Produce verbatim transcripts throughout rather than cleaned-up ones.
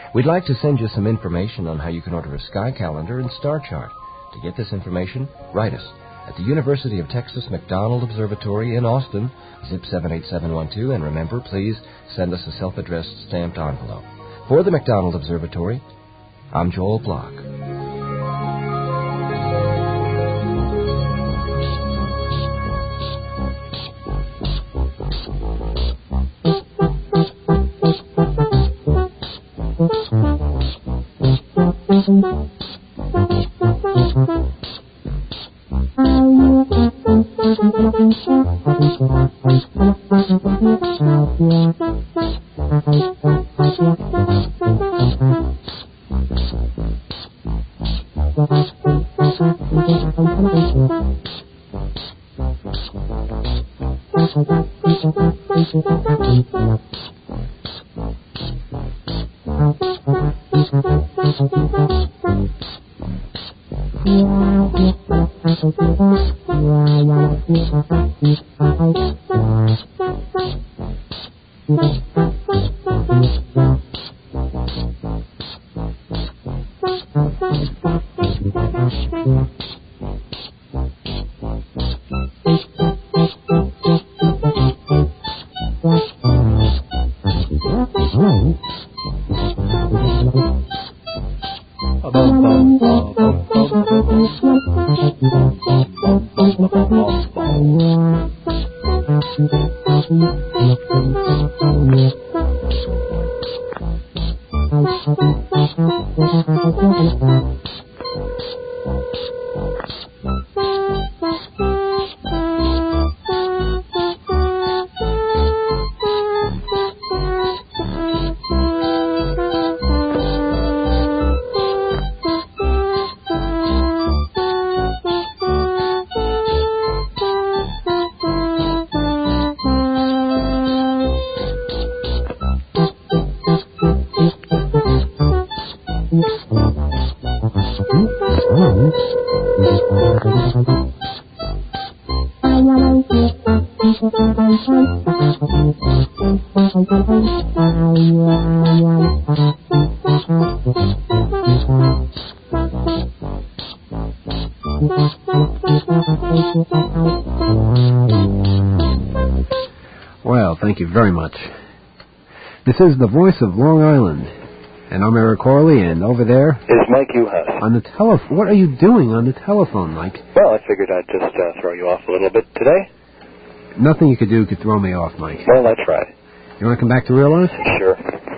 We'd like to send you some information on how you can order a sky calendar and star chart. To get this information, write us at the University of Texas McDonald Observatory in Austin, zip seven eight seven one two, and remember, please send us a self-addressed stamped envelope. For the McDonald Observatory, I'm Joel Block. Well, thank you very much. This is the voice of Long Island, and I'm Eric Corley, and over there is Mike Uhas. On the telephone. What are you doing on the telephone, Mike? Well, I figured I'd just uh, throw you off a little bit today. Nothing you could do could throw me off, Mike. Well, that's right. You want to come back to real life? Sure.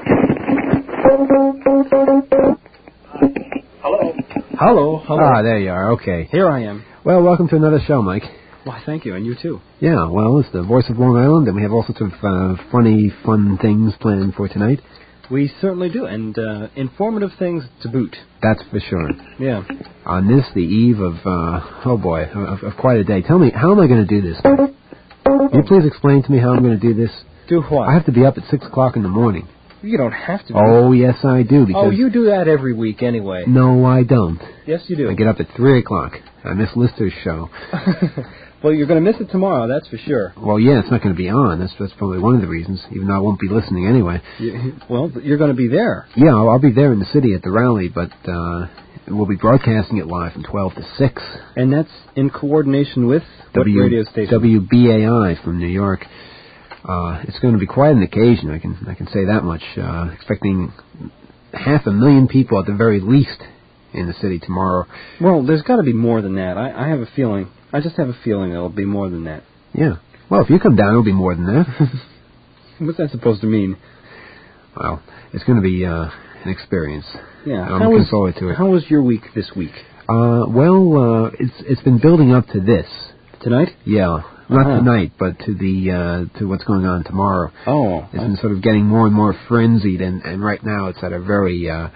Hello. Hello. Hello. Ah, there you are. Okay. Here I am. Well, welcome to another show, Mike. Why, thank you, and you too. Yeah, well, it's the voice of Long Island, and we have all sorts of uh, funny, fun things planned for tonight. We certainly do, and uh, informative things to boot. That's for sure. Yeah. On this, the eve of, uh, oh boy, of, of quite a day. Tell me, how am I going to do this? Can you please explain to me how I'm going to do this? Do what? I have to be up at six o'clock in the morning. You don't have to. Oh, yes, I do. Because oh, you do that every week anyway. No, I don't. Yes, you do. I get up at three o'clock. I miss Lister's show. Well, you're going to miss it tomorrow, that's for sure. Well, yeah, it's not going to be on. That's, that's probably one of the reasons, even though I won't be listening anyway. You, well, you're going to be there. Yeah, I'll, I'll be there in the city at the rally, but uh, we'll be broadcasting it live from twelve to six. And that's in coordination with w, what radio station? W B A I from New York. Uh, it's going to be quite an occasion, I can I can say that much. Uh, expecting half a million people at the very least in the city tomorrow. Well, there's got to be more than that. I, I have a feeling. I just have a feeling there'll be more than that. Yeah. Well, if you come down, it'll be more than that. What's that supposed to mean? Well, it's going to be uh, an experience. Yeah. I'm how looking was, forward to it. How was your week this week? Uh, well, uh, it's it's been building up to this. Tonight? Yeah. Not uh-huh. tonight, but to the uh, to what's going on tomorrow. Oh. It's been sort of getting more and more frenzied, and, and right now it's at a very uh,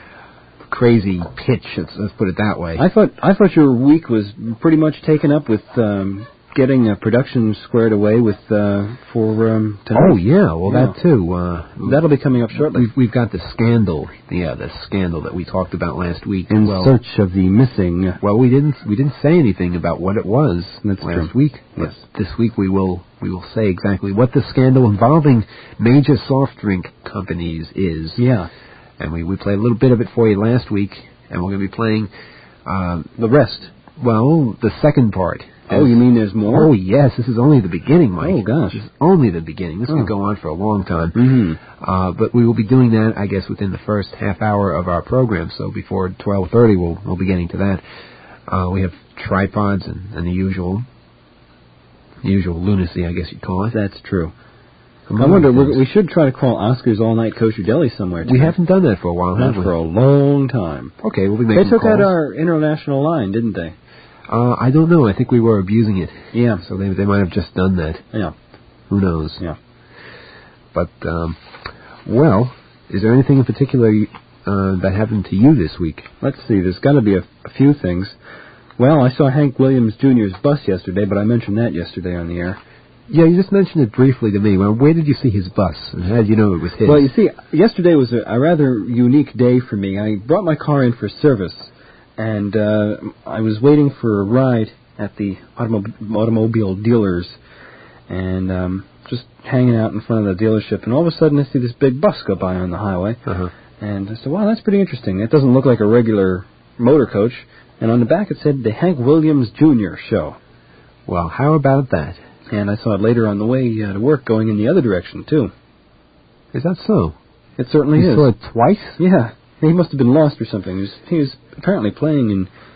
crazy pitch. Let's, let's put it that way. I thought I thought your week was pretty much taken up with um, getting a production squared away with uh, for um, tonight. Oh yeah, well yeah. that too. Uh, That'll be coming up shortly. We've, we've got the scandal, yeah, the scandal that we talked about last week. In well, search of the missing. Well, we didn't we didn't say anything about what it was That's last true. week. Yes. But this week we will we will say exactly what the scandal involving major soft drink companies is. Yeah. And we, we played a little bit of it for you last week, and we're going to be playing uh, the rest. Well, the second part. Oh, you mean there's more? Oh, yes. This is only the beginning, Mike. Oh, gosh. This is only the beginning. This oh. could go on for a long time. Mm-hmm. Uh, but we will be doing that, I guess, within the first half hour of our program. So before twelve thirty, we'll, we'll be getting to that. Uh, we have tripods and, and the usual, usual lunacy, I guess you'd call it. That's true. I wonder, we, we should try to call Oscar's All Night Kosher Deli somewhere today. We haven't done that for a while, have Not we? for a long time. Okay, we'll be making They took calls. out our international line, didn't they? Uh, I don't know. I think we were abusing it. Yeah. So they they might have just done that. Yeah. Who knows? Yeah. But, um, well, is there anything in particular uh, that happened to you this week? Let's see. There's got to be a, a few things. Well, I saw Hank Williams Junior's bus yesterday, but I mentioned that yesterday on the air. Yeah, you just mentioned it briefly to me. Well, where did you see his bus, and how did you know it was his? Well, you see, yesterday was a, a rather unique day for me. I brought my car in for service, and uh, I was waiting for a ride at the automo- automobile dealers, and um, just hanging out in front of the dealership, and all of a sudden I see this big bus go by on the highway, uh-huh. and I said, wow, that's pretty interesting. It doesn't look like a regular motor coach, and on the back it said the Hank Williams Junior Show. Well, how about that? And I saw it later on the way uh, to work going in the other direction, too. Is that so? It certainly you is. You saw it twice? Yeah. He must have been lost or something. He was, he was apparently playing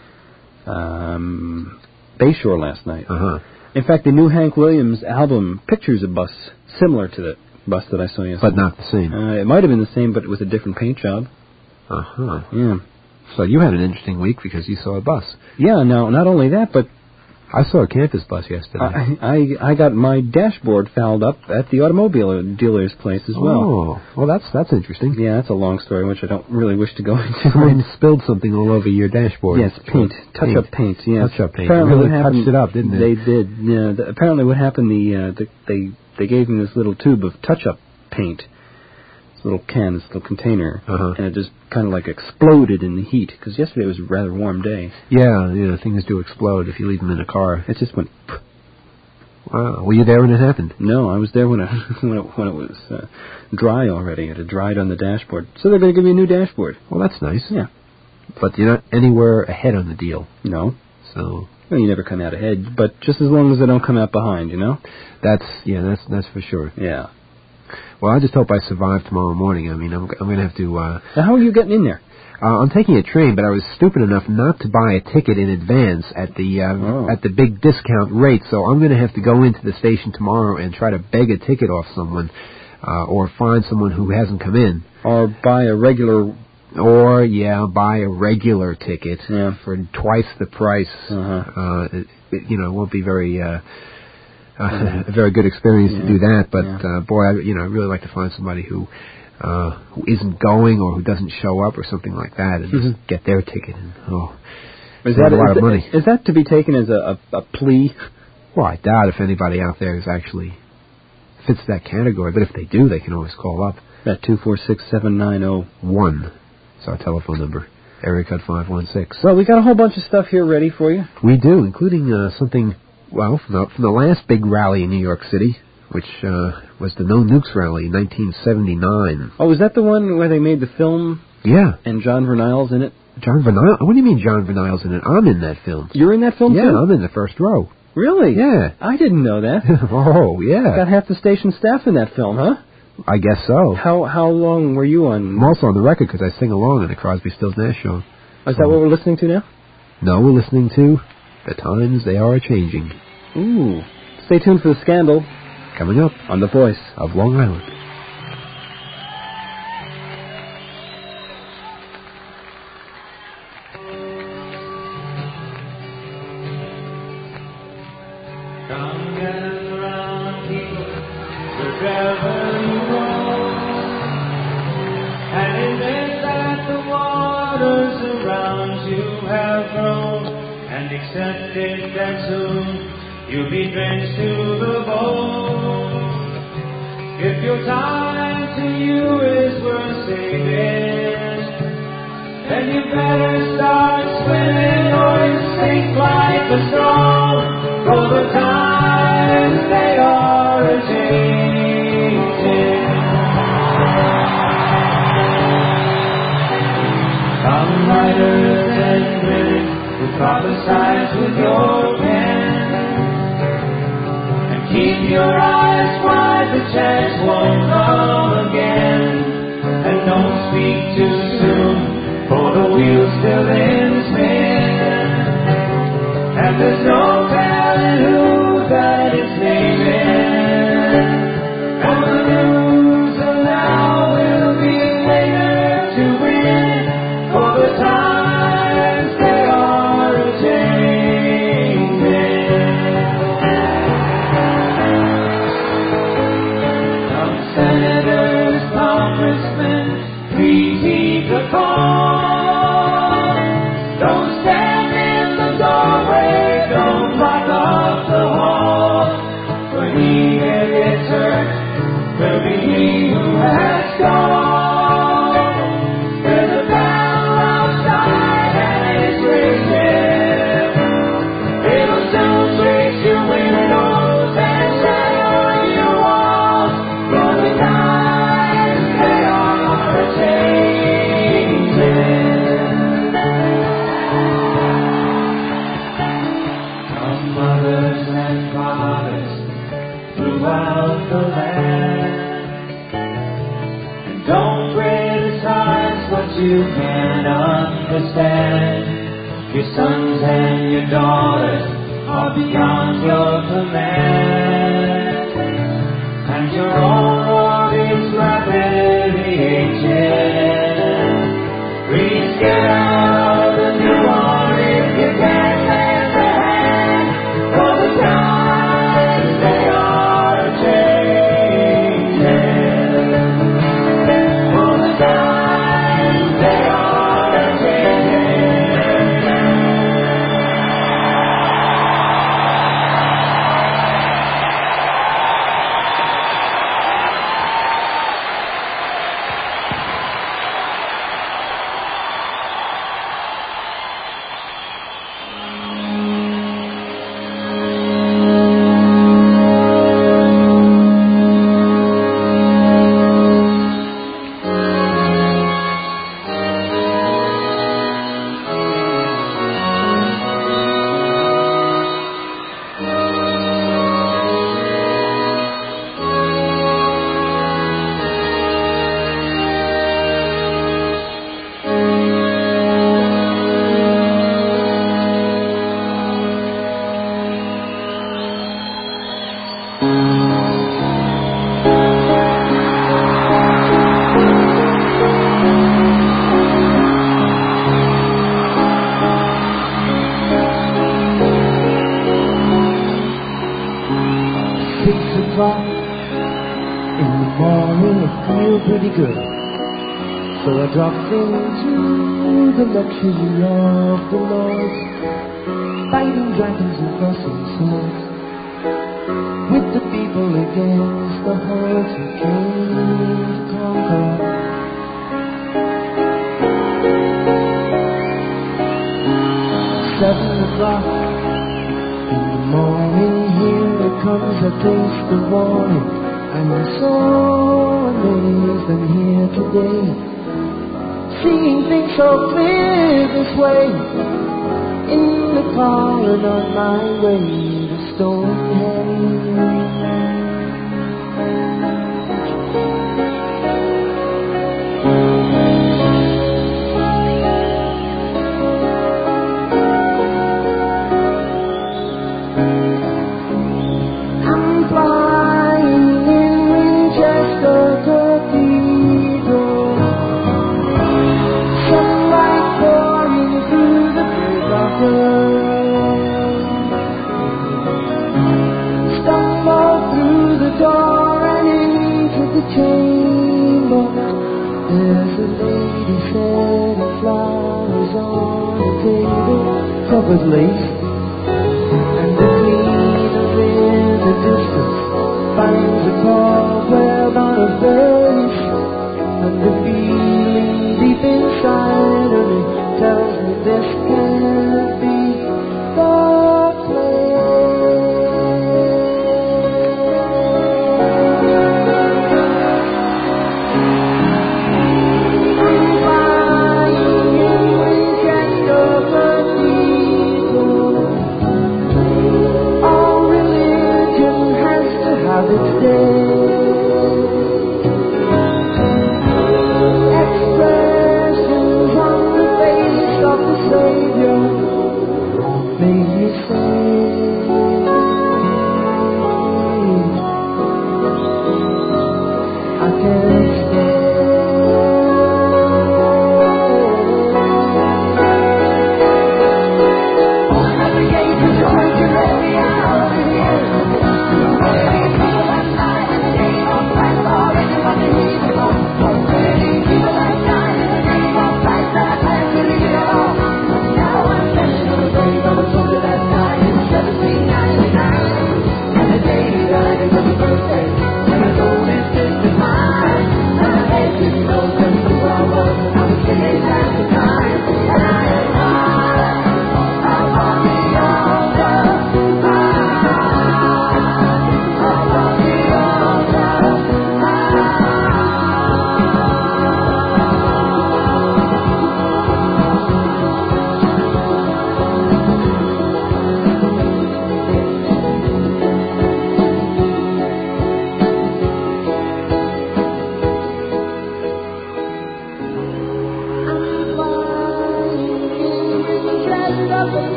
in um, Bayshore last night. Uh-huh. In fact, the new Hank Williams album pictures a bus similar to the bus that I saw yesterday. But not the same. Uh, it might have been the same, but it was a different paint job. Uh-huh. Yeah. So you had an interesting week because you saw a bus. Yeah, now, not only that, but I saw a campus bus yesterday. I, I I got my dashboard fouled up at the automobile dealer's place as well. Oh, well, that's that's interesting. Yeah, that's a long story, which I don't really wish to go into. Someone spilled something all over your dashboard. Yes, paint, touch-up paint. Yes, touch-up paint. Apparently, They really what happened, touched it up, didn't they? They did. Yeah. The, apparently, what happened? The, uh, the they they gave me this little tube of touch-up paint. This little can, this little container, uh-huh. and it just kind of like exploded in the heat because yesterday was a rather warm day. Yeah, yeah, things do explode if you leave them in a car. It just went. Wow, were you there when it happened? No, I was there when it when it, when it was uh, dry already. It had dried on the dashboard, so they're going to give me a new dashboard. Well, that's nice. Yeah, but you're not anywhere ahead on the deal. No. So. Well, you never come out ahead, but just as long as I don't come out behind, you know. That's yeah, that's that's for sure. Yeah. Well, I just hope I survive tomorrow morning. I mean, I'm, I'm going to have to... Uh, now, how are you getting in there? Uh, I'm taking a train, but I was stupid enough not to buy a ticket in advance at the uh, oh. at the big discount rate, so I'm going to have to go into the station tomorrow and try to beg a ticket off someone uh, or find someone who hasn't come in. Or buy a regular... Or, yeah, buy a regular ticket yeah. for twice the price. Uh-huh. Uh, it, it, you know, it won't be very... Uh, Uh, a very good experience yeah. to do that, but yeah. uh, boy, I, you know, I'd really like to find somebody who uh, who isn't going or who doesn't show up or something like that, and mm-hmm. just get their ticket. And oh, is that a lot is of money? Is that to be taken as a, a, a plea? Well, I doubt if anybody out there is actually fits that category, but if they do, they can always call up. At two four six seven nine zero one. It's our telephone number. Area code five one six. Well, we got a whole bunch of stuff here ready for you. We do, including uh, something. Well, from the, from the last big rally in New York City, which uh, was the No Nukes rally in nineteen seventy-nine. Oh, was that the one where they made the film? Yeah. And John Verniles in it? John Verniles? What do you mean John Verniles in it? I'm in that film. You're in that film, yeah, too? Yeah, I'm in the first row. Really? Yeah. I didn't know that. Oh, yeah. Got half the station staff in that film, huh? I guess so. How how long were you on? I'm also on the record because I sing along in the Crosby, Stills, Nash show. Is so, that what we're listening to now? No, we're listening to The Times They Are Changing. Ooh. Stay tuned for the Scandal. Coming up on The Voice of Long Island. Come gather round people, wherever you are, and admit that the waters around you have grown, and accept it that soon you'll be drenched to the bone. If your time to you is worth saving, then you better start swimming or you sink like a stone. For the times they are a-changing. the sides with your pen. And keep your eyes wide, the chance won't come again. And don't speak too soon, for the wheel's still in spin. And there's no telling who that is naming. And the loser now will be later to win, for the times they are a-changing. Come senators, congressmen, please heed the call. Don't stand in the doorway, don't block off the hall. When he gets hurt, will be he who has gone. There's a battle outside and it's raging. It'll soon trace your windows and shatter your walls. For the times they are a-changing. Come mothers and fathers throughout the land, and don't criticize what you can't understand. Your sons and your daughters are beyond your command, and your own world is rapidly aging. Please get out of the new one if you can't lend a hand, for the times they are a-changing. For the times they are a-changing. Six o'clock in the morning, I feel pretty good. So I dropped into the luxury of the Lords, fighting dragons and crossing swords, with the people against the hordes who came to conquer. Seven o'clock in the morning, here it comes, a taste of warning. I'm so amazed I'm here today, seeing things so clear this way. In the car and on my way to Stonehenge. Stumble through the door and into the chamber. There's a lady setting flowers on the table, covered lace, and the queen up in the distance finds a cobweb on her face, and the feeling deep inside of me tells me this can't be the place.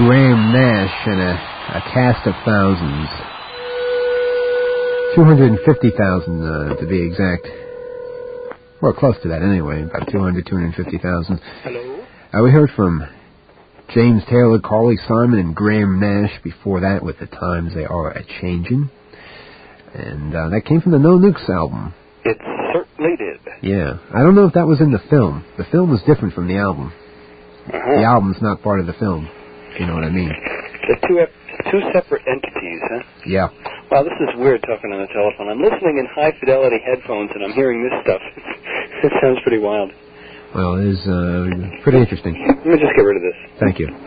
Graham Nash and a, a cast of thousands. two hundred fifty thousand uh, to be exact. Well, close to that anyway, about two hundred, two hundred fifty thousand. Hello? Uh, we heard from James Taylor, Carly Simon, and Graham Nash before that with The Times They Are A-Changin'. And uh, that came from the No Nukes album. It certainly did. Yeah. I don't know if that was in the film. The film was different from the album. Uh-huh. The album's not part of the film, if you know what I mean. They're two, ep- two separate entities, huh? Yeah. Wow, this is weird talking on the telephone. I'm listening in high-fidelity headphones, and I'm hearing this stuff. It sounds pretty wild. Well, it is uh, pretty interesting. Let me just get rid of this. Thank you.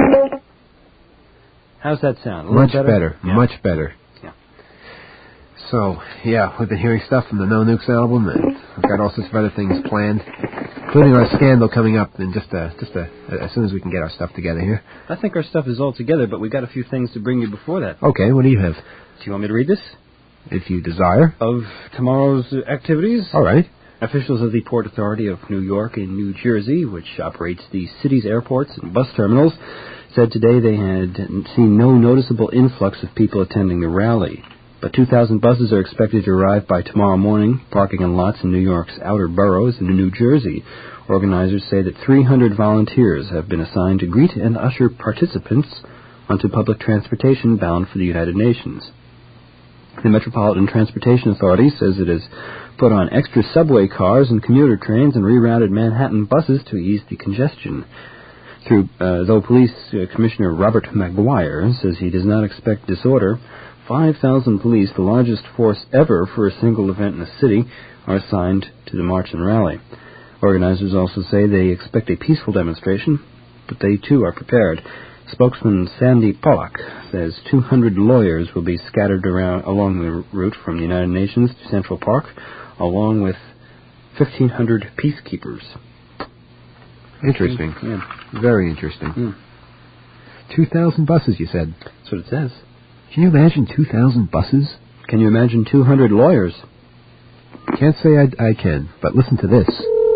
How's that sound? A Much better. better. Yeah. Much better. Yeah. So, yeah, we've been hearing stuff from the No Nukes album, and we've got all sorts of other things planned, including our scandal coming up in just a, just a, as soon as we can get our stuff together here. I think our stuff is all together, but we've got a few things to bring you before that. Okay, what do you have? Do you want me to read this? If you desire. Of tomorrow's activities? All right. Officials of the Port Authority of New York and New Jersey, which operates the city's airports and bus terminals, said today they had seen no noticeable influx of people attending the rally. But two thousand buses are expected to arrive by tomorrow morning, parking in lots in New York's outer boroughs and in New Jersey. Organizers say that three hundred volunteers have been assigned to greet and usher participants onto public transportation bound for the United Nations. The Metropolitan Transportation Authority says it has put on extra subway cars and commuter trains and rerouted Manhattan buses to ease the congestion. Through, uh, though Police uh, Commissioner Robert McGuire says he does not expect disorder, five thousand police, the largest force ever for a single event in the city, are assigned to the march and rally. Organizers also say they expect a peaceful demonstration, but they too are prepared. Spokesman Sandy Pollock says two hundred lawyers will be scattered around along the route from the United Nations to Central Park, along with fifteen hundred peacekeepers. Interesting. Yeah. Very interesting. Mm. two thousand buses, you said. That's what it says. Can you imagine two thousand buses? Can you imagine two hundred lawyers? Can't say I, I can, but listen to this.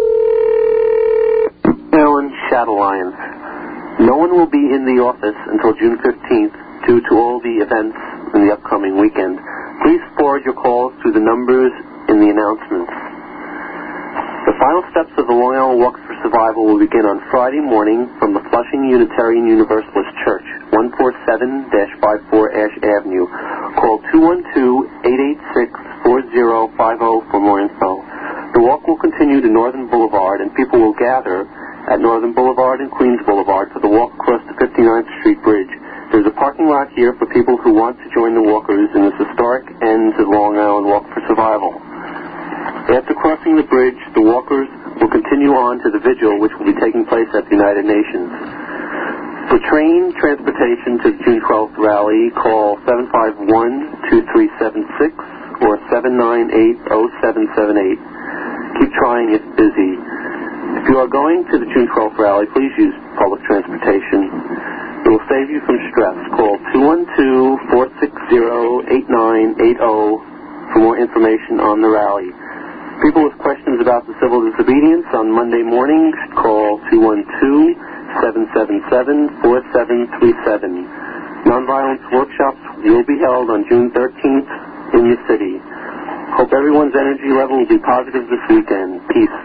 Alan Shadow Lions. No one will be in the office until June fifteenth due to all the events in the upcoming weekend. Please forward your calls to the numbers in the announcements. The final steps of the Long Island Walk for Survival will begin on Friday morning from the Flushing Unitarian Universalist Church, one forty-seven dash fifty-four Ash Avenue. Call two one two, eight eight six, four zero five zero for more info. The walk will continue to Northern Boulevard, and people will gather at Northern Boulevard and Queens Boulevard for the walk across the fifty-ninth Street Bridge. There's a parking lot here for people who want to join the walkers in this historic end to the Long Island Walk for Survival. After crossing the bridge, the walkers will continue on to the vigil, which will be taking place at the United Nations. For train transportation to the June twelfth rally, call seven five one, two three seven six or seven nine eight, zero seven seven eight. Keep trying, it's busy. If you are going to the June twelfth rally, please use public transportation. It will save you from stress. Call two one two, four six zero, eight nine eight zero for more information on the rally. People with questions about the civil disobedience on Monday morning should call two one two, seven seven seven, four seven three seven. Nonviolence workshops will be held on June thirteenth in the city. Hope everyone's energy level will be positive this weekend. Peace.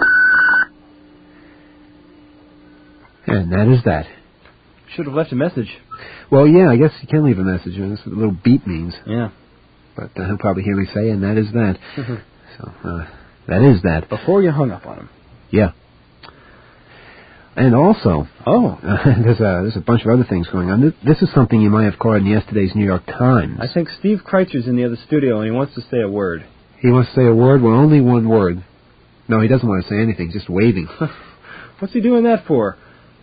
And that is that. Should have left a message. Well, yeah, I guess you can leave a message. That's what a little beep means. Yeah. But uh, he'll probably hear me say, and that is that. So, uh, that is that. Before you hung up on him. Yeah. And also, oh, uh, there's, a, there's a bunch of other things going on. This, this is something you might have caught in yesterday's New York Times. I think Steve Kreitzer's in the other studio, and he wants to say a word. He wants to say a word? Well, only one word. No, he doesn't want to say anything, just waving. What's he doing that for?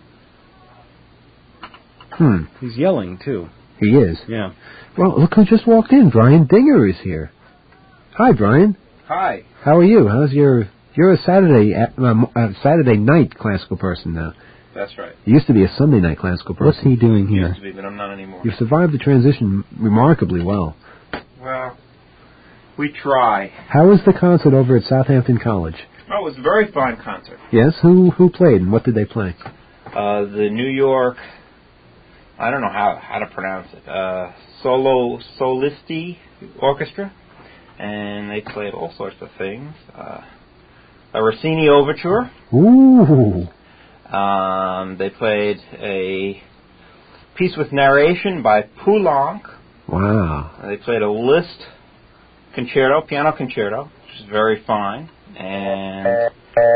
Hmm. He's yelling, too. He is? Yeah. Well, look who just walked in. Brian Dinger is here. Hi, Brian. Hi. How are you? How's your... You're a Saturday uh, uh, Saturday night classical person now. That's right. You used to be a Sunday night classical person. What's he doing here? Used to be, but I'm not anymore. You've survived the transition remarkably well. Well, we try. How was the concert over at Southampton College? Oh, it was a very fine concert. Yes? Who who played and what did they play? Uh, the New York I don't know how, how to pronounce it, uh, Solo Solisti Orchestra, and they played all sorts of things. Uh, a Rossini Overture. Ooh. Um, they played a piece with narration by Poulenc. Wow. They played a Liszt concerto, piano concerto, which is very fine, and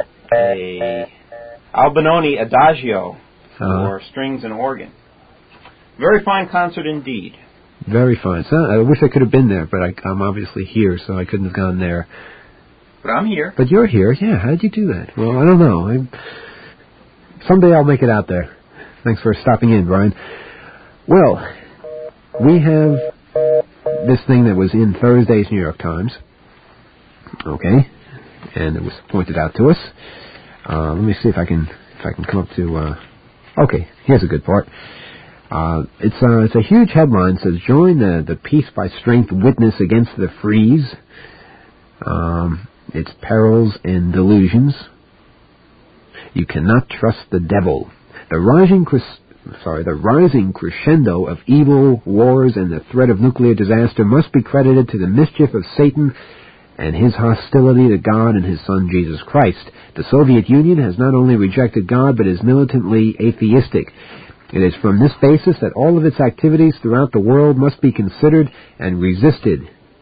a Albinoni Adagio for uh, strings and organ. Very fine concert indeed. Very fine. So, I wish I could have been there, but I, I'm obviously here, so I couldn't have gone there. But I'm here. But you're here, yeah. How did you do that? Well, I don't know. I, someday I'll make it out there. Thanks for stopping in, Brian. Well, we have this thing that was in Thursday's New York Times. Okay, and it was pointed out to us. Uh, let me see if I can if I can come up to. Uh, okay, here's a good part. Uh, it's uh, it's a huge headline. It says, "Join the the Peace by Strength witness against the freeze. Um, its perils and delusions. You cannot trust the devil. The rising cres- sorry, the rising crescendo of evil, wars, and the threat of nuclear disaster must be credited to the mischief of Satan and his hostility to God and his Son Jesus Christ. The Soviet Union has not only rejected God, but is militantly atheistic. It is from this basis that all of its activities throughout the world must be considered and resisted.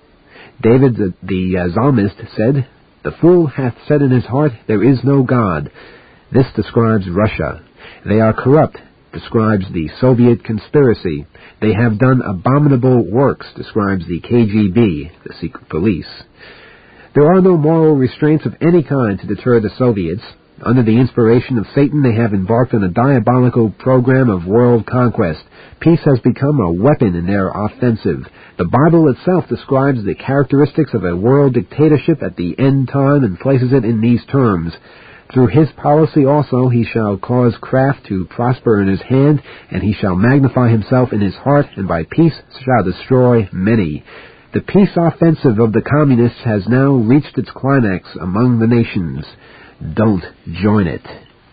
David the, the uh, psalmist said, 'The fool hath said in his heart, there is no God.' This describes Russia. They are corrupt, describes the Soviet conspiracy. They have done abominable works, describes the K G B, the secret police. There are no moral restraints of any kind to deter the Soviets. Under the inspiration of Satan, they have embarked on a diabolical program of world conquest. Peace has become a weapon in their offensive. The Bible itself describes the characteristics of a world dictatorship at the end time and places it in these terms. Through his policy also he shall cause craft to prosper in his hand, and he shall magnify himself in his heart, and by peace shall destroy many. The peace offensive of the communists has now reached its climax among the nations. Don't join it."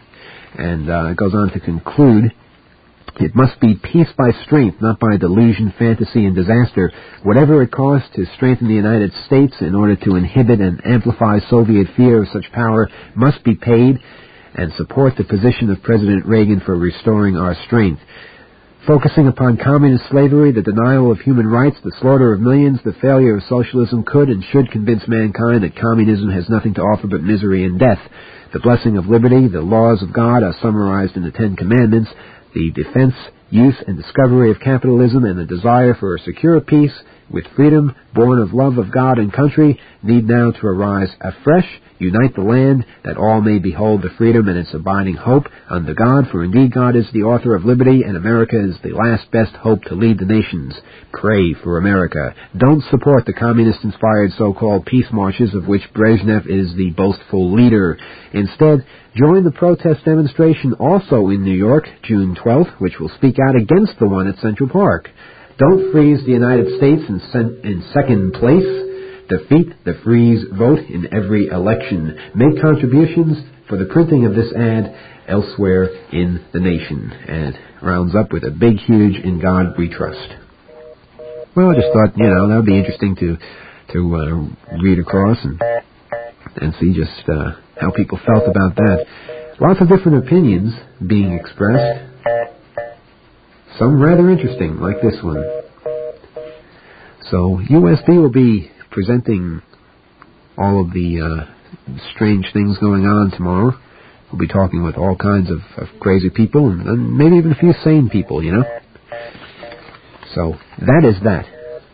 And uh, it goes on to conclude, "It must be peace by strength, not by delusion, fantasy, and disaster. Whatever it costs to strengthen the United States in order to inhibit and amplify Soviet fear of such power must be paid, and support the position of President Reagan for restoring our strength. Focusing upon communist slavery, the denial of human rights, the slaughter of millions, the failure of socialism could and should convince mankind that communism has nothing to offer but misery and death. The blessing of liberty, the laws of God are summarized in the Ten Commandments. The defense, use, and discovery of capitalism and the desire for a secure peace with freedom born of love of God and country need now to arise afresh, unite the land, that all may behold the freedom and its abiding hope under God, for indeed God is the author of liberty, and America is the last best hope to lead the nations. Pray for America. Don't support the communist-inspired so-called peace marches of which Brezhnev is the boastful leader. Instead, join the protest demonstration also in New York, June twelfth, which will speak out against the one at Central Park. Don't freeze the United States in, sen- in second place. Defeat the freeze vote in every election. Make contributions for the printing of this ad elsewhere in the nation." And rounds up with a big, huge "In God We Trust." Well, I just thought, you know, that would be interesting to to uh, read across and and see just uh, how people felt about that. Lots of different opinions being expressed. Some rather interesting, like this one. So U S B will be presenting all of the uh, strange things going on tomorrow. We'll be talking with all kinds of, of crazy people, and, and maybe even a few sane people, you know. So that is that.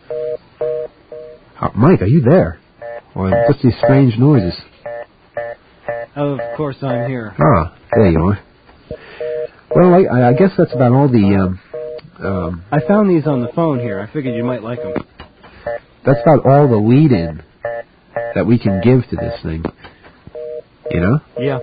Uh, Mike, are you there? Or just these strange noises? Of course I'm here. Ah, there you are. Well, I, I guess that's about all the... Um, um, I found these on the phone here. I figured you might like them. That's about all the lead-in that we can give to this thing. You know? Yeah.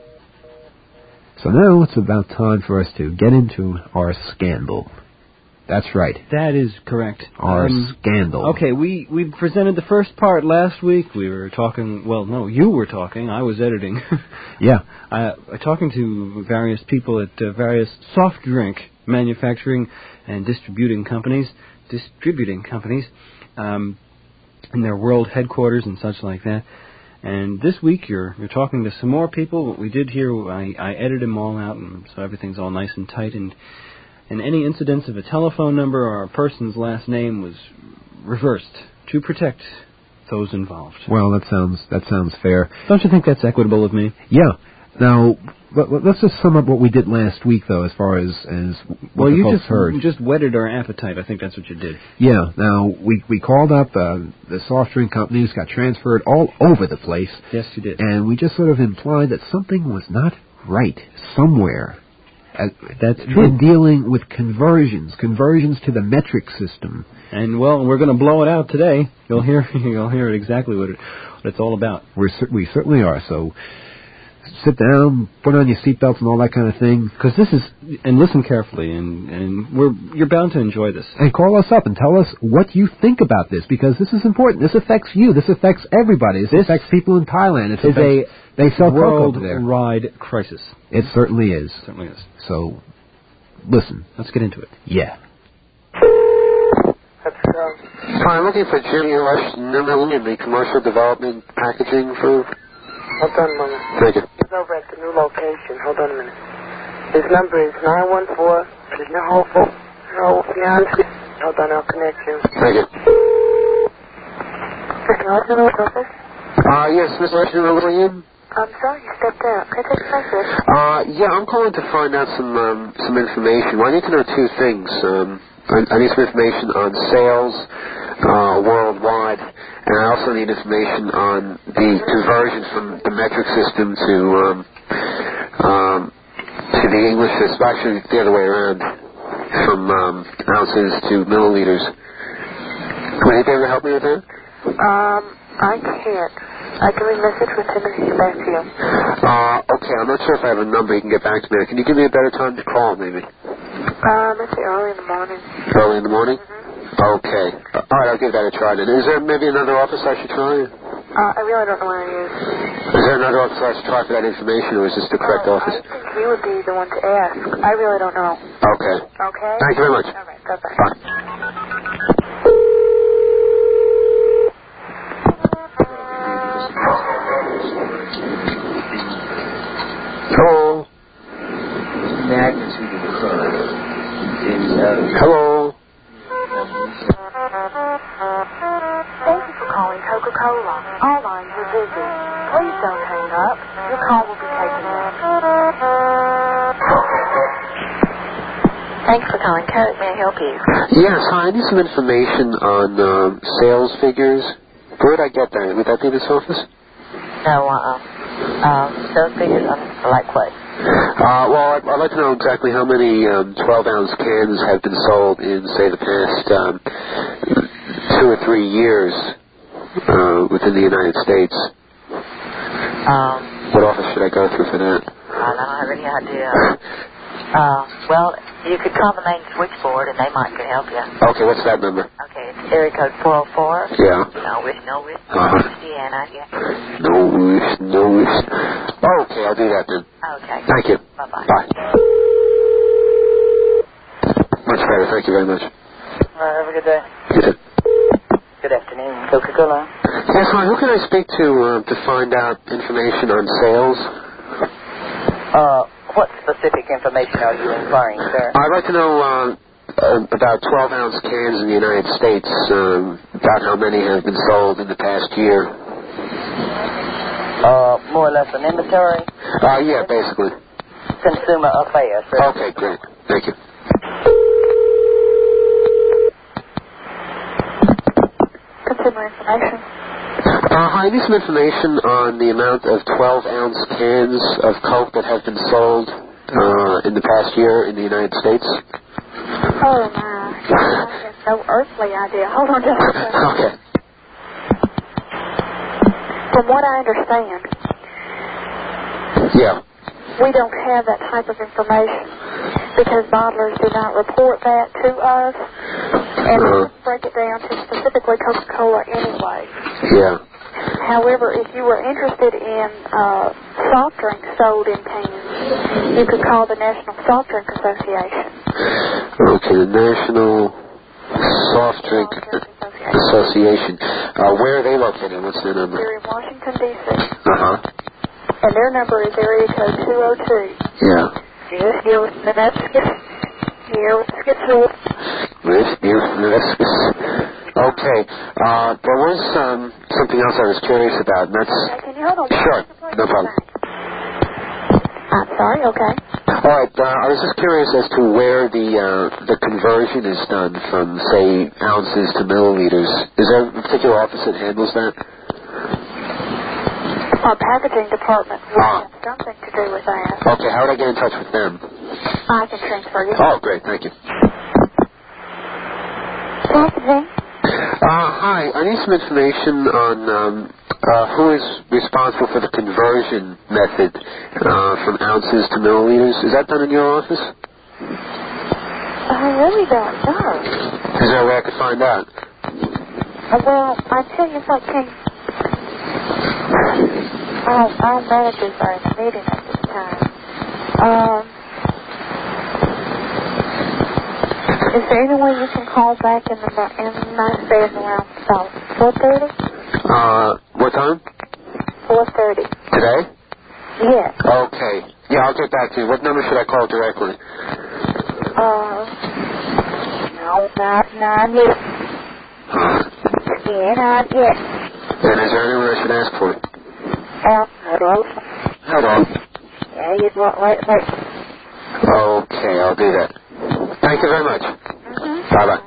So now it's about time for us to get into our scandal. That's right. That is correct. Our Um, scandal. Okay, we, we presented the first part last week. We were talking, well, no, you were talking. I was editing. Yeah. uh, talking to various people at uh, various soft drink manufacturing and distributing companies, distributing companies, um, in their world headquarters and such like that. And this week you're you're talking to some more people. What we did here, I, I edited them all out, and so everything's all nice and tight. And and any incidents of a telephone number or a person's last name was reversed to protect those involved. Well, that sounds that sounds fair. Don't you think that's equitable of me? Yeah. Now, but, but let's just sum up what we did last week, though, as far as as what Well, the you folks just heard. you just whetted our appetite. I think that's what you did. Yeah. Now we we called up uh, the soft drink companies, got transferred all over the place, Yes, you did. and we just sort of implied that something was not right somewhere. Uh, That's in true. dealing with conversions, conversions to the metric system. And well, we're going to blow it out today. You'll hear you'll hear exactly what, it, what it's all about. We're cer- we certainly are. So sit down, put on your seatbelts and all that kind of thing. Because this is, and listen carefully, and and we're you're bound to enjoy this. And call us up and tell us what you think about this, because this is important. This affects you. This affects everybody. This, This affects people in Thailand. It is affects, they sell coke over there. worldwide crisis. It certainly is. Certainly is. So, listen. Let's get into it. Yeah. Hi, I'm looking for Jim Rush Nimmerly in the commercial development packaging for... Hold on a moment. Thank you. He's over at the new location. Hold on a minute. His number is nine one four. No, no, fiance. Hold on, I'll connect you. Thank you. Mister Rushton, office? Uh, yes, Mister Rush Nimmerly in? I'm sorry, you stepped out. Can I take a message? Uh, yeah, I'm calling to find out some um, some information. Well, I need to know two things. Um, I, I need some information on sales uh, worldwide, and I also need information on the conversion from the metric system to um, um, to the English system. Actually, the other way around, from um, ounces to milliliters. Would you be able to help me with that? Um, I can't. I can leave a message with him and he'll get back to you. Uh, okay, I'm not sure if I have a number you can get back to me. Can you give me a better time to call, maybe? Um, let's say early in the morning. Early in the morning? Mm-hmm. Okay. Uh, all right, I'll give that a try then. Is there maybe another office I should try? Uh, I really don't know where he is. Is there another office I should try for that information, or is this the correct oh, office? I think he would be the one to ask. I really don't know. Okay. Okay? Thank you very much. All right, bye-bye. Bye. Hello. Magnitude of current is uh, Hello. Thank you for calling Coca-Cola. All lines are busy. Please don't hang up. Your call will be taken up. Thanks for calling Coke. May I help you? Yes, hi. I need some information on um, sales figures. Where would I get that? Would that be this office? No, uh-uh. Um, sales figures, um, like what? Uh, well, I'd, I'd like to know exactly how many um, twelve-ounce cans have been sold in, say, the past um, two or three years uh, within the United States. Um, What office should I go through for that? I don't have any idea. uh, well, you could call the main switchboard and they might could help you. Okay, what's that number? Okay, it's area code four oh four. Yeah. No wish, no wish. Uh-huh. Deanna, yeah. No wish, no wish. Okay, I'll do that then. Okay. Thank you. Bye-bye. Bye. Much better, thank you very much. Uh, have a good day. You too. Good afternoon. Coca-Cola. Yes, hi, who can I speak to uh, to find out information on sales? Uh, what specific information are you inquiring, sir? I'd like to know uh, uh, about twelve-ounce cans in the United States, um, about how many have been sold in the past year. Uh, more or less an inventory? Uh, yeah, basically. Consumer affairs, sir. Okay, great. Thank you. Consumer information. Uh, hi, I need some information on the amount of twelve-ounce cans of Coke that have been sold uh, in the past year in the United States. Oh, my. I have no earthly idea. Hold on just a second. Okay. From what I understand, Yeah. we don't have that type of information. because bottlers do not report that to us, and Uh-huh. we break it down to specifically Coca-Cola anyway. Yeah. However, if you were interested in uh, soft drinks sold in cans, you could call the National Soft Drink Association. Okay, the National Soft Drink Association. Uh, where are they located? What's their number? They're in Washington, D C Uh-huh. And their number is area code two oh two. Yeah. Yes, yes, that's here, Okay. Uh, there was um, something else I was curious about, and that's... Can you hold on? Sure. No problem. I'm sorry, okay. All right. Uh, I was just curious as to where the uh, the conversion is done from, say, ounces to milliliters. Is there a particular office that handles that? Our packaging department will Ah. have something to do with that. Okay. How would I get in touch with them? I can transfer you. Oh, great. Thank you. Packaging? Uh, hi. I need some information on um, uh, who is responsible for the conversion method uh, from ounces to milliliters. Is that done in your office? I really don't know. Is there a way I could find out? Uh, well, I tell you what, can... Our, our managers are in a meeting at this time. Um... Is there any way you can call back in the in my space around about four thirty? Uh, what time? Four thirty. Today? Yes. Okay. Yeah, I'll get back to you. What number should I call directly? Uh, no, not not yet. Yeah, not yet. And is there anyone I should ask for? Uh, hello. Hello. Yeah, you want wait, wait. Okay, I'll do that. Thank you very much. Mm-hmm. Bye-bye.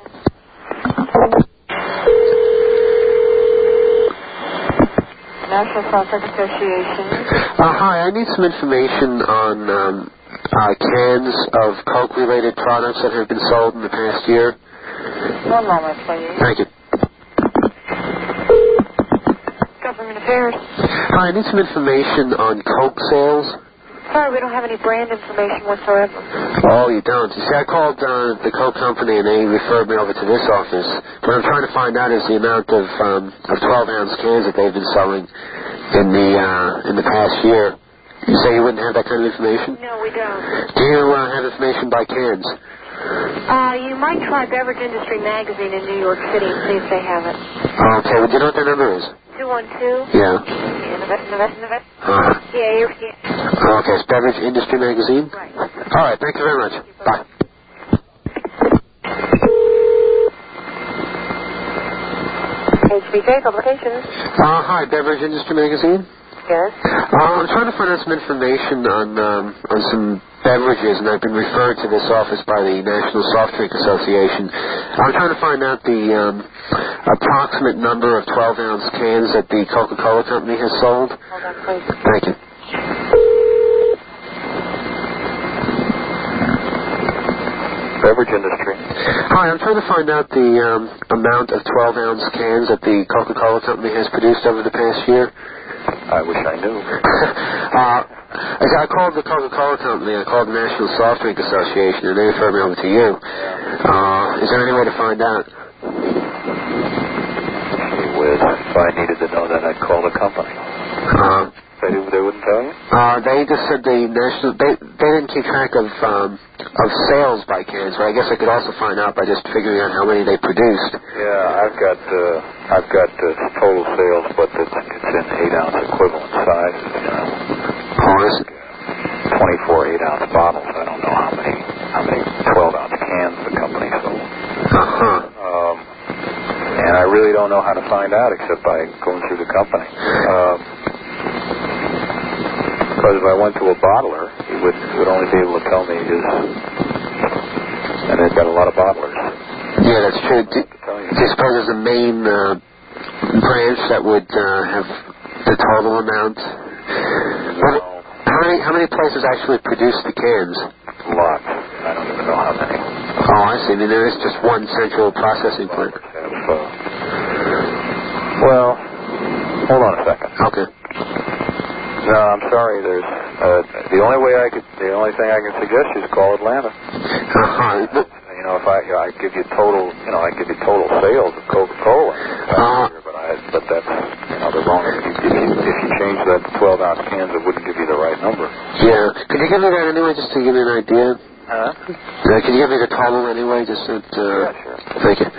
National Soft Drink Association. Uh, hi, I need some information on um, uh, cans of Coke-related products that have been sold in the past year. One moment, please. Thank you. Government Affairs. Hi, I need some information on Coke sales. Sorry, we don't have any brand information whatsoever. Oh, you don't? You see, I called uh, the Coke company and they referred me over to this office. What I'm trying to find out is the amount of um, of twelve-ounce cans that they've been selling in the uh, in the past year. You say you wouldn't have that kind of information? No, we don't. Do you uh, have information by cans? Uh, you might try Beverage Industry Magazine in New York City and see if they have it. Okay, well, do you know what their number is? two one two? Yeah. Uh-huh. Yeah, you're... Yeah. Okay, it's Beverage Industry Magazine? Right. All right, thank you very much. Bye. H B K Publications. Uh, hi, Beverage Industry Magazine? Yes. Uh, I'm trying to find out some information on um, on some beverages, and I've been referred to this office by the National Soft Drink Association. I'm trying to find out the um, approximate number of twelve-ounce cans that the Coca-Cola Company has sold. Hold on, please. Thank you. Beverage industry. Hi, I'm trying to find out the um, amount of twelve-ounce cans that the Coca-Cola Company has produced over the past year. I wish I knew. uh, I called the Coca-Cola Company. I called the National Soft Drink Association, and they referred me over to you. Uh, is there any way to find out? With, if I needed to know that, I'd call the company. Uh, they, they wouldn't tell you? Uh, they just said the national. They they didn't keep track of um, of sales by cans, but I guess I could also find out by just figuring out how many they produced. Yeah, I've got uh, I've got uh, total sales, but it's, it's in eight ounce equivalent sizes. You know. Oh, is it? Twenty-four eight ounce bottles. I don't know how many how many twelve ounce cans the company sold. Uh huh. Um, and I really don't know how to find out except by going through the company. Um, Because if I went to a bottler, he would, he would only be able to tell me his, and they've got a lot of bottlers. Yeah, that's true. Do, do you suppose there's a main uh, branch that would uh, have the total amount? No. How many, how many places actually produce the cans? Lots. I don't even know how many. Oh, I see. I mean, there is just one central processing plant. Have, uh, well, hold on a second. Okay. No, I'm sorry. There's uh, the only way I could, the only thing I can suggest is call Atlanta. Uh-huh. You know, if I, you know, I give you total, you know, I give you total sales of Coca-Cola. Uh-huh. But I, but that's, you know, the wrong. If you, if you, if you change that to twelve ounce cans, it wouldn't give you the right number. Yeah. Could you give me that anyway, just to give me an idea? Huh? Uh, can you give me the total anyway, just that? Uh, yeah, sure. Thank you.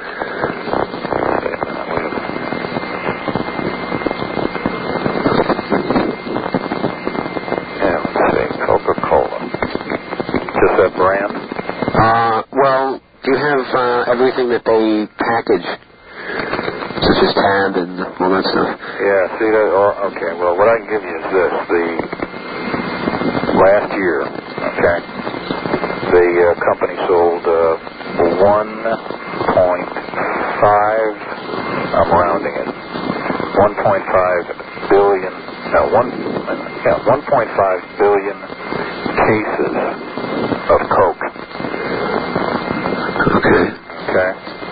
Yeah, let's see, Coca-Cola. Just that brand? Uh, well, do you have uh, everything that they package, such as tab and all that stuff? Yeah, see that? Or, okay, well, what I can give you is this. The last year, okay, the uh, company sold uh, one point five, I'm rounding it, one point five billion, no, one, yeah, one point five billion cases of Coke. Okay. Okay.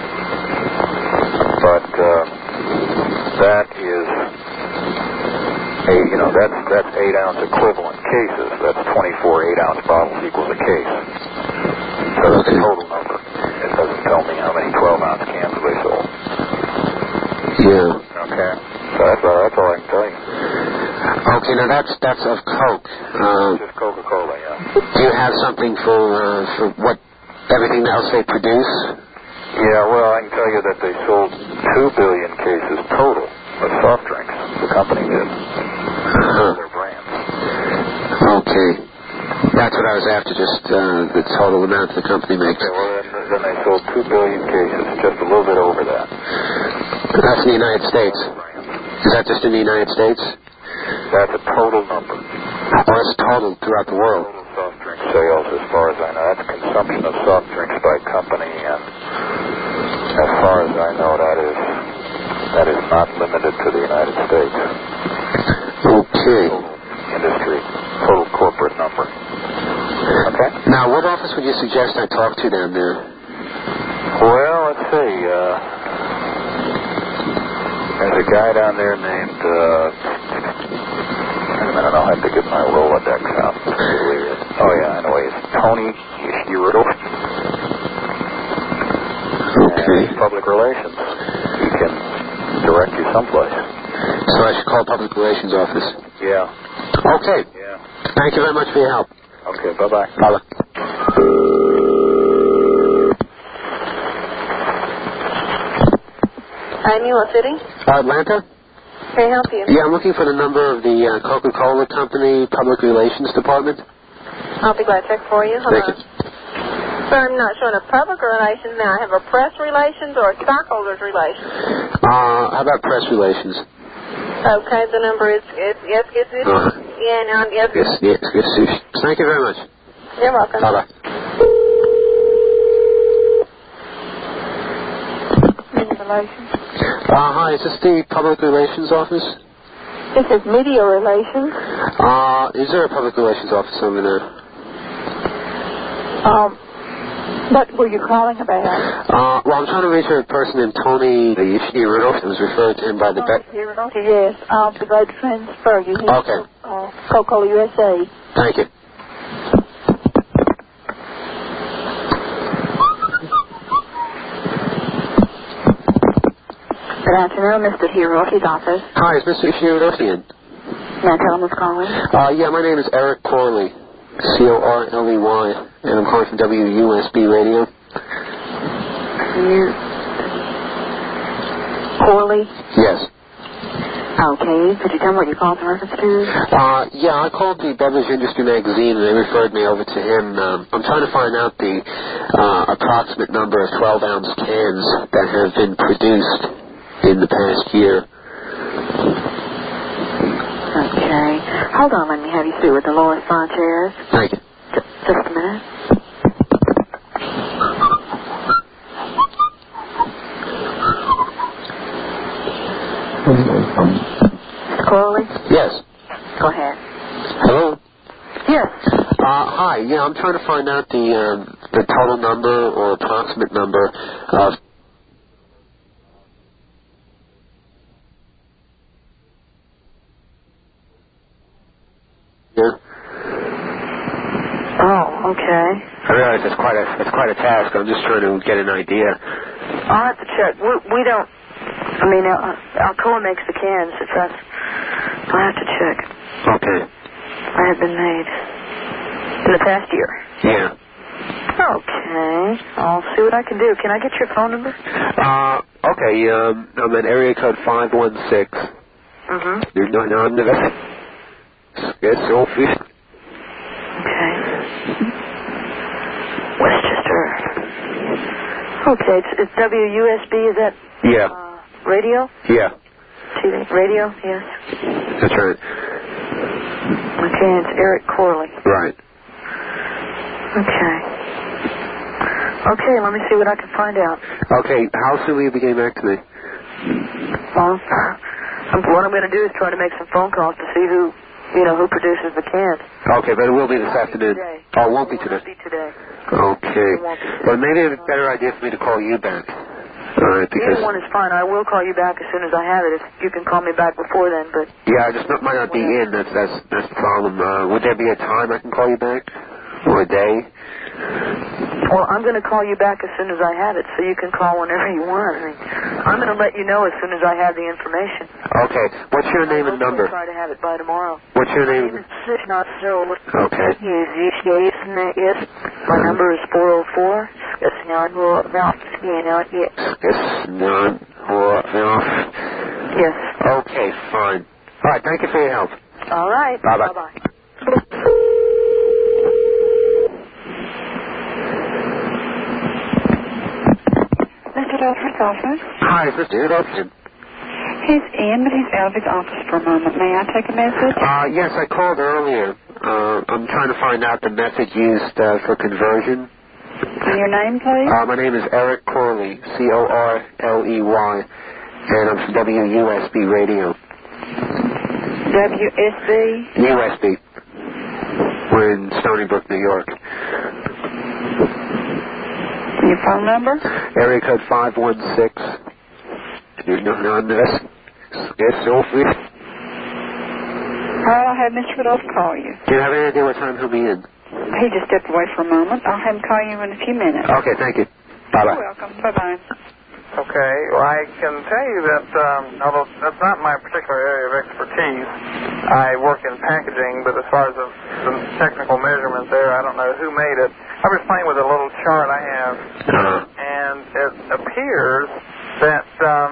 But uh, that is a, you know, that's that's eight ounce equivalent cases. That's twenty-four eight ounce bottles equals a case. So that's the total number. It doesn't tell me how many twelve ounce cans they sold. Yeah. Okay. So that's all. That's all I can tell you. Okay. Now that's that's of Coke. Uh, Just Coca-Cola. Yeah. Do you have something for uh, for what everything else they produce? Yeah, well, I can tell you that they sold two billion cases total of soft drinks. The company did. Uh-huh. Their brands. Okay. That's what I was after, just uh, the total amount the company makes. Okay, well, then, then they sold two billion cases, just a little bit over that. That's in the United States. Is that just in the United States? That's a total number. Oh, that's total throughout the world. Total soft drink sales, as far as I know. That's consumption of soft drinks by company, and as far as I know, that is that is not limited to the United States. Okay. Total industry, total corporate number. Okay. Now, what office would you suggest I talk to down there? Well, let's see. Uh, there's a guy down there named. Uh, wait a minute, I'll have to get my Rolodex out. Oh yeah, I know he is. Tony Ishiro. Okay. And public relations. He can direct you someplace. So I should call public relations office. Yeah. Okay. Yeah. Thank you very much for your help. Okay. Bye bye. Bye bye. Hi, New York City. Uh, Atlanta? Can I help you? Yeah, I'm looking for the number of the uh, Coca-Cola Company Public Relations Department. I'll be glad to check for you. Hold Thank on. you. Sir, I'm not showing a public relations now. I have a press relations or a stockholders relations. Uh, how about press relations? Okay, the number is, is yes, yes, yes. Uh, Yeah, no, yes, yes, yes, yes, yes. Thank you very much. You're welcome. Bye-bye. Media relations. Uh, hi, is this the Public Relations Office? This is media relations. Uh, is there a Public Relations Office over there? Um, what were you calling about? Uh, well, I'm trying to reach a person named Tony Ishiro. It was referred to him by the... Tony Ishiro? Yes, I'll be glad to transfer you. He's Okay. Uh, Coca-Cola U S A. Thank you. Good afternoon, Mister Hiroki's office. Hi, is Mister Ishiro in? May I tell him who's calling? Uh, yeah, my name is Eric Corley. C O R L E Y. And I'm calling from W U S B Radio. You... Corley? Yes. Okay. Could you tell me what you called in reference to? Uh, yeah, I called the Beverage Industry Magazine, and they referred me over to him. Um, I'm trying to find out the uh, approximate number of twelve-ounce cans that have been produced in the past year. Okay. Hold on, let me have you speak with Dolores Sanchez. Thank you. Just, just a minute. Mister Corley? Yes. Go ahead. Hello? Yes. Uh, hi, yeah, I'm trying to find out the, um, the total number or approximate number of Okay. I realize it's quite a it's quite a task. I'm just trying to get an idea. I'll have to check. We, we don't. I mean, uh, Alcoa makes the cans. If that's, I'll have to check. Okay. I have been made in the past year. Yeah. Okay. I'll see what I can do. Can I get your phone number? Uh. Okay. Um. I'm at area code five one six. Mm-hmm. You're not on the. Yes, Sophie. Okay. Westchester. Okay, it's, it's W U S B, is that? Yeah. Uh, radio? Yeah. T V? Radio, yes. That's right. Okay, it's Eric Corley. Right. Okay. Okay, let me see what I can find out. Okay, how soon will you be getting back to me? Well, I'm, what I'm going to do is try to make some phone calls to see who, you know, who produces the cans. Okay, but it will be this afternoon. Today. Oh, it won't be It today. won't be today. Okay. It won't be today. Well, maybe it's a better idea for me to call you back. All right, because... Either one is fine. I will call you back as soon as I have it. If you can call me back before then, but... Yeah, I just not, might not be in. That's that's that's the problem. Uh, would there be a time I can call you back? Or a day? Well, I'm going to call you back as soon as I have it, so you can call whenever you want. I mean, I'm going to let you know as soon as I have the information. Okay. What's your name and number? I'll try to have it by tomorrow. What's your name? My name is not so. Okay. My number is four oh four. It's not Yes. It's not Yes. Okay, fine. All right, thank you for your help. All right. Bye-bye. Bye-bye. Mister Dulford's office. Hi, is this Dulford? He's in, but he's out of his office for a moment. May I take a message? Uh, yes, I called earlier. Uh, I'm trying to find out the method used uh, for conversion. And your name, please? Uh, my name is Eric Corley, C O R L E Y, and I'm from W U S B Radio. W S B? U S B. We're in Stony Brook, New York. Your phone number? Area code five one six. You're not on this. Yes, Sophie. All right, I'll have Mister Rudolph call you. Do you have any idea what time he'll be in? He just stepped away for a moment. I'll have him call you in a few minutes. Okay, thank you. Bye-bye. You're welcome. Bye-bye. Okay, well, I can tell you that, um, although that's not my particular area of expertise, I work in packaging, but as far as the, the technical measurements there, I don't know who made it. I was playing with a little chart I have, and it appears that um,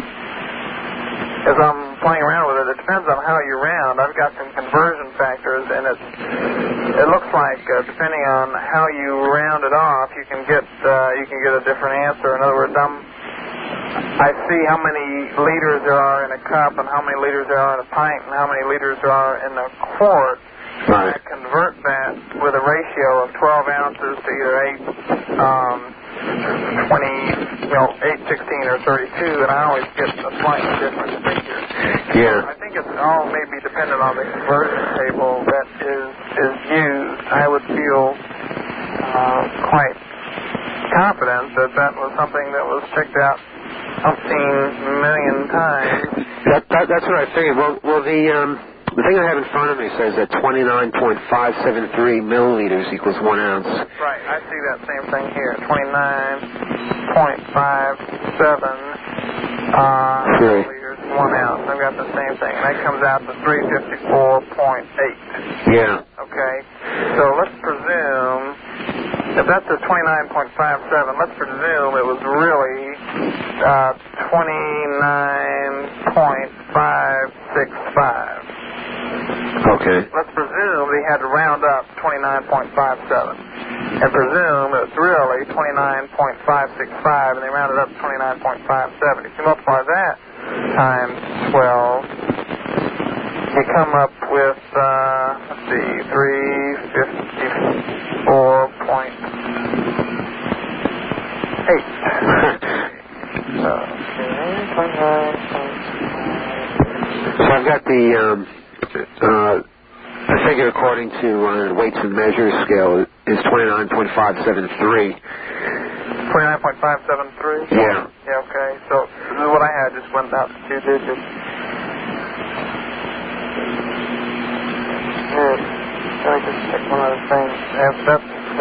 as I'm playing around with it, it depends on how you round. I've got some conversion factors, and it's, it looks like uh, depending on how you round it off, you can get uh, you can get a different answer. In other words, I'm I see how many liters there are in a cup and how many liters there are in a pint and how many liters there are in a quart. Right. I convert that with a ratio of twelve ounces to either eight, um, twenty, you know, eight, sixteen, or thirty-two, and I always get a slightly different figure. Yeah. I think it's all maybe dependent on the conversion table that is, is used. I would feel uh, quite confident that that was something that was checked out umpteen million times. That, that, that's what I figured. Well, well the, um, the thing I have in front of me says that twenty-nine point five seven three milliliters equals one ounce. Right, I see that same thing here. twenty-nine point five seven uh, milliliters, one ounce. I've got the same thing. And that comes out to three fifty-four point eight. Yeah. Okay, so let's presume, if that's a twenty-nine point five seven, let's presume it was really uh, twenty-nine point five six five. Okay. Let's presume they had to round up twenty-nine point five seven. And presume it's really twenty-nine point five six five, and they rounded up to twenty-nine point five seven. If you multiply that times twelve, you come up with, uh, let's see, three fifty-four point eight. So I've got the, um, uh, the figure according to uh, weights and measures scale is twenty-nine point five seven three. twenty-nine point five seven three? Yeah. Yeah, okay. So this is what I had, just went out to two digits. Good. Let me just check one other thing. If that's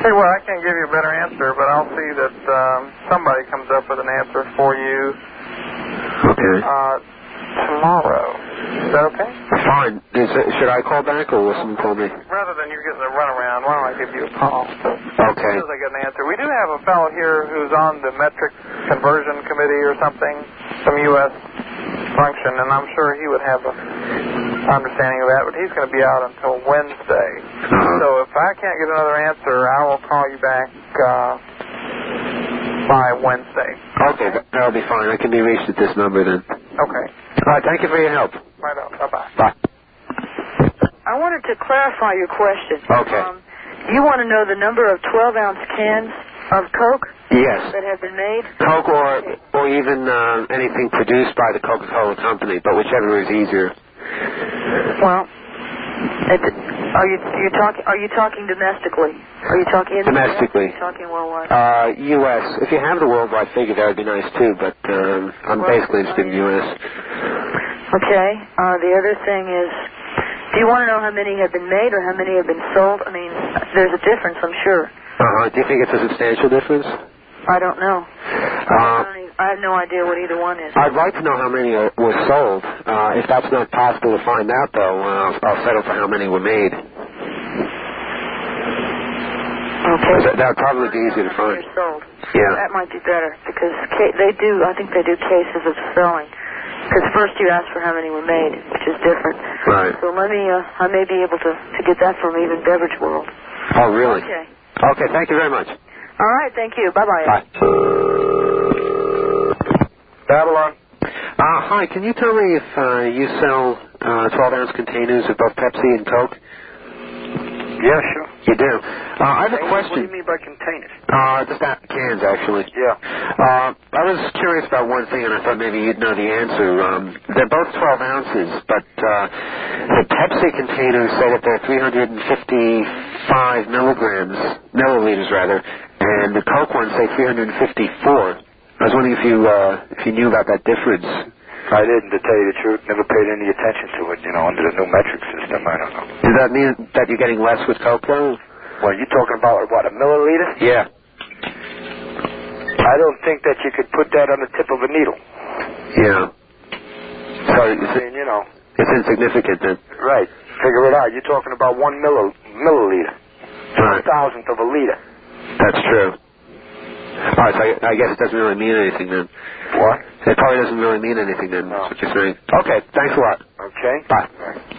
Okay, well, I can't give you a better answer, but I'll see that um, somebody comes up with an answer for you. Okay. Uh, tomorrow. Is that okay? Fine. Is it, should I call back or will someone call me? Rather than you getting the runaround, why don't I give you a call? Okay. As soon as I get an answer. We do have a fellow here who's on the metric conversion committee or something, some U S function, and I'm sure he would have a understanding of that, but he's going to be out until Wednesday. Uh-huh. So if I can't get another answer, I will call you back uh, by Wednesday. Okay, that, that'll be fine. I can be reached at this number then. Okay. All right, thank you for your help. Right on. Bye-bye. Bye. I wanted to clarify your question. Okay. Um, you want to know the number of twelve-ounce cans of Coke Yes. that have been made? Coke or or even uh, anything produced by the Coca-Cola Company, but whichever is easier. Well, it, are you you talking? Are you talking domestically? Are you talking in Domestically. The U S? Are you talking worldwide? Uh, U S If you have the worldwide figure, that would be nice too, but um, I'm Well, basically interested in U S Okay. Uh, the other thing is, do you want to know how many have been made or how many have been sold? I mean, there's a difference, I'm sure. Uh-huh. Do you think it's a substantial difference? I don't know. Uh, I, don't even, I have no idea what either one is. I'd like to know how many are, were sold. Uh, if that's not possible to find out, though, uh, I'll, I'll settle for how many were made. Okay. That, that would probably be easier to find. Sold. Yeah. That might be better because ca- they do. I think they do cases of selling. Because first you ask for how many were made, which is different. Right. So let me. Uh, I may be able to to get that from even Beverage World. Oh, really? Okay. Okay. Thank you very much. All right. Thank you. Bye bye. Bye. Babylon. Uh, hi. Can you tell me if uh, you sell uh, twelve-ounce containers of both Pepsi and Coke? Yeah, sure. You do. Uh, I have a question. What do you mean by containers? Uh, just that cans, actually. Yeah. Uh, I was curious about one thing, and I thought maybe you'd know the answer. Um, they're both twelve ounces, but uh, the Pepsi containers say that they're three hundred fifty-five milligrams, milliliters rather, and the Coke ones say three hundred fifty-four. I was wondering if you uh, if you knew about that difference. I didn't, to tell you the truth. Never paid any attention to it, you know, under the new metric system. I don't know. Does that mean that you're getting less with Coke, though? Well, you talking about, what, a milliliter? Yeah. I don't think that you could put that on the tip of a needle. Yeah. So I it's, mean, you know. it's insignificant then. Right. Figure it out. You're talking about one milli- milliliter. Right. One thousandth of a liter. That's true. All right, so I, I guess it doesn't really mean anything then. What? It probably doesn't really mean anything then, No. that's what you're saying. Okay, thanks a lot. Okay. Bye.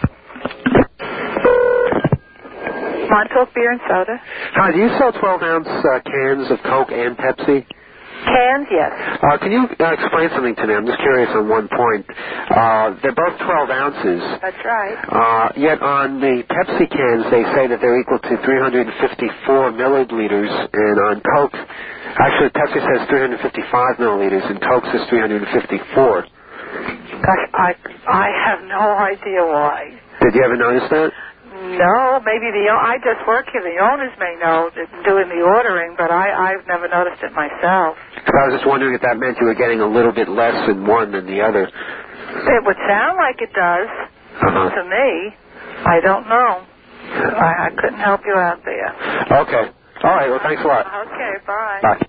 Montauk Beer and Soda. Hi, do you sell twelve-ounce uh, cans of Coke and Pepsi? Cans, yes. Uh, can you uh, explain something to me? I'm just curious on one point. Uh, they're both twelve ounces. That's right. Uh, yet on the Pepsi cans, they say that they're equal to three hundred fifty-four milliliters, and on Coke, actually Pepsi says three hundred fifty-five milliliters, and Coke says three hundred fifty-four. Gosh, I I have no idea why. Did you ever notice that? No, maybe the I just work here. The owners may know that doing the ordering, but I I've never noticed it myself. I was just wondering if that meant you were getting a little bit less in one than the other. It would sound like it does Uh-huh. to me. I don't know. I, I couldn't help you out there. Okay. All right. Well, thanks a lot. Okay, bye. Bye.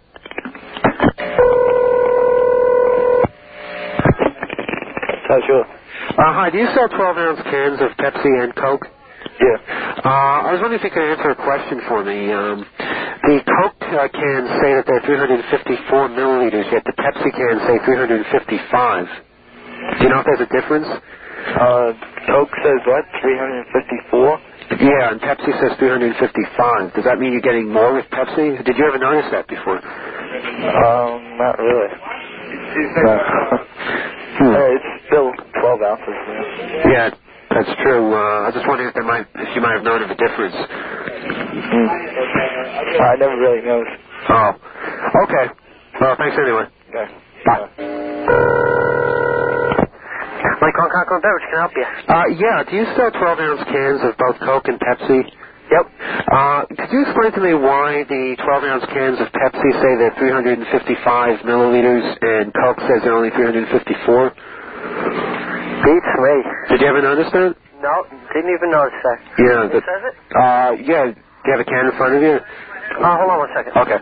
Sure. Uh, hi, do you sell twelve-ounce cans of Pepsi and Coke? Yeah. Uh, I was wondering if you could answer a question for me. Um, the Coke uh, cans say that they're three hundred fifty-four milliliters, yet the Pepsi cans say three hundred fifty-five. Do you know if there's a difference? Uh, Coke says what, three hundred fifty-four? Yeah, and Pepsi says three hundred fifty-five. Does that mean you're getting more with Pepsi? Did you ever notice that before? Um, not really. No. Hmm. Uh, it's still twelve ounces. Yeah. Yeah, that's true. Uh, I was just wondering if there might, if you might have known of a difference. Mm. I never really noticed. Oh, okay. Well, thanks anyway. Okay. Bye. Mike on Concord Beverage, can I help you? Uh, yeah, do you sell twelve-ounce cans of both Coke and Pepsi? Yep. Uh, could you explain to me why the twelve-ounce cans of Pepsi say they're three hundred fifty-five milliliters and Coke says they're only three hundred fifty-four? Beats me. Did you ever notice that? No, didn't even notice that. Yeah. It The, says it? uh, yeah. Do you have a can in front of you? Uh, hold on one second. Okay.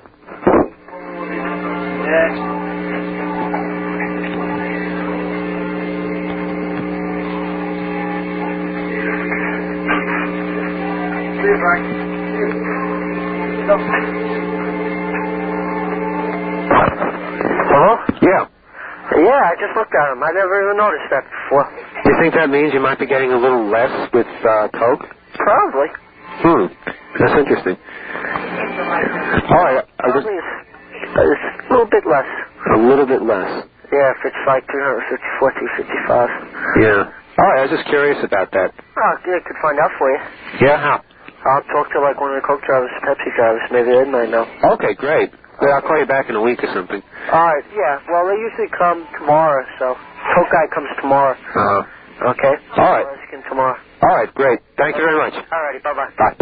Hello? Yeah. Yeah, I just looked at them. I never even noticed that before. You think that means you might be getting a little less with uh, Coke? Probably. Hmm. That's interesting. All right. I was, Probably it's, it's a little bit less. a little bit less. Yeah, if it's like three fifty-four, three fifty-five. Yeah. All right. I was just curious about that. Oh, yeah, I could find out for you. Yeah. How? I'll talk to like one of the Coke drivers, Pepsi drivers. Maybe they might know. Okay. Great. Well, I'll call you back in a week or something. All right. Yeah. Well, they usually come tomorrow, so Coke guy comes tomorrow. Uh-huh. Okay. All right. I'll ask him tomorrow. All right. Great. Thank you very much. All righty. Bye bye. Bye.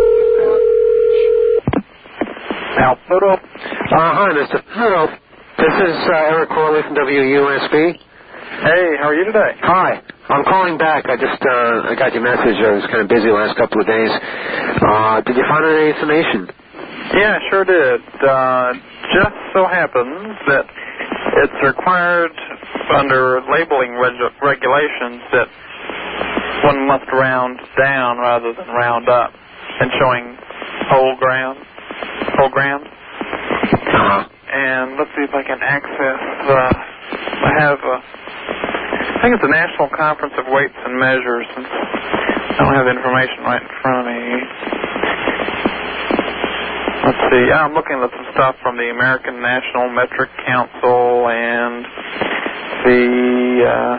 Hello. Uh, hi, Mister Hello. This is uh, Eric Corley from W U S B. Hey, how are you today? Hi. I'm calling back. I just uh, I got your message. I was kind of busy the last couple of days. Uh, did you find any information? Yeah, sure did. Uh, just so happens that it's required under labeling reg- regulations that one must round down rather than round up, and showing whole grams. Whole grams. Uh-huh. And let's see if I can access. Uh, I have. Uh, I think it's the National Conference of Weights and Measures. Since I don't have the information right in front of me. Let's see. Yeah, I'm looking at some stuff from the American National Metric Council and the. Uh,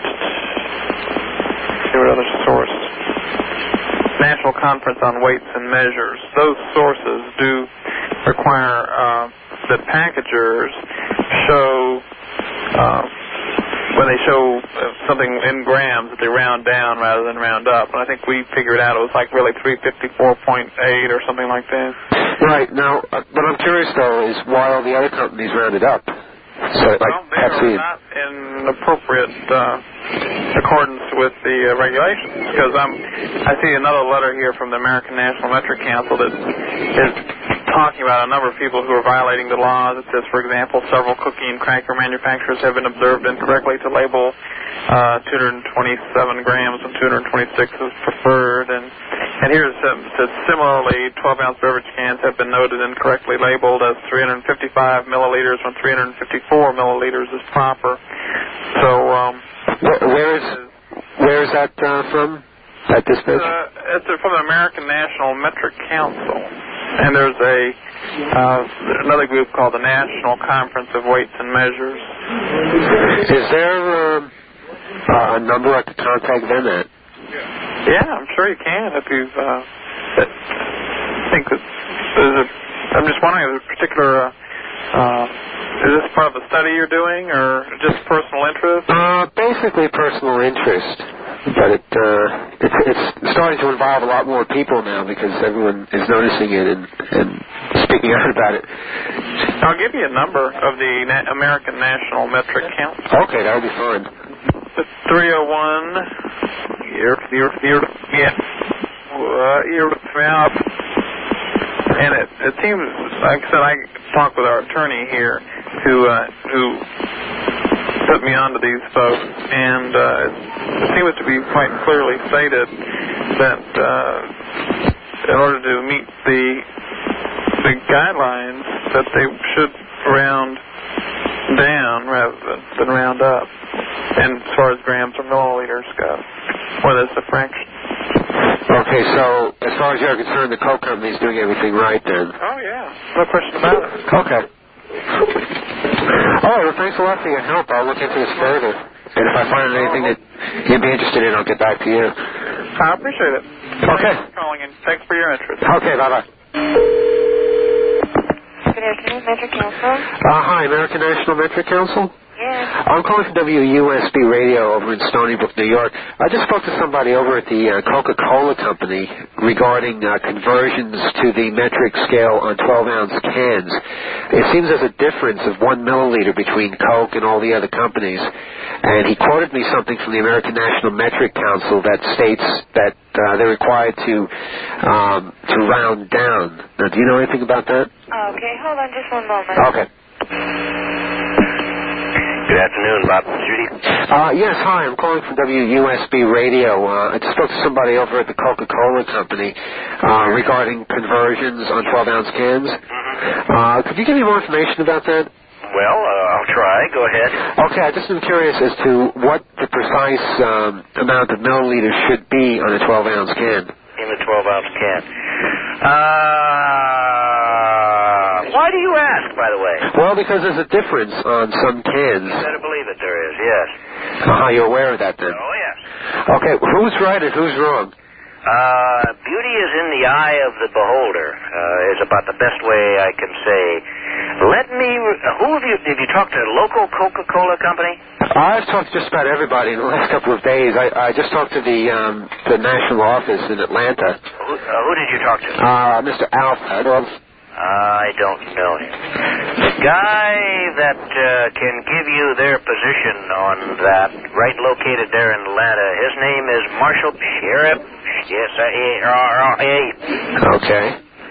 let's see what other source. National Conference on Weights and Measures. Those sources do require uh, that packagers show, uh, when they show something in grams, that they round down rather than round up. And I think we figured out it was like really three fifty-four point eight or something like that. Right. Now, uh, what I'm curious, though, is why all the other companies rounded up. So, like well, they Pepsi are not in appropriate uh, accordance with the uh, regulations. Because um, I see another letter here from the American National Metric Council that is talking about a number of people who are violating the laws. It says, for example, several cookie and cracker manufacturers have been observed incorrectly to label uh, two hundred twenty-seven grams when two hundred twenty-six is preferred. And, and here it says, similarly, twelve-ounce beverage cans have been noted incorrectly labeled as three hundred fifty-five milliliters when three hundred fifty-four milliliters is proper. So, um, where, where is where is that uh, from? At this page? Uh, it's from the American National Metric Council. And there's a uh, another group called the National Conference of Weights and Measures. Is there um, uh, a number I could contact them at? Yeah, I'm sure you can if you've. Uh, think that there's a. I'm just wondering, is a particular. Uh, uh, is this part of the study you're doing, or just personal interest? Uh, basically personal interest. But it, uh, it's, it's starting to involve a lot more people now because everyone is noticing it and, and speaking out about it. I'll give you a number of the Na- American National Metric Council. Okay, that would be fine. It's three oh one. Year, year, year, yeah. Uh, year, and it, it seems, like I said, I talked with our attorney here who, uh, who put me onto these folks, and uh, it seems to be quite clearly stated that uh, in order to meet the the guidelines, that they should round down rather than, than round up, and as far as grams or milliliters go, whether it's a fraction. Okay, so as far as you're concerned, the Coke company's doing everything right then? Oh, yeah. No question about it. Okay. All right, well, thanks a lot for your help. I'll look into this further. And if I find anything that you'd be interested in, I'll get back to you. I appreciate it. Okay. Thanks for calling in. Thanks for your interest. Okay, bye-bye. Good afternoon, Metric Council. Uh, hi, American National Metric Council? Yes. I'm calling from W U S B Radio over in Stony Brook, New York. I just spoke to somebody over at the uh, Coca-Cola Company regarding uh, conversions to the metric scale on twelve-ounce cans. It seems there's a difference of one milliliter between Coke and all the other companies. And he quoted me something from the American National Metric Council that states that uh, they're required to um, to round down. Now, do you know anything about that? Okay, hold on just one moment. Okay. Good afternoon, Bob and Judy. Uh, yes, hi. I'm calling from W U S B Radio. Uh, I just spoke to somebody over at the Coca-Cola Company uh, regarding conversions on twelve-ounce cans. Mm-hmm. Uh, could you give me more information about that? Well, uh, I'll try. Go ahead. Okay, I just am curious as to what the precise um, amount of milliliters should be on a twelve-ounce can. In a twelve-ounce can. Uh, why do you ask, by the way? Well, because there's a difference on some cans. You better believe it, there is, yes. Uh-huh, you're aware of that, then? Oh, yes. Okay, who's right and who's wrong? Uh, beauty is in the eye of the beholder, uh, is about the best way I can say. Let me, uh, who have you, did you talk to the local Coca-Cola company? I've talked to just about everybody in the last couple of days. I, I just talked to the um, the national office in Atlanta. Who, uh, who did you talk to? Uh, Mister Alfred. I don't know him. The guy that uh, can give you their position on that, right located there in Atlanta, his name is Marshall Sheriff. Yes, I... Okay.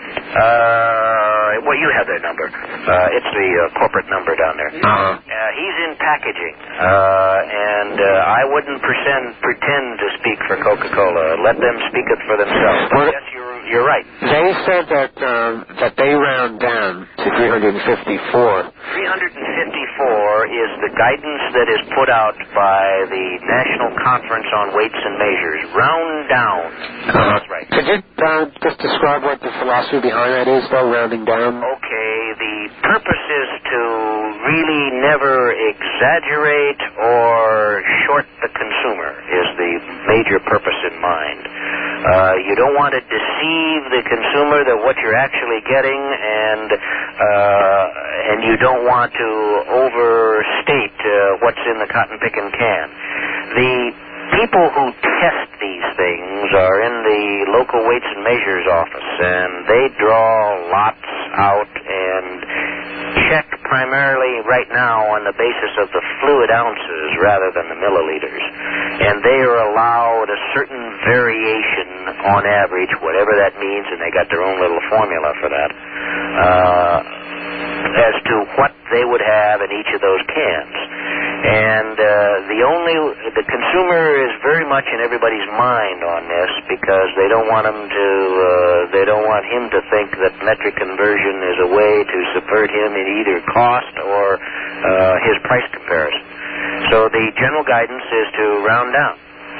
Uh, well, you have that number. Uh, it's the uh, corporate number down there. Uh-huh. Uh, he's in packaging, uh, and uh, I wouldn't pretend, pretend to speak for Coca-Cola. Let them speak it for themselves. Well, yes, you're you're right. They said that um, that they round down to three hundred fifty-four. three hundred fifty-four is the guidance that is put out by the National Conference on Weights and Measures. Round down. Uh-huh. That's right. Could you uh, just describe what the philosophy behind that is, though, rounding down? Okay, the purpose is to really never exaggerate or short the consumer is the major purpose in mind. Uh, you don't want to deceive the consumer that what you're actually getting, and uh, and you don't want to overstate uh, what's in the cotton picking can. The people who test these things are in the local weights and measures office, and they draw lots out and check primarily right now on the basis of the fluid ounces rather than the milliliters. And they are allowed a certain variation on average, whatever that means, and they got their own little formula for that, uh, as to what they would have in each of those cans. And uh, the only, the consumer is very much in everybody's mind on this because they don't want him to, uh, they don't want him to think that metric conversion is a way to subvert him in either cost or uh, his price comparison. So the general guidance is to round down.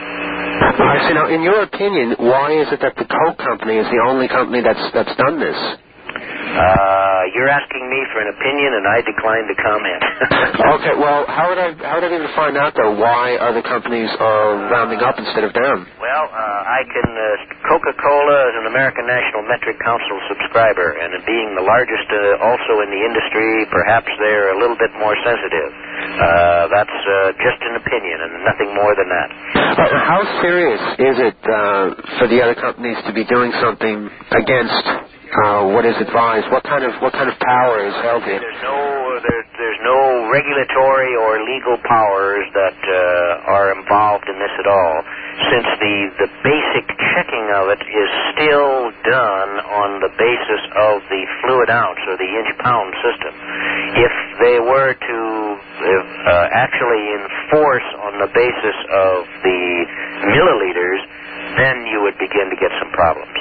I see. Now, in your opinion, why is it that the Coke company is the only company that's that's done this? Uh, you're asking me for an opinion, and I decline to comment. Okay, well, how would I how would I be able to find out, though, why other companies are rounding up instead of down? Well, uh, I can, uh, Coca-Cola is an American National Metric Council subscriber, and being the largest uh, also in the industry, perhaps they're a little bit more sensitive. Uh, that's uh, just an opinion, and nothing more than that. Uh, how serious is it uh, for the other companies to be doing something against Uh, what is advised? What kind of what kind of power is held here? There's no there, there's no regulatory or legal powers that uh, are involved in this at all, since the the basic checking of it is still done on the basis of the fluid ounce or the inch pound system. If they were to if, uh, actually enforce on the basis of the milliliters, then you would begin to get some problems.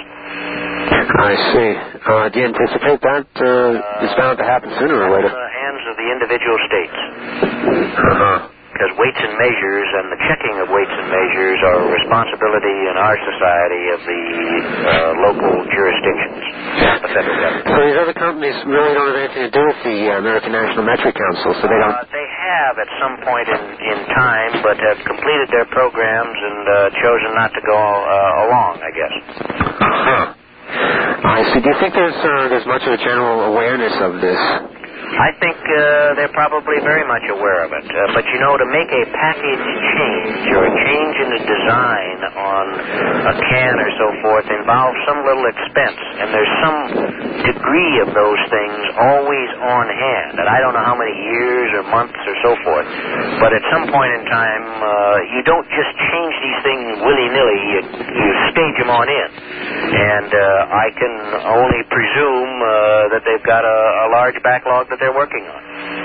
I see. Uh, do you anticipate that uh, is bound to happen sooner or later? In the hands of the individual states. Uh-huh. Because weights and measures and the checking of weights and measures are a responsibility in our society of the uh, local jurisdictions, not the federal government. So these other companies really don't have anything to do with the uh, American National Metric Council, so they don't... Uh, they have at some point in, in time, but have completed their programs and uh, chosen not to go uh, along, I guess. Huh. I see. Do you think there's uh, there's much of a general awareness of this? I think uh, they're probably very much aware of it. Uh, but, you know, to make a package change or a change in the design on a can or so forth involves some little expense. And there's some degree of those things always on hand. And I don't know how many years or months or so forth. But at some point in time, uh, you don't just change these things willy-nilly. You, you stage them on in. And uh, I can only presume uh, that they've got a, a large backlog that they're working on.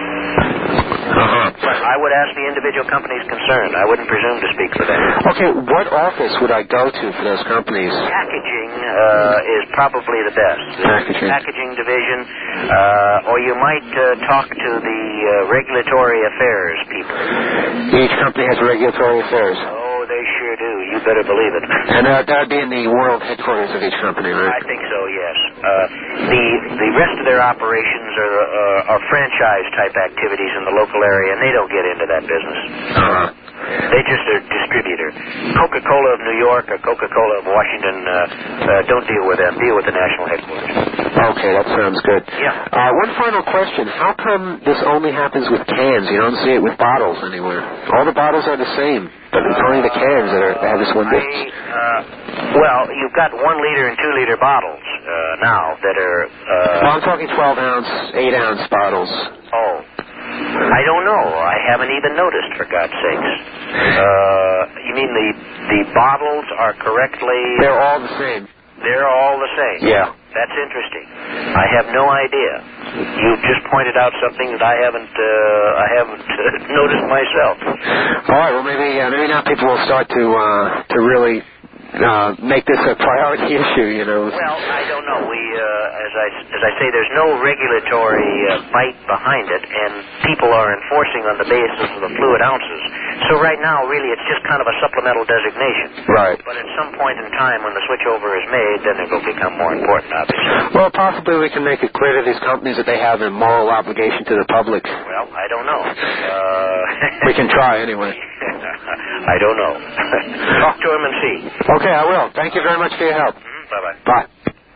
Uh-huh. But I would ask the individual companies concerned. I wouldn't presume to speak for them. Okay, what office would I go to for those companies? Packaging uh, is probably the best. Packaging. Packaging division, uh, or you might uh, talk to the uh, regulatory affairs people. Each company has regulatory affairs. Oh, they sure do. You better believe it. And uh, that would be in the world headquarters of each company, right? I think so, yes. Uh, the the rest of their operations are, uh, are franchise-type activities in the local area, and they don't get into that business. Uh-huh. They just are distributor. Coca-Cola of New York or Coca-Cola of Washington, uh, uh, don't deal with them. Deal with the national headquarters. Okay, that sounds good. Yeah. Uh, one final question. How come this only happens with cans? You don't see it with bottles anywhere. All the bottles are the same, but it's only the cans that, are, that have this one difference. Uh, well, you've got one-liter and two-liter bottles uh, now that are... Uh, well, I'm talking twelve-ounce, eight-ounce bottles. Oh. I don't know. I haven't even noticed, for God's sakes. Uh, you mean the the bottles are correctly... They're all the same. They're all the same? Yeah. That's interesting. I have no idea. You've just pointed out something that I haven't uh, I haven't uh, noticed myself. All right. Well, maybe uh, maybe now people will start to uh, to really uh, make this a priority issue. You know. Well, I don't know. We uh, as I as I say, there's no regulatory uh, bite behind it, and people are enforcing on the basis of the fluid ounces. So right now, really, it's just kind of a supplemental designation. Right. But at some point in time, when the switchover is made, then it will become more important, obviously. Well, possibly we can make it clear to these companies that they have a moral obligation to the public. Well, I don't know. Uh, we can try anyway. I don't know. Talk to him and see. Okay, I will. Thank you very much for your help. Mm-hmm. Bye-bye. Bye.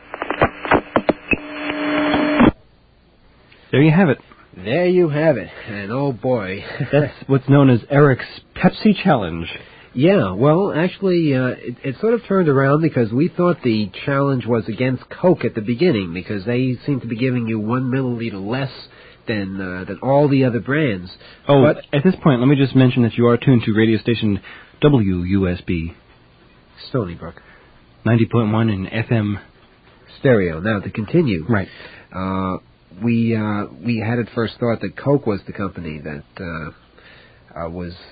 There you have it. There you have it. And oh boy. That's what's known as Eric's Pepsi Challenge. Yeah, well, actually, uh, it, it sort of turned around because we thought the challenge was against Coke at the beginning because they seem to be giving you one milliliter less than uh, than all the other brands. Oh, but at this point, let me just mention that you are tuned to radio station W U S B. Stony Brook. ninety point one in F M. Stereo. Now, to continue. Right. Uh, we, uh, we had at first thought that Coke was the company that uh, uh, was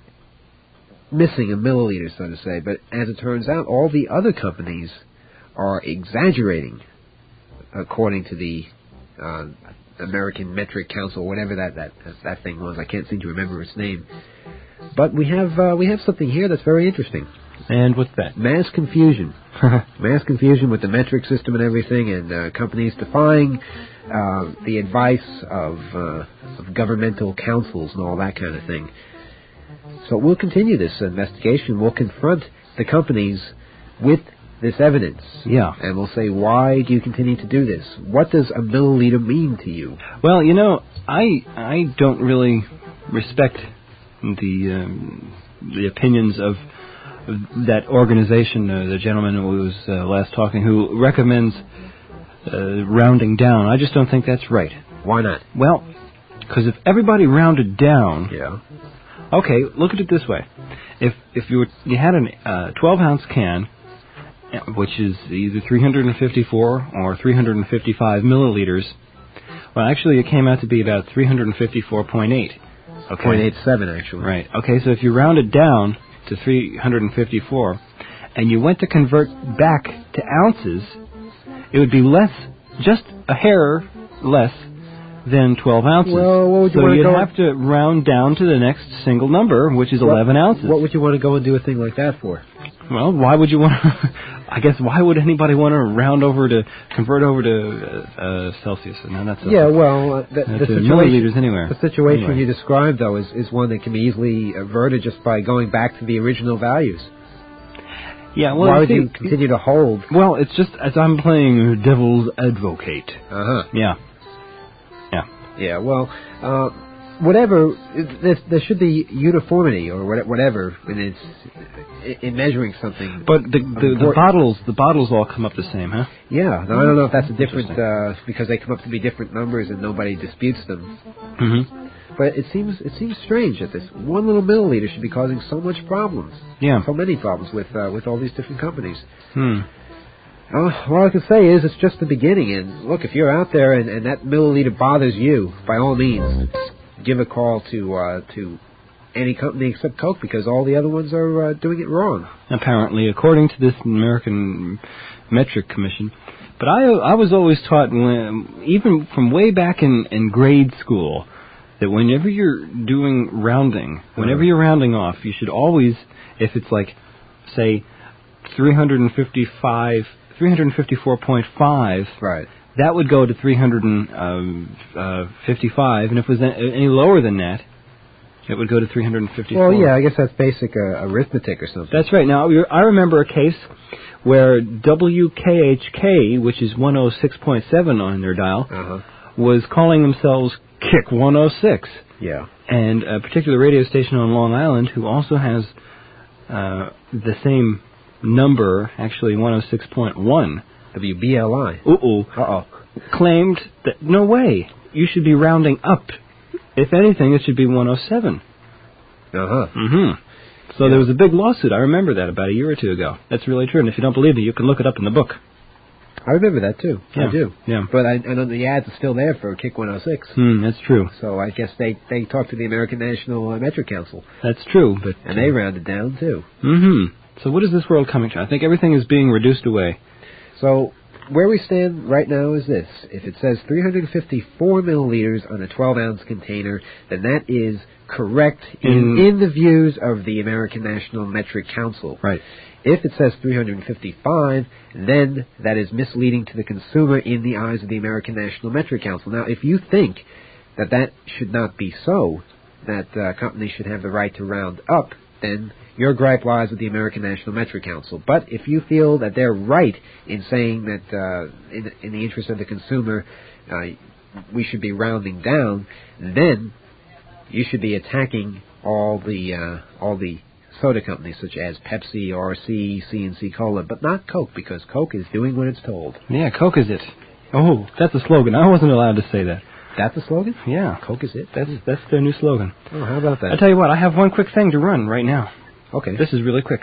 missing a milliliter, so to say. But as it turns out, all the other companies are exaggerating, according to the uh, American Metric Council, whatever that, that that thing was. I can't seem to remember its name. But we have uh, we have something here that's very interesting. And what's that? Mass confusion. Mass confusion with the metric system and everything, and uh, companies defying uh, the advice of, uh, of governmental councils and all that kind of thing. So we'll continue this investigation. We'll confront the companies with this evidence. Yeah. And we'll say, why do you continue to do this? What does a milliliter mean to you? Well, you know, I I don't really respect the um, the opinions of that organization, uh, the gentleman who was uh, last talking, who recommends uh, rounding down. I just don't think that's right. Why not? Well, because if everybody rounded down... Yeah. Okay, look at it this way. If if you were, you had a uh, twelve-ounce can, which is either three hundred fifty-four or three hundred fifty-five milliliters, well, actually it came out to be about three hundred fifty-four point eight. Okay. zero point eight seven, actually. Right. Okay, so if you round it down to three hundred fifty-four, and you went to convert back to ounces, it would be less, just a hair less than twelve ounces. Well, what would you so want to you'd go have to round down to the next single number, which is what, eleven ounces. What would you want to go and do a thing like that for? Well, why would you want to... I guess, why would anybody want to round over to, convert over to uh, uh, Celsius? No, not Celsius. Yeah, well, uh, the, the situation, milliliters anywhere. The situation anyway. you described, though, is, is one that can be easily averted just by going back to the original values. Yeah, well, why would see, you continue to hold? Well, it's just as I'm playing devil's advocate. Uh-huh. Yeah. Yeah. Yeah, well, uh, whatever, there, there should be uniformity or whatever when it's in measuring something. But the the, the bottles, the bottles all come up the same, huh? Yeah. Now, I don't know if that's a different uh, because they come up to be different numbers and nobody disputes them. Mm-hmm. But it seems it seems strange that this one little milliliter should be causing so much problems. Yeah. So many problems with uh, with all these different companies. Hmm. Uh, all I can say is it's just the beginning. And look, if you're out there and, and that milliliter bothers you, by all means, give a call to uh, to any company except Coke, because all the other ones are uh, doing it wrong. Apparently, according to this American Metric Commission. But I I was always taught, when, even from way back in, in grade school, that whenever you're doing rounding, whenever you're rounding off, you should always, if it's like, say, three hundred fifty-five, three hundred fifty-four point five, right, that would go to three hundred fifty-five, and if it was any lower than that, it would go to three hundred fifty-four. Well, yeah, I guess that's basic uh, arithmetic or something. That's right. Now, I remember a case where W K H K, which is one oh six point seven on their dial, uh-huh. was calling themselves Kick one oh six. Yeah. And a particular radio station on Long Island, who also has uh, the same number, actually one oh six point one. W B L I. Uh-oh. Uh-oh. Claimed that, no way, you should be rounding up. If anything, it should be one oh seven. Uh-huh. Mm-hmm. So yeah. There was a big lawsuit. I remember that about a year or two ago. That's really true. And if you don't believe me, you can look it up in the book. I remember that, too. Yeah. I do. Yeah. But I, I know the ads are still there for Kick one oh six. Hmm, that's true. So I guess they, they talked to the American National uh, Metric Council. That's true. But And they rounded down, too. Mm-hmm. So what is this world coming to? I think everything is being reduced away. So where we stand right now is this. If it says three hundred fifty-four milliliters on a twelve-ounce container, then that is correct in, in, in the views of the American National Metric Council. Right. If it says three hundred fifty-five, then that is misleading to the consumer in the eyes of the American National Metric Council. Now, if you think that that should not be so, that uh, companies should have the right to round up, then your gripe lies with the American National Metric Council. But if you feel that they're right in saying that uh, in, in the interest of the consumer uh, we should be rounding down, then you should be attacking all the uh, all the soda companies such as Pepsi, R C, C and C Cola, but not Coke, because Coke is doing what it's told. Yeah, Coke is it. Oh, that's a slogan. I wasn't allowed to say that. That's a slogan? Yeah. Coke is it? That's that's their new slogan. Oh, how about that? I tell you what, I have one quick thing to run right now. Okay. This is really quick.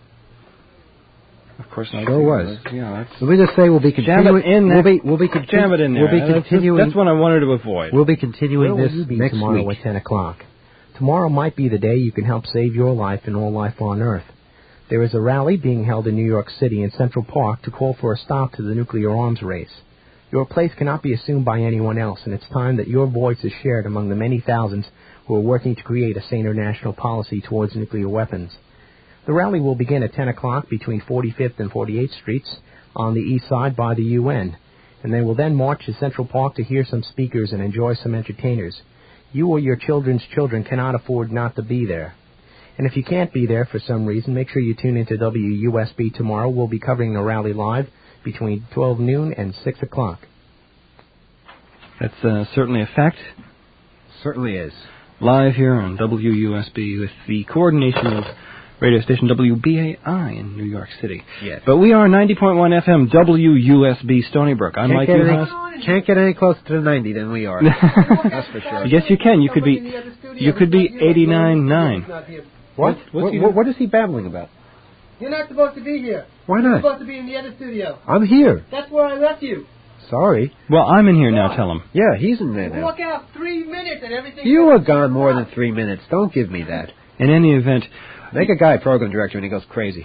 Of course not. Sure was. Yeah, that's... Let me just say we'll be continuing. Jam it in we'll there. be we'll be continu- Jam it in there. We'll be continuing. That's, that's what I wanted to avoid. We'll be continuing Where this will you be next tomorrow week at ten o'clock? Tomorrow might be the day you can help save your life and all life on Earth. There is a rally being held in New York City in Central Park to call for a stop to the nuclear arms race. Your place cannot be assumed by anyone else, and it's time that your voice is shared among the many thousands who are working to create a saner national policy towards nuclear weapons. The rally will begin at ten o'clock between forty-fifth and forty-eighth Streets on the east side by the U N, and they will then march to Central Park to hear some speakers and enjoy some entertainers. You or your children's children cannot afford not to be there. And if you can't be there for some reason, make sure you tune into W U S B tomorrow. We'll be covering the rally live between twelve noon and six o'clock. That's uh, certainly a fact. Certainly is. Live here on W U S B with the coordination of radio station W B A I in New York City. Yes. But we are ninety point one F M W U S B Stony Brook. I'm can't Mike get Newhouse. any, Can't get any closer to the ninety than we are. That's for sure. Yes, you can. You could be. You could be eighty-nine point nine. What? What, what, what is he babbling about? You're not supposed to be here. Why You're not? supposed to be in the other studio. I'm here. That's where I left you. Sorry. Well, I'm in here now. Tell him. Yeah, he's in there now. Walk out three minutes and everything. You were gone more than three minutes. Don't give me that. In any event, make a guy program director and he goes crazy.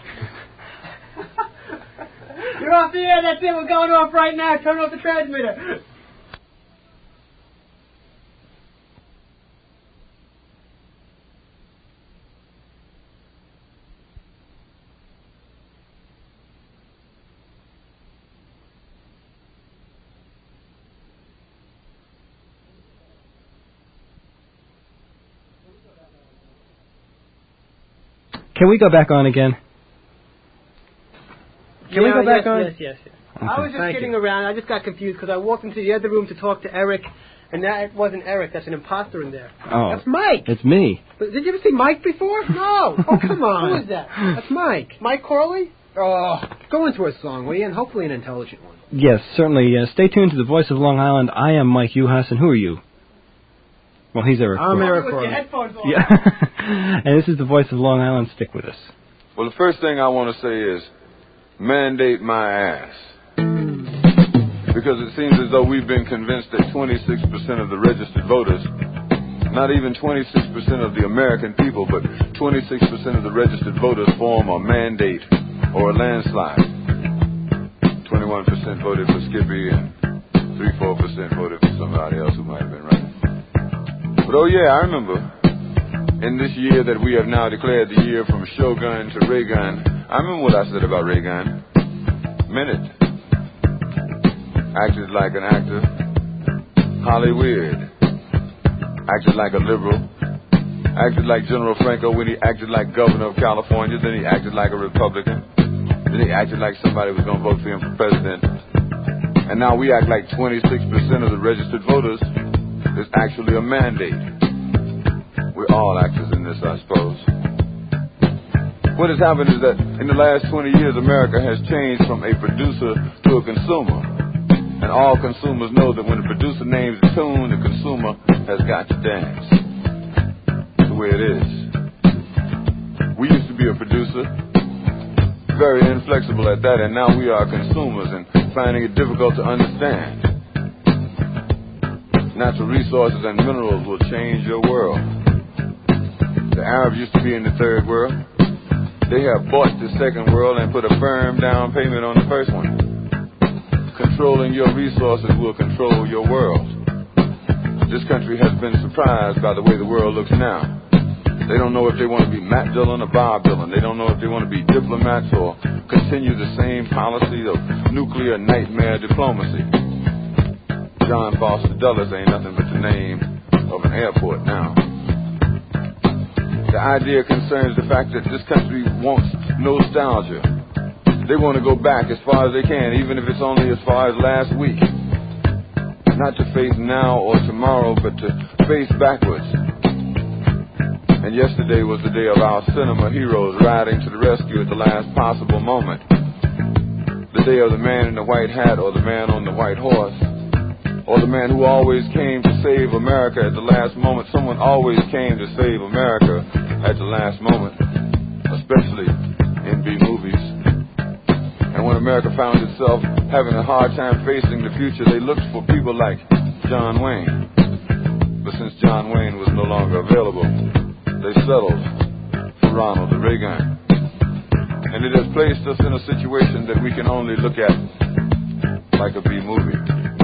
You're off the air. That's it. We're going off right now. Turn off the transmitter. can we go back on again? Can yeah, we go back yes, on? Yes, yes, yes. I was just Thank kidding you. around. I just got confused because I walked into the other room to talk to Eric, and that wasn't Eric. That's an imposter in there. Oh. That's Mike. It's me. But did you ever see Mike before? No. Oh, come on. Who is that? That's Mike. Mike Corley? Oh, go into a song, will you? And hopefully an intelligent one. Yes, certainly. Uh, stay tuned to the Voice of Long Island. I am Mike Uhas, and who are you? Well, he's Eric I'm Corley. Eric With Corley. your headphones on. Yeah. And this is the Voice of Long Island. Stick with us. Well, the first thing I want to say is mandate my ass. Because it seems as though we've been convinced that twenty-six percent of the registered voters, not even twenty-six percent of the American people, but twenty-six percent of the registered voters form a mandate or a landslide. twenty-one percent voted for Skippy and three to four percent voted for somebody else who might have been running. But oh yeah, I remember in this year that we have now declared the year from Shogun to Reagan, I remember what I said about Reagan. Meant it. Acted like an actor. Hollywood. Acted like a liberal. Acted like General Franco when he acted like governor of California. Then he acted like a Republican. Then he acted like somebody was going to vote for him for president. And now we act like twenty-six percent of the registered voters is actually a mandate. We're all actors in this, I suppose. What has happened is that in the last twenty years, America has changed from a producer to a consumer. And all consumers know that when the producer names a tune, the consumer has got to dance. That's the way it is. We used to be a producer, very inflexible at that, and now we are consumers and finding it difficult to understand. Natural resources and minerals will change your world. The Arabs used to be in the third world. They have bought the second world and put a firm down payment on the first one. Controlling your resources will control your world. This country has been surprised by the way the world looks now. They don't know if they want to be Matt Dillon or Bob Dylan. They don't know if they want to be diplomats or continue the same policy of nuclear nightmare diplomacy. John Foster Dulles ain't nothing but the name of an airport now. The idea concerns the fact that this country wants nostalgia. They want to go back as far as they can, even if it's only as far as last week. Not to face now or tomorrow, but to face backwards. And yesterday was the day of our cinema heroes riding to the rescue at the last possible moment. The day of the man in the white hat or the man on the white horse. Or the man who always came to save America at the last moment. Someone always came to save America at the last moment. Especially in B-movies. And when America found itself having a hard time facing the future, they looked for people like John Wayne. But since John Wayne was no longer available, they settled for Ronald Reagan. And it has placed us in a situation that we can only look at like a B-movie.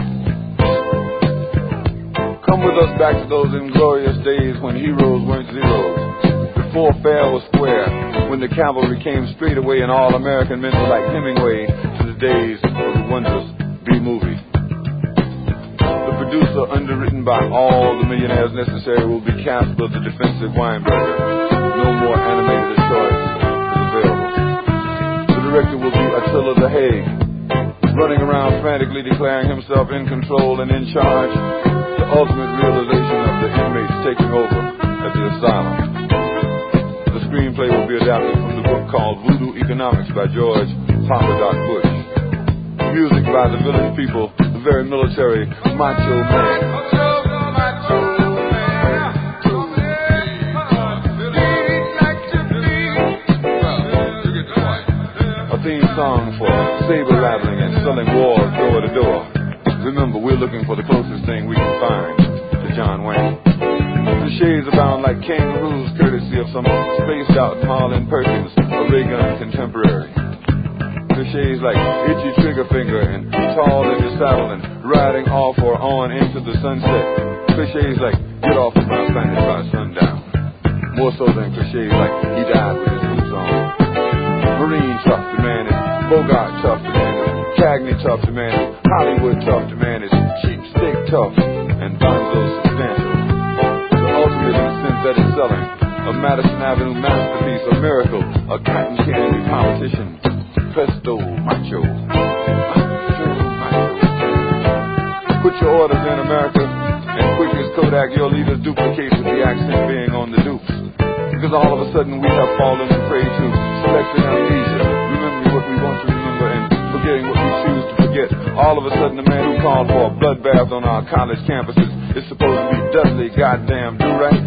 Come with us back to those inglorious days when heroes weren't zeros. Before fair was square, when the cavalry came straight away and all American men were like Hemingway, to the days of the wondrous B-movie. The producer, underwritten by all the millionaires necessary, will be Casper the defensive Weinberger. No more animated choice is available. The director will be Attila the Hague, running around frantically declaring himself in control and in charge. The ultimate realization of the inmates taking over at the asylum. The screenplay will be adapted from the book called Voodoo Economics by George Papa Doc Bush. Music by the village people, the very military Macho Man. A theme song for saber rattling and selling wars door to door. Remember, we're looking for the closest thing we can find to John Wayne. The shades abound like kangaroos, courtesy of some spaced out Marlon Perkins, a Reagan contemporary. The shades like itchy trigger finger and tall in his saddle and riding off or on into the sunset. Cliches like get off of my planet by sundown. More so than cliches like he died with his boots on. Marine tough to man is Bogart tough to man is Cagney tough to man is Hollywood tough to man is cheap steak tough and Bonzo substantial. Ultimate in synthetic selling, a Madison Avenue masterpiece, a miracle, a cotton candy politician, presto macho. back, your leaders duplicate with the accent being on the dupes. Because all of a sudden we have fallen prey to selective amnesia, remembering what we want to remember and forgetting what we choose to forget. All of a sudden the man who called for a bloodbath on our college campuses is supposed to be Dudley goddamn do-right.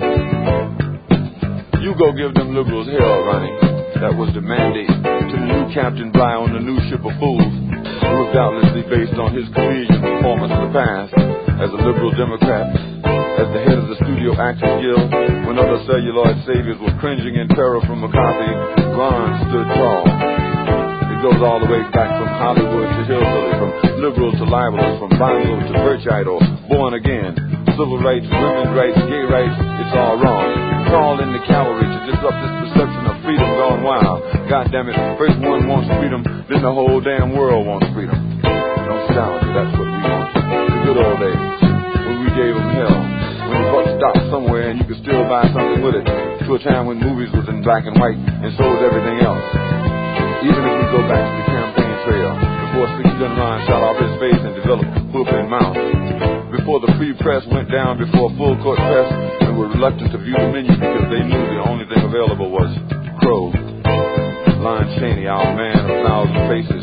You go give them liberals hell, Ronnie. That was the mandate to the new Captain Bligh on the new ship of fools. It was doubtlessly based on his chameleon performance in the past as a liberal Democrat, as the head of the Studio Actors Guild. When other celluloid saviors were cringing in terror from McCarthy, Ron stood tall. It goes all the way back from Hollywood to Hillbilly, from liberal to libelous, from Bonzo to Birchite or Born Again. Civil rights, women's rights, gay rights, it's all wrong. Call in the cavalry to disrupt this perception of freedom gone wild. God damn it, first one wants freedom, then the whole damn world wants freedom. Nostalgia, that's what we want. The good old days, when we gave them hell. When the buck stopped somewhere and you could still buy something with it. To a time when movies was in black and white and so was everything else. Even if we go back to the campaign trail, before Six Gun Ron shot off his face and developed hoof and mouth. Before the free press went down before full court press and were reluctant to view the menu because they knew the only thing available was Crow. Lon Chaney, our man of a thousand faces.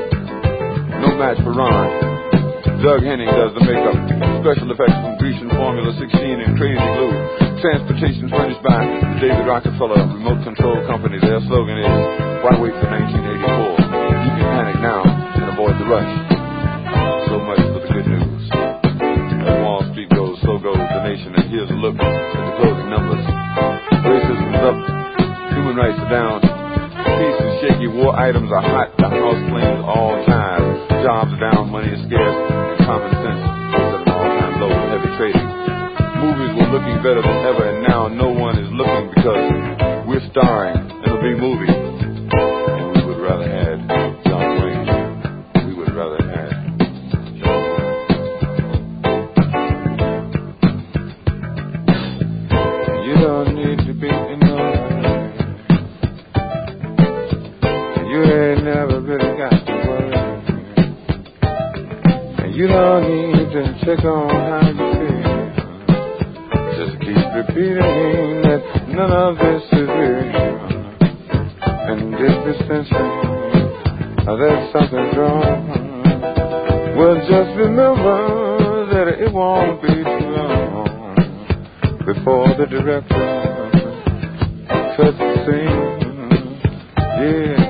No match for Ron. Doug Henning does the makeup. Special effects from Grecian Formula sixteen and Crazy Glue. Transportation furnished by the David Rockefeller Remote Control Company. Their slogan is, why wait for nineteen eighty-four? You can panic now and avoid the rush. So much for the good news. As Wall Street goes, so goes the nation. And here's a look at the closing numbers. Racism is up. Human rights are down. Peace and shaky. War items are hot. The house flames all time. Jobs are down. Money is scarce. And common sense is at an all-time low with heavy trading. Movies were looking better than ever, and now no one is looking because we're starring in a big movie. And we would rather have John Wayne. We would rather have John Wayne. You don't need to be in no hurry. You ain't never really got to worry. And you don't need to check on how you feel. Repeating that none of this is real, and if you're sensing that something's wrong, well, just remember that it won't be too long before the director cuts the scene. Yeah.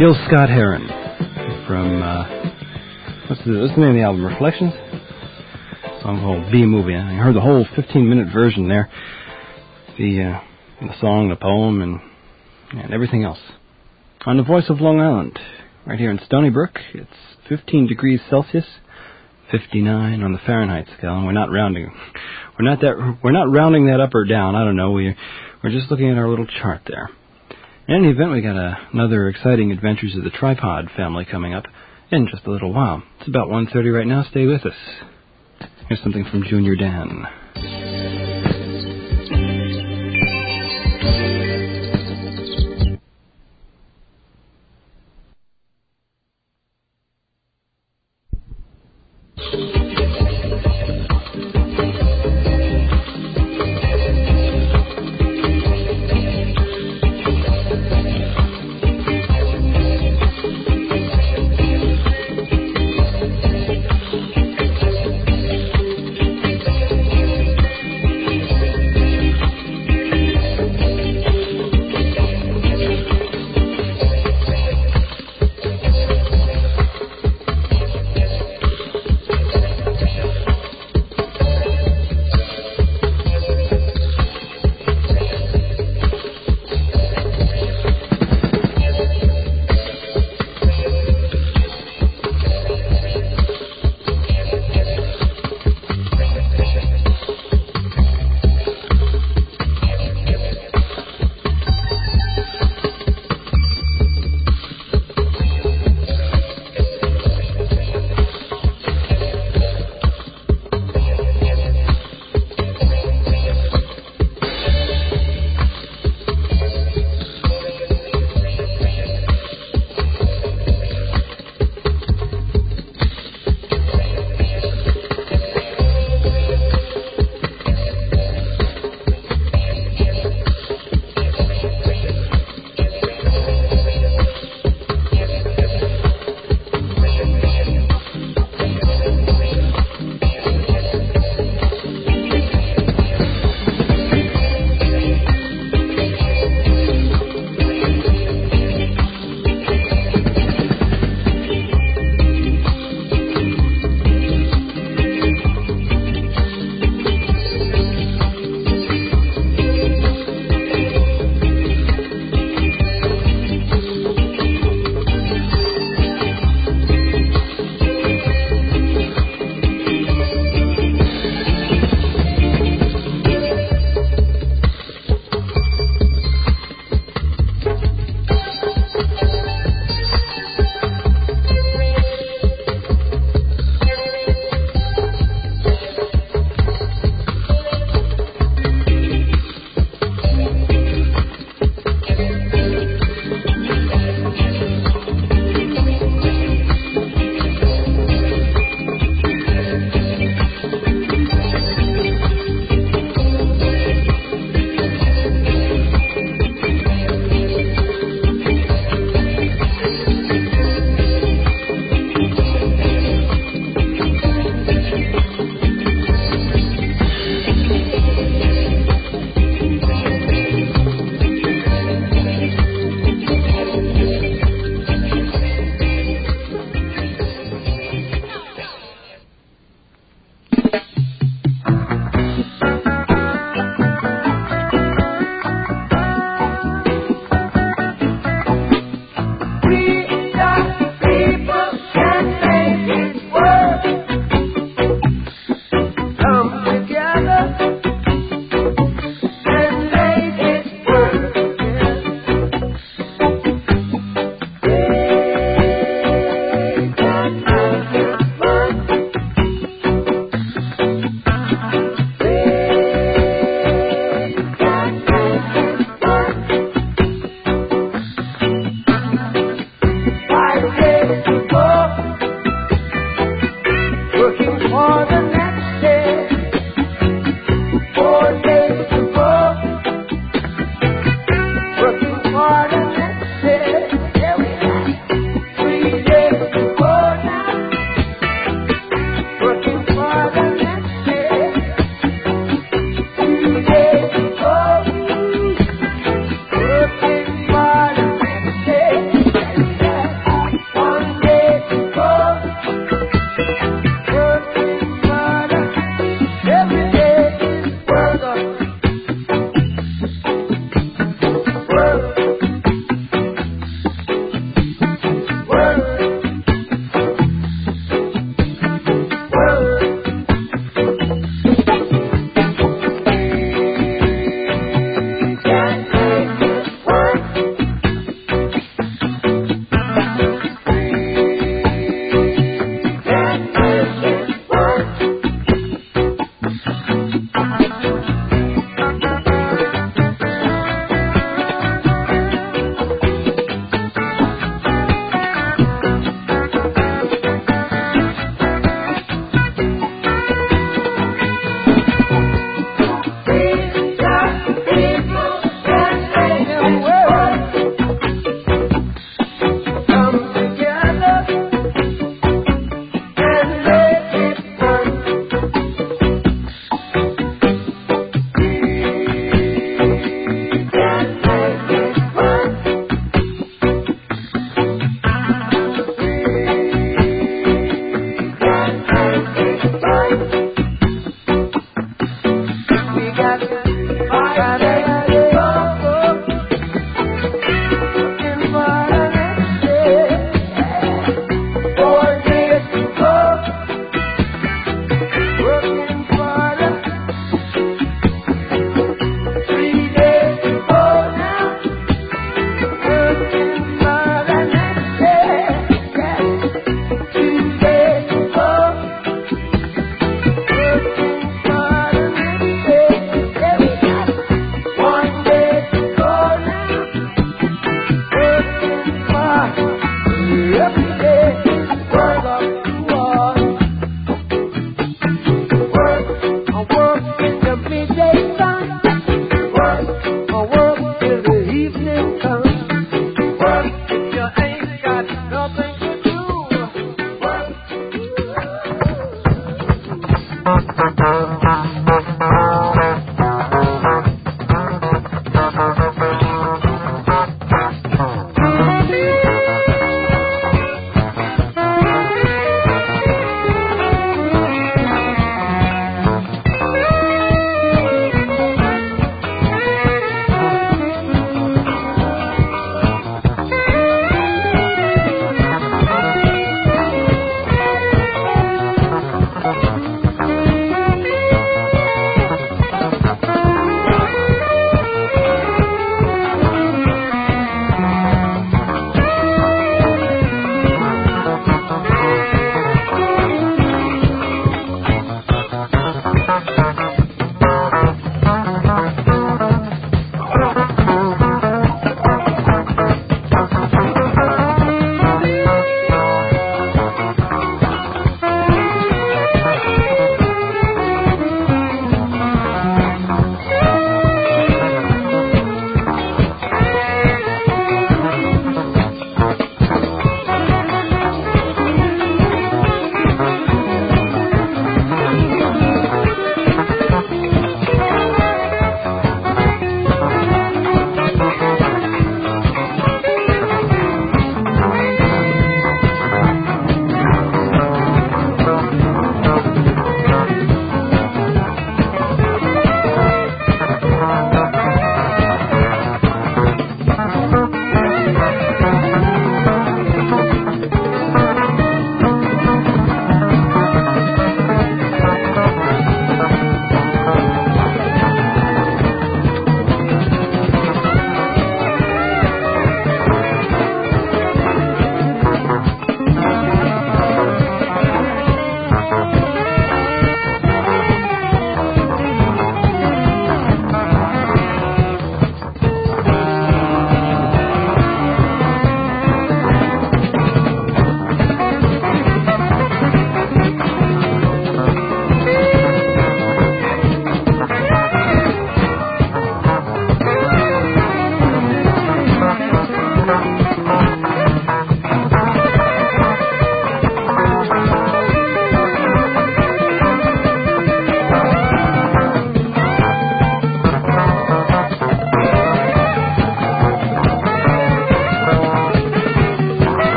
Gil Scott Heron from, uh, what's the, what's the name of the album? Reflections? A song called B-Movie. I heard the whole fifteen-minute version there. The, uh, the song, the poem, and, and everything else. On the Voice of Long Island, right here in Stony Brook, it's fifteen degrees Celsius, fifty-nine on the Fahrenheit scale, and we're not rounding. We're not that. We're not rounding that up or down. I don't know. We we're just looking at our little chart there. In any event, we got a, another exciting Adventures of the Tripod family coming up in just a little while. It's about one thirty right now. Stay with us. Here's something from Junior Dan. Thank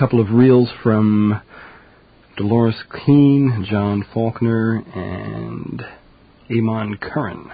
couple of reels from Dolores Keane, John Faulkner, and Amon Curran.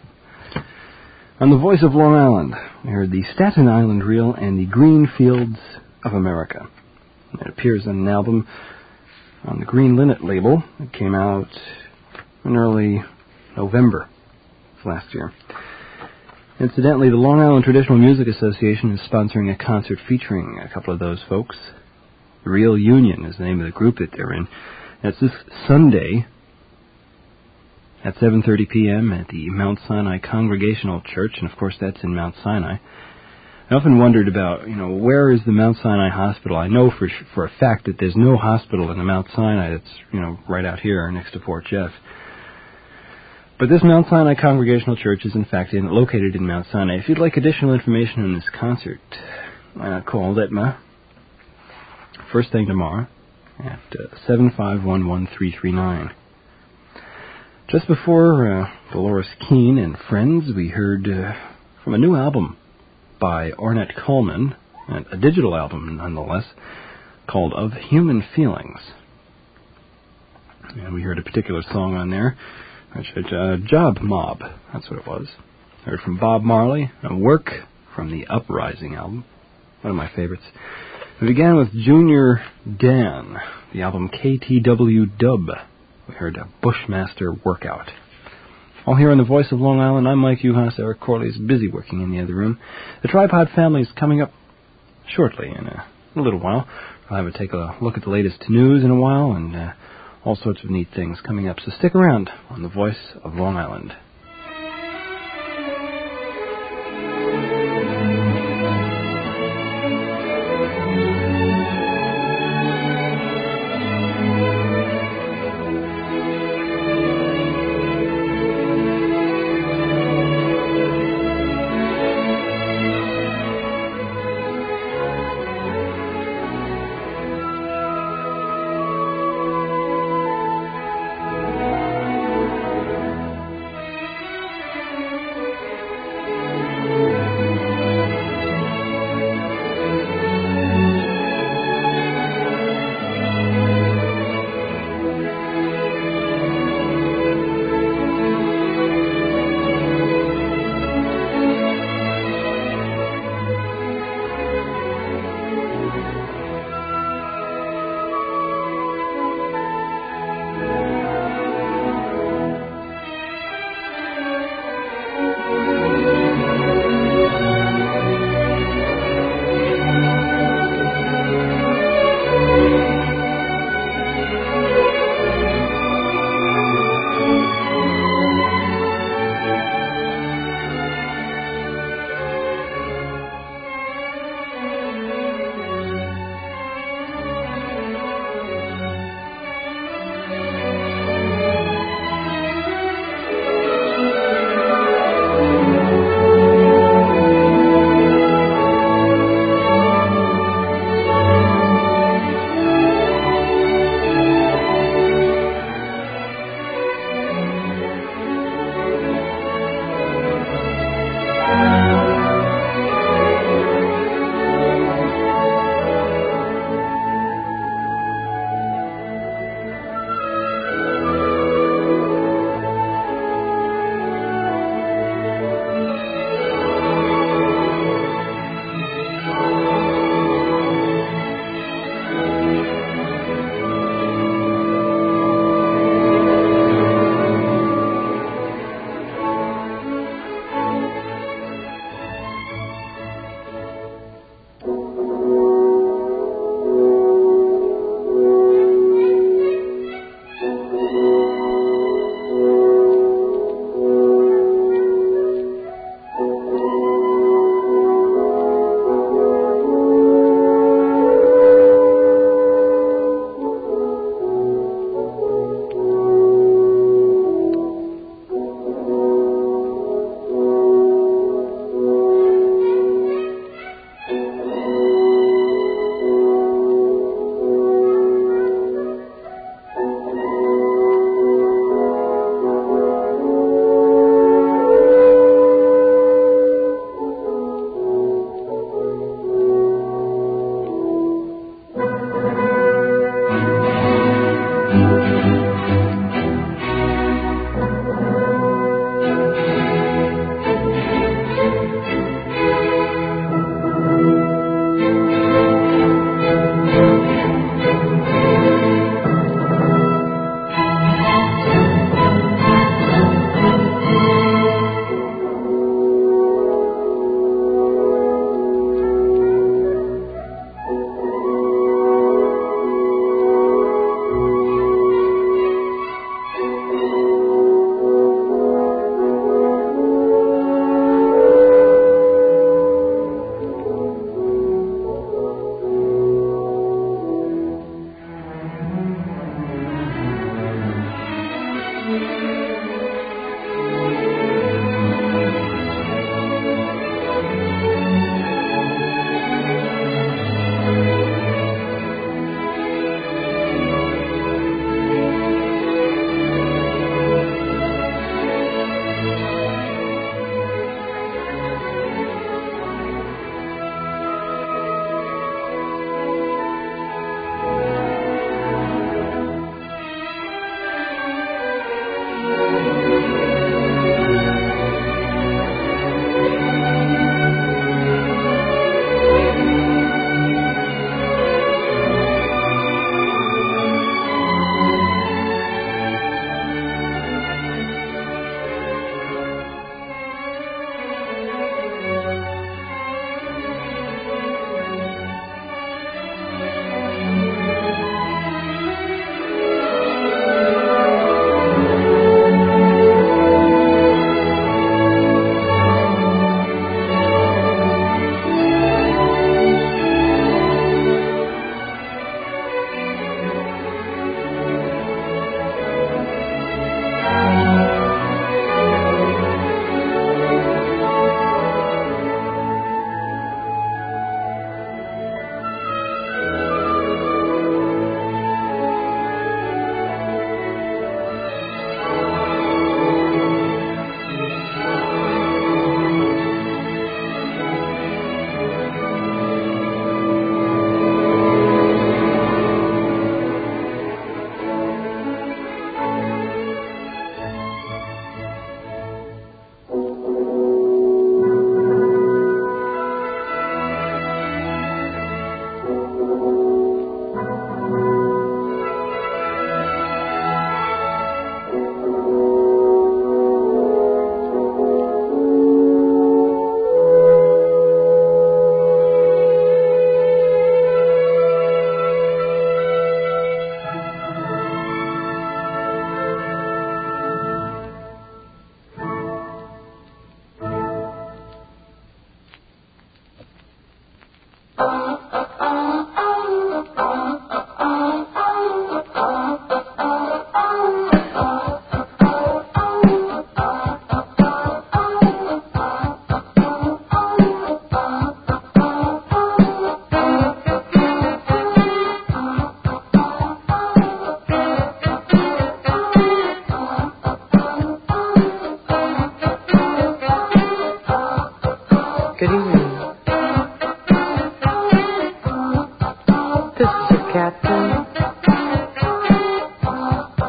On the Voice of Long Island, we heard the Staten Island reel and the Green Fields of America. It appears on an album on the Green Linnet label. It came out in early November of last year. Incidentally, the Long Island Traditional Music Association is sponsoring a concert featuring a couple of those folks. Real Union is the name of the group that they're in. That's this Sunday at seven thirty p.m. at the Mount Sinai Congregational Church, and of course that's in Mount Sinai. I often wondered about, you know, where is the Mount Sinai Hospital? I know for for a fact that there's no hospital in the Mount Sinai that's, you know, right out here next to Fort Jeff. But this Mount Sinai Congregational Church is in fact in, located in Mount Sinai. If you'd like additional information on this concert, why not call Litma first thing tomorrow at uh, seven five one one three three nine. Just before uh, Dolores Keane and Friends, we heard uh, from a new album by Ornette Coleman, a digital album nonetheless, called Of Human Feelings. And we heard a particular song on there, which was uh, Job Mob, that's what it was. Heard from Bob Marley, a work from the Uprising album, one of my favorites. We began with Junior Dan, the album K T W Dub. We heard a Bushmaster Workout. All here on the Voice of Long Island, I'm Mike Uhas. Eric Corley is busy working in the other room. The Tripod Family is coming up shortly, in a, in a little while. We'll have to take a look at the latest news in a while, and uh, all sorts of neat things coming up. So stick around on the Voice of Long Island.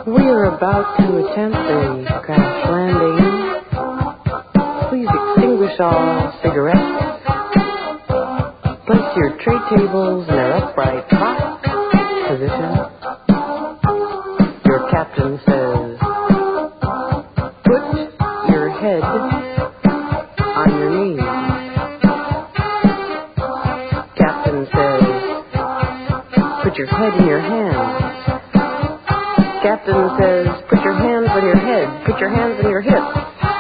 We are about to attempt a crash landing. Please extinguish all cigarettes. Place your tray tables in their upright top position. Your captain says, put your head on your knees. Captain says, put your head in your hands. Captain says, put your hands on your head. Put your hands on your hips.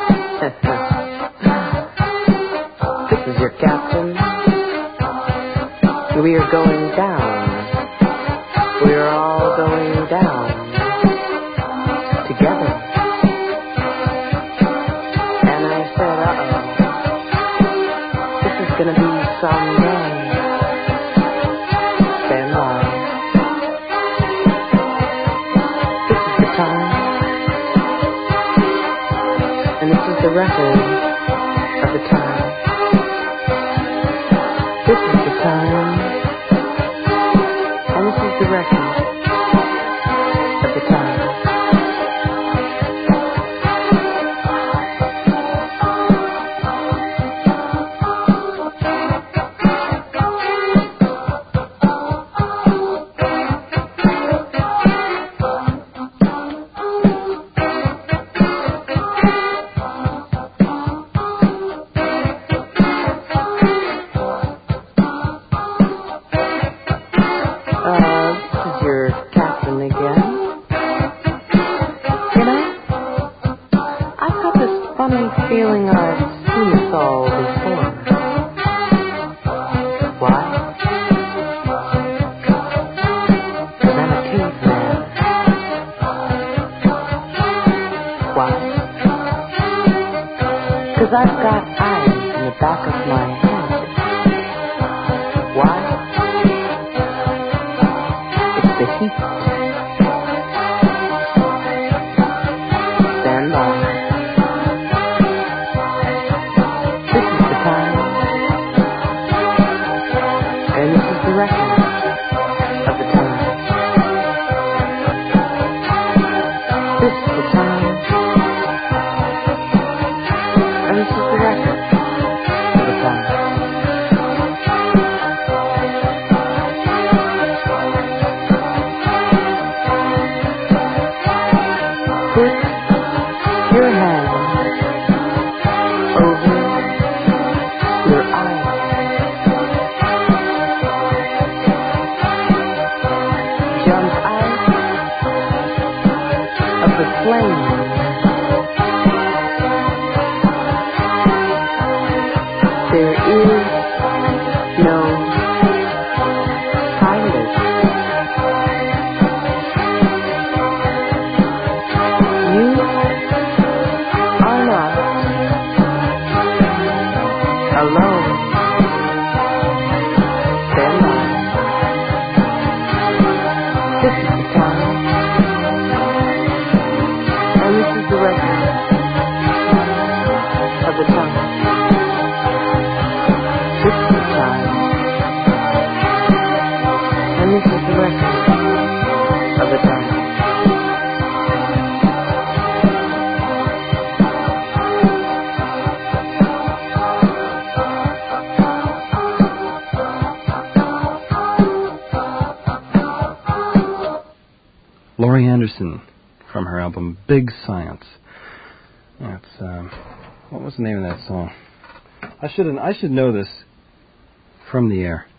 This is your captain. We are going down. We are all going down. Together. And I said, uh-oh. This is going to be some day. Stand by. This is the time. And this is the record of the time. This is the time. And this is the record of the time. Feeling I've seen this all before. Why? Because I'm a caveman. Why? Because I've got eyes in the back of my head. Why? It's the heat. Stand by. Laurie Anderson from her album Big Science. That's um, what was the name of that song? I should I should know this from the air.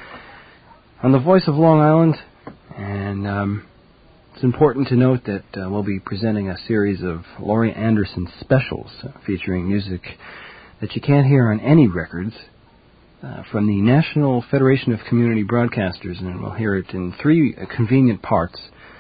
On the Voice of Long Island, and um, it's important to note that uh, we'll be presenting a series of Laurie Anderson specials uh, featuring music that you can't hear on any records uh, from the National Federation of Community Broadcasters, and we'll hear it in three uh, convenient parts.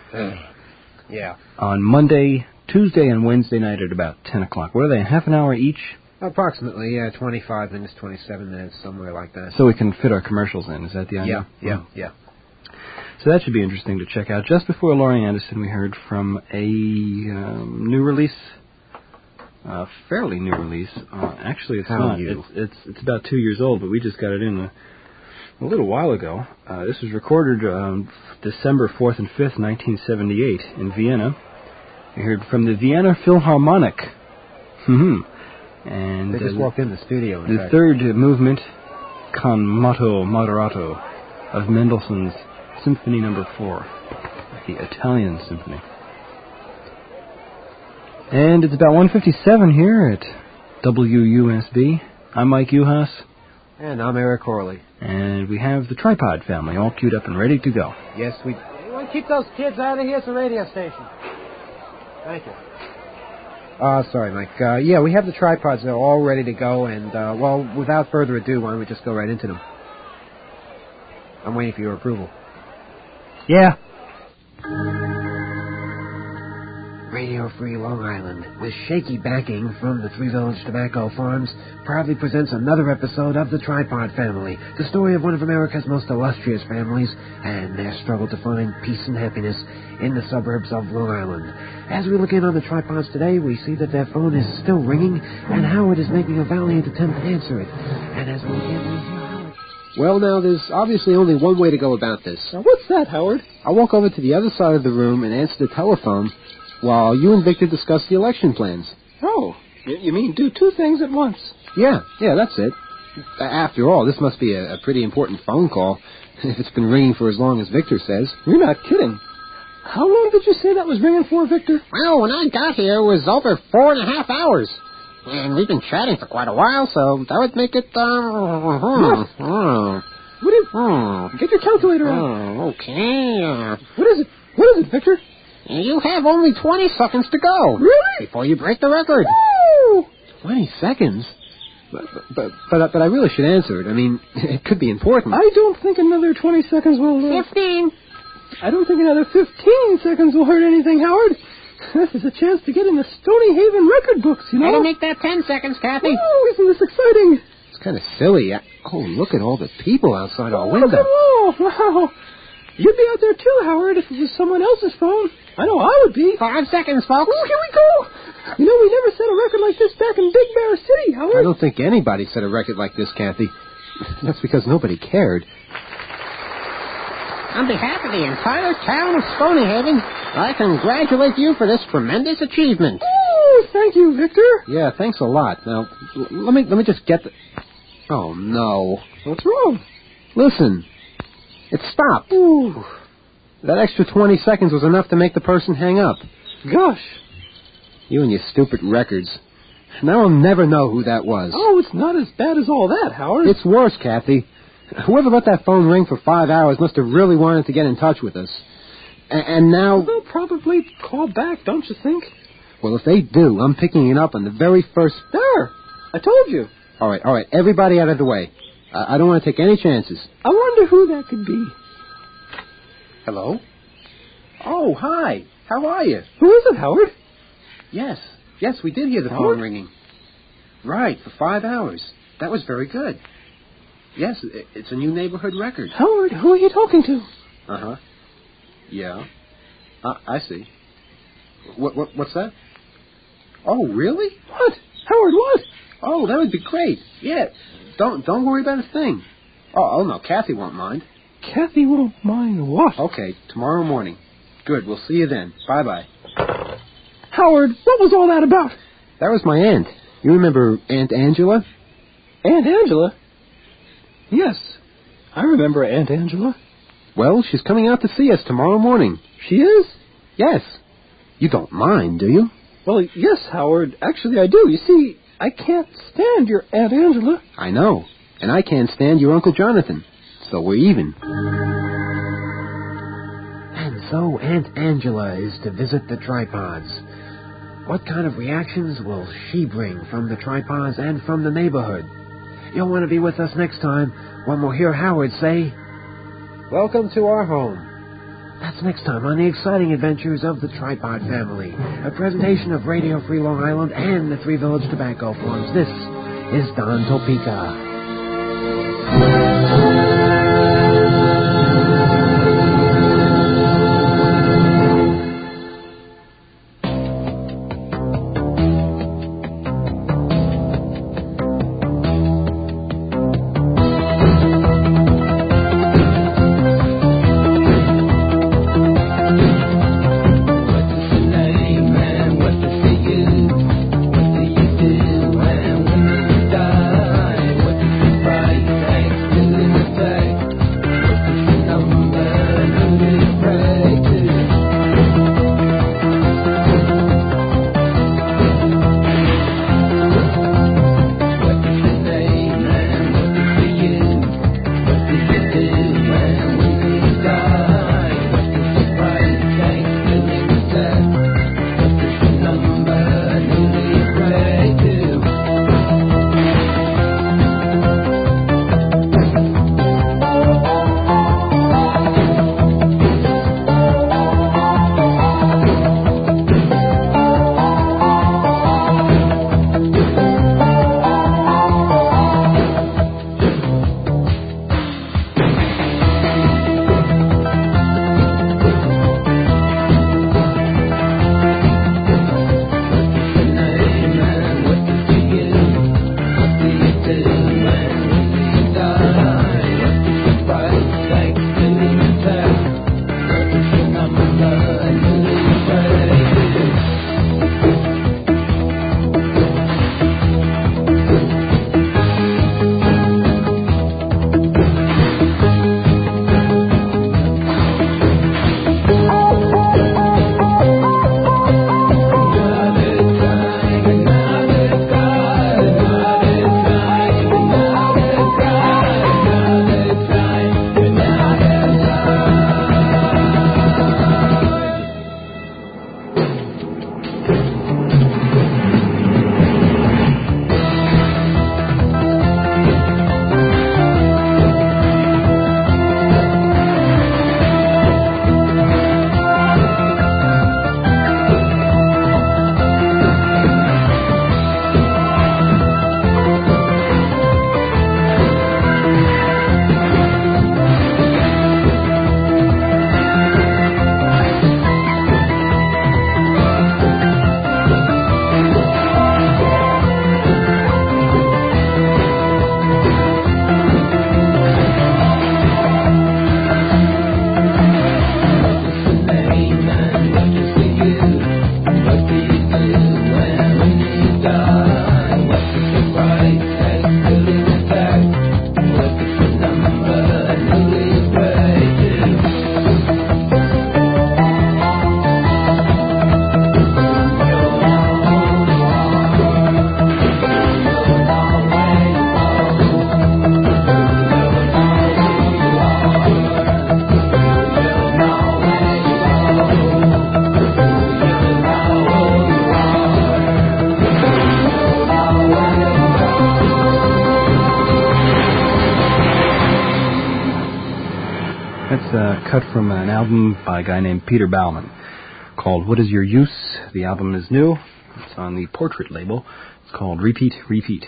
Yeah. On Monday, Tuesday, and Wednesday night at about ten o'clock. What are they, half an hour each? Approximately, yeah, twenty-five minutes, twenty-seven minutes, somewhere like that. So we can fit our commercials in, is that the idea? Yeah, yeah, mm. yeah. So that should be interesting to check out. Just before Laurie Anderson, we heard from a um, new release, uh, fairly new release. Uh, actually, it's How not. new? It's, it's it's about two years old, but we just got it in a, a little while ago. Uh, this was recorded um, December fourth and fifth, nineteen seventy-eight in Vienna. We heard from the Vienna Philharmonic. Hmm. And They just uh, walked in the studio. In the fact. third uh, movement, Con Motto Moderato, of Mendelssohn's Symphony Number Four, the Italian Symphony. And it's about one fifty-seven here at W U S B. I'm Mike Uhas. And I'm Eric Corley. And we have the Tripod family all queued up and ready to go. Yes, we... Anyone keep those kids out of here? It's a radio station. Thank you. Uh, sorry, Mike. Uh, yeah, we have the tripods. They're all ready to go. And, uh, well, without further ado, why don't we just go right into them? I'm waiting for your approval. Yeah. Radio Free Long Island, with shaky backing from the Three Village Tobacco Farms, proudly presents another episode of the Tripod Family, the story of one of America's most illustrious families and their struggle to find peace and happiness in the suburbs of Long Island. As we look in on the tripods today, we see that their phone is still ringing, and Howard is making a valiant attempt to answer it. And as we look in, we hear Howard. Well, now, there's obviously only one way to go about this. Now, what's that, Howard? I'll walk over to the other side of the room and answer the telephone while you and Victor discuss the election plans. Oh, you mean do two things at once? Yeah, yeah, that's it. After all, this must be a, a pretty important phone call, if it's been ringing for as long as Victor says. You're not kidding. How long did you say that was ringing for, Victor? Well, when I got here, it was over four and a half hours. And we've been chatting for quite a while, so that would make it, um... What? Uh, What is... Oh, get your calculator out. Oh, okay. Uh, what is it? What is it, Victor? You have only twenty seconds to go. Really? Before you break the record. Woo! Twenty seconds? But, but, but, but I really should answer it. I mean, it could be important. I don't think another twenty seconds will... Uh, Fifteen. I don't think another fifteen seconds will hurt anything, Howard. This is a chance to get in the Stony Haven record books, you know? Better make that ten seconds, Kathy. Oh, isn't this exciting? It's kind of silly. I, oh, look at all the people outside our oh, window. Look at them all. Wow. You'd be out there too, Howard, if it was someone else's phone. I know I would be. Five seconds, folks. Oh, here we go. You know, we never set a record like this back in Big Bear City, Howard. I don't think anybody set a record like this, Kathy. That's because nobody cared. On behalf of the entire town of Stony Haven, I congratulate you for this tremendous achievement. Oh, thank you, Victor. Yeah, thanks a lot. Now, l- let me let me just get the... Oh, no. What's wrong? Listen. It stopped. Ooh. That extra twenty seconds was enough to make the person hang up. Gosh. You and your stupid records. Now I'll never know who that was. Oh, it's not as bad as all that, Howard. It's worse, Kathy. Whoever let that phone ring for five hours must have really wanted to get in touch with us. A- and now... They'll probably call back, don't you think? Well, if they do, I'm picking it up on the very first... There. I told you. All right, all right. Everybody out of the way. I, I don't want to take any chances. I wonder who that could be. Hello? Oh, hi. How are you? Who is it, Howard? Yes. Yes, we did hear the Howard? phone ringing. Right, for five hours. That was very good. Yes, it, it's a new neighborhood record. Howard, who are you talking to? Uh-huh. Yeah. Uh, I see. What, what? What's that? Oh, really? What? Howard, what? Oh, that would be great. Yeah. Don't don't worry about a thing. Oh, oh no, Kathy won't mind. Kathy won't mind what? Okay, tomorrow morning. Good, we'll see you then. Bye-bye. Howard, what was all that about? That was my aunt. You remember Aunt Angela? Aunt Angela? Yes, I remember Aunt Angela. Well, she's coming out to see us tomorrow morning. She is? Yes. You don't mind, do you? Well, yes, Howard. Actually, I do. You see, I can't stand your Aunt Angela. I know. And I can't stand your Uncle Jonathan. So we're even. And so Aunt Angela is to visit the tripods. What kind of reactions will she bring from the tripods and from the neighborhood? You'll want to be with us next time when we'll hear Howard say, "Welcome to our home." That's next time on the exciting adventures of the Tripod Family, a presentation of Radio Free Long Island and the Three Village Tobacco Farms. This is Don Topeka. What's the name? cut from an album by a guy named Peter Bauman called What Is Your Use? The album is new. It's on the Portrait label. It's called Repeat, Repeat.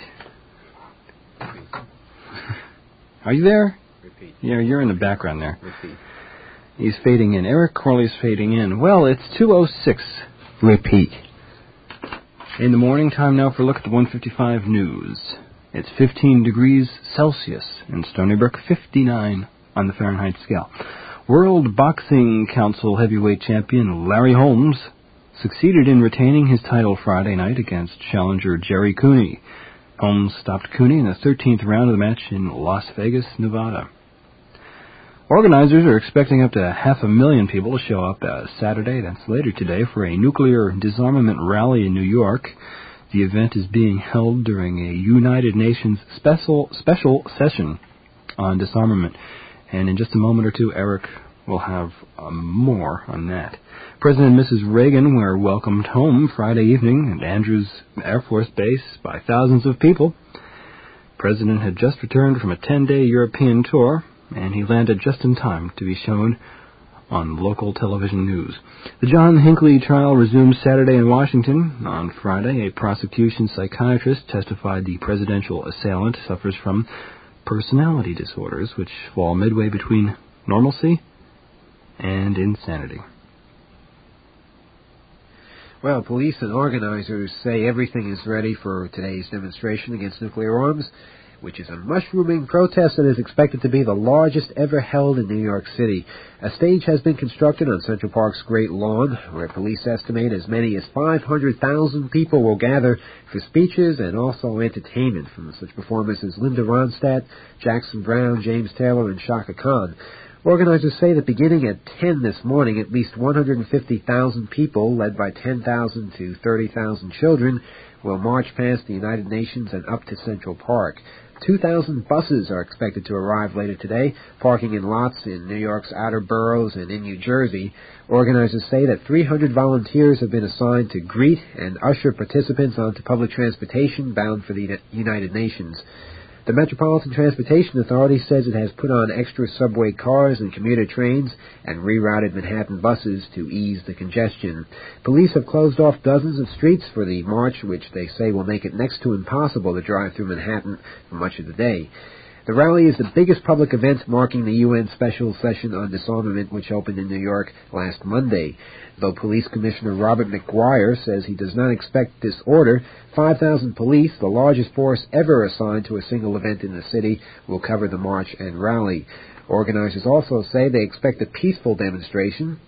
Are you there? Repeat. Yeah, you're in the background there. Repeat. He's fading in. Eric Corley's fading in. Well, it's two oh six. Repeat. In the morning, time now for a look at the one fifty-five news. It's fifteen degrees Celsius in Stony Brook, fifty-nine on the Fahrenheit scale. World Boxing Council heavyweight champion Larry Holmes succeeded in retaining his title Friday night against challenger Jerry Cooney. Holmes stopped Cooney in the thirteenth round of the match in Las Vegas, Nevada. Organizers are expecting up to half a million people to show up uh, Saturday, that's later today, for a nuclear disarmament rally in New York. The event is being held during a United Nations special special session on disarmament. And in just a moment or two, Eric will have uh, more on that. President and Missus Reagan were welcomed home Friday evening at Andrews Air Force Base by thousands of people. The President had just returned from a ten-day European tour, and he landed just in time to be shown on local television news. The John Hinckley trial resumed Saturday in Washington. On Friday, a prosecution psychiatrist testified the presidential assailant suffers from personality disorders, which fall midway between normalcy and insanity. Well, police and organizers say everything is ready for today's demonstration against nuclear arms, which is a mushrooming protest that is expected to be the largest ever held in New York City. A stage has been constructed on Central Park's Great Lawn, where police estimate as many as five hundred thousand people will gather for speeches and also entertainment from such performers as Linda Ronstadt, Jackson Browne, James Taylor, and Chaka Khan. Organizers say that beginning at ten this morning, at least one hundred fifty thousand people, led by ten thousand to thirty thousand children, will march past the United Nations and up to Central Park. two thousand buses are expected to arrive later today, parking in lots in New York's outer boroughs and in New Jersey. Organizers say that three hundred volunteers have been assigned to greet and usher participants onto public transportation bound for the United Nations. The Metropolitan Transportation Authority says it has put on extra subway cars and commuter trains and rerouted Manhattan buses to ease the congestion. Police have closed off dozens of streets for the march, which they say will make it next to impossible to drive through Manhattan for much of the day. The rally is the biggest public event marking the U N Special Session on Disarmament, which opened in New York last Monday. Though Police Commissioner Robert McGuire says he does not expect disorder, five thousand police, the largest force ever assigned to a single event in the city, will cover the march and rally. Organizers also say they expect a peaceful demonstration,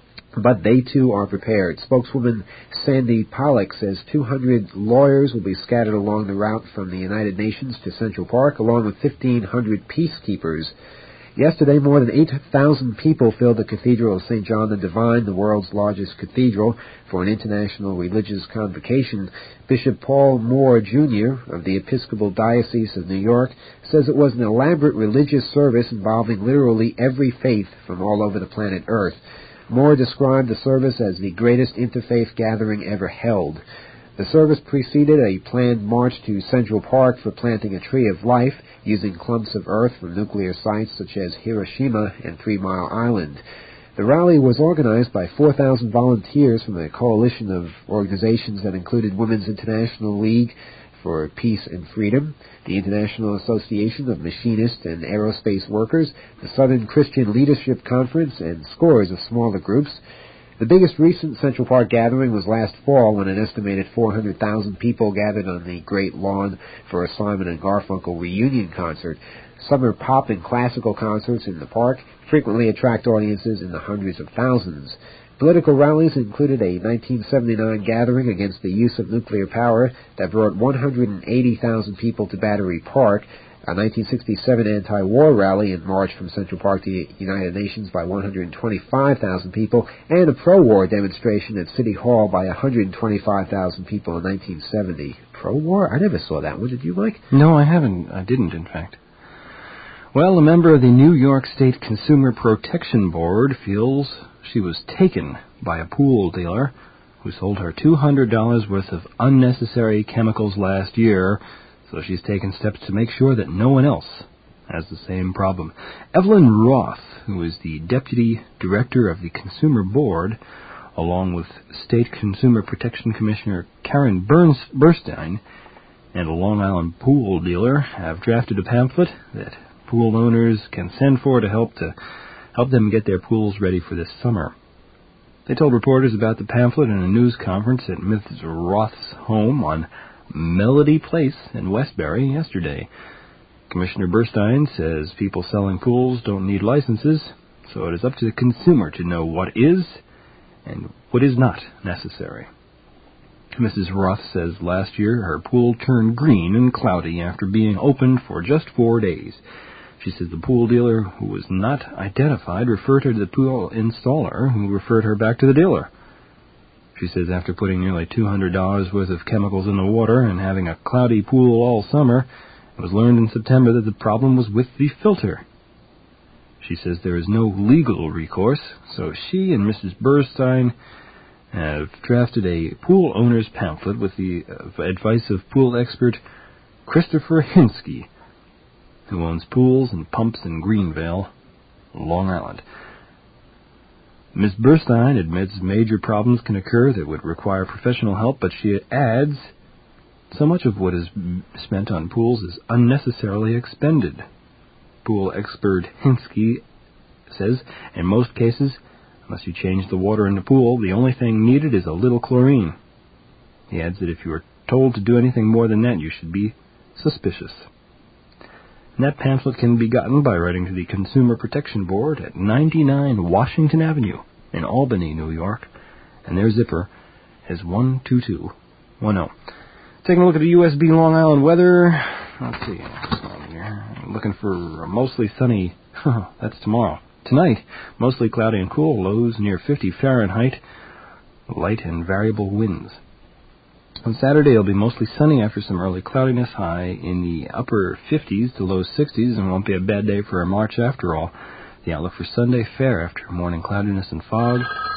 but they too are prepared. Spokeswoman Sandy Pollock says two hundred lawyers will be scattered along the route from the United Nations to Central Park, along with fifteen hundred peacekeepers. Yesterday, more than eight thousand people filled the Cathedral of Saint John the Divine, the world's largest cathedral, for an international religious convocation. Bishop Paul Moore, Junior of the Episcopal Diocese of New York says it was an elaborate religious service involving literally every faith from all over the planet Earth. Moore described the service as the greatest interfaith gathering ever held. The service preceded a planned march to Central Park for planting a tree of life using clumps of earth from nuclear sites such as Hiroshima and Three Mile Island. The rally was organized by four thousand volunteers from a coalition of organizations that included Women's International League for Peace and Freedom, the International Association of Machinists and Aerospace Workers, the Southern Christian Leadership Conference, and scores of smaller groups. The biggest recent Central Park gathering was last fall when an estimated four hundred thousand people gathered on the Great Lawn for a Simon and Garfunkel reunion concert. Summer pop and classical concerts in the park frequently attract audiences in the hundreds of thousands. Political rallies included a nineteen seventy-nine gathering against the use of nuclear power that brought one hundred eighty thousand people to Battery Park, a nineteen sixty-seven anti-war rally in March from Central Park to the United Nations by one hundred twenty-five thousand people, and a pro-war demonstration at City Hall by one hundred twenty-five thousand people in nineteen seventy. Pro-war? I never saw that one. Did you, Mike? No, I haven't. I didn't, in fact. Well, a member of the New York State Consumer Protection Board feels she was taken by a pool dealer who sold her two hundred dollars worth of unnecessary chemicals last year, so she's taken steps to make sure that no one else has the same problem. Evelyn Roth, who is the Deputy Director of the Consumer Board, along with State Consumer Protection Commissioner Karen Burns Burstein, and a Long Island pool dealer, have drafted a pamphlet that pool owners can send for to help to help them get their pools ready for this summer. They told reporters about the pamphlet in a news conference at Missus Roth's home on Melody Place in Westbury yesterday. Commissioner Burstein says people selling pools don't need licenses, so it is up to the consumer to know what is and what is not necessary. Missus Roth says last year her pool turned green and cloudy after being open for just four days. She says the pool dealer, who was not identified, referred her to the pool installer, who referred her back to the dealer. She says after putting nearly two hundred dollars worth of chemicals in the water and having a cloudy pool all summer, it was learned in September that the problem was with the filter. She says there is no legal recourse, so she and Missus Burstein have drafted a pool owner's pamphlet with the uh, advice of pool expert Christopher Hinsky, who owns pools and pumps in Greenvale, Long Island. Miz Burstein admits major problems can occur that would require professional help, but she adds, so much of what is spent on pools is unnecessarily expended. Pool expert Hinsky says, in most cases, unless you change the water in the pool, the only thing needed is a little chlorine. He adds that if you are told to do anything more than that, you should be suspicious. And that pamphlet can be gotten by writing to the Consumer Protection Board at ninety-nine Washington Avenue in Albany, New York, and their zipper is one two two one zero. Taking a look at the U S B Long Island weather. Let's see. I'm looking for a mostly sunny. That's tomorrow. Tonight, mostly cloudy and cool. Lows near fifty Fahrenheit. Light and variable winds. On Saturday, it'll be mostly sunny after some early cloudiness, high in the upper fifties to low sixties, and won't be a bad day for a March after all. The outlook for Sunday, fair after morning cloudiness and fog.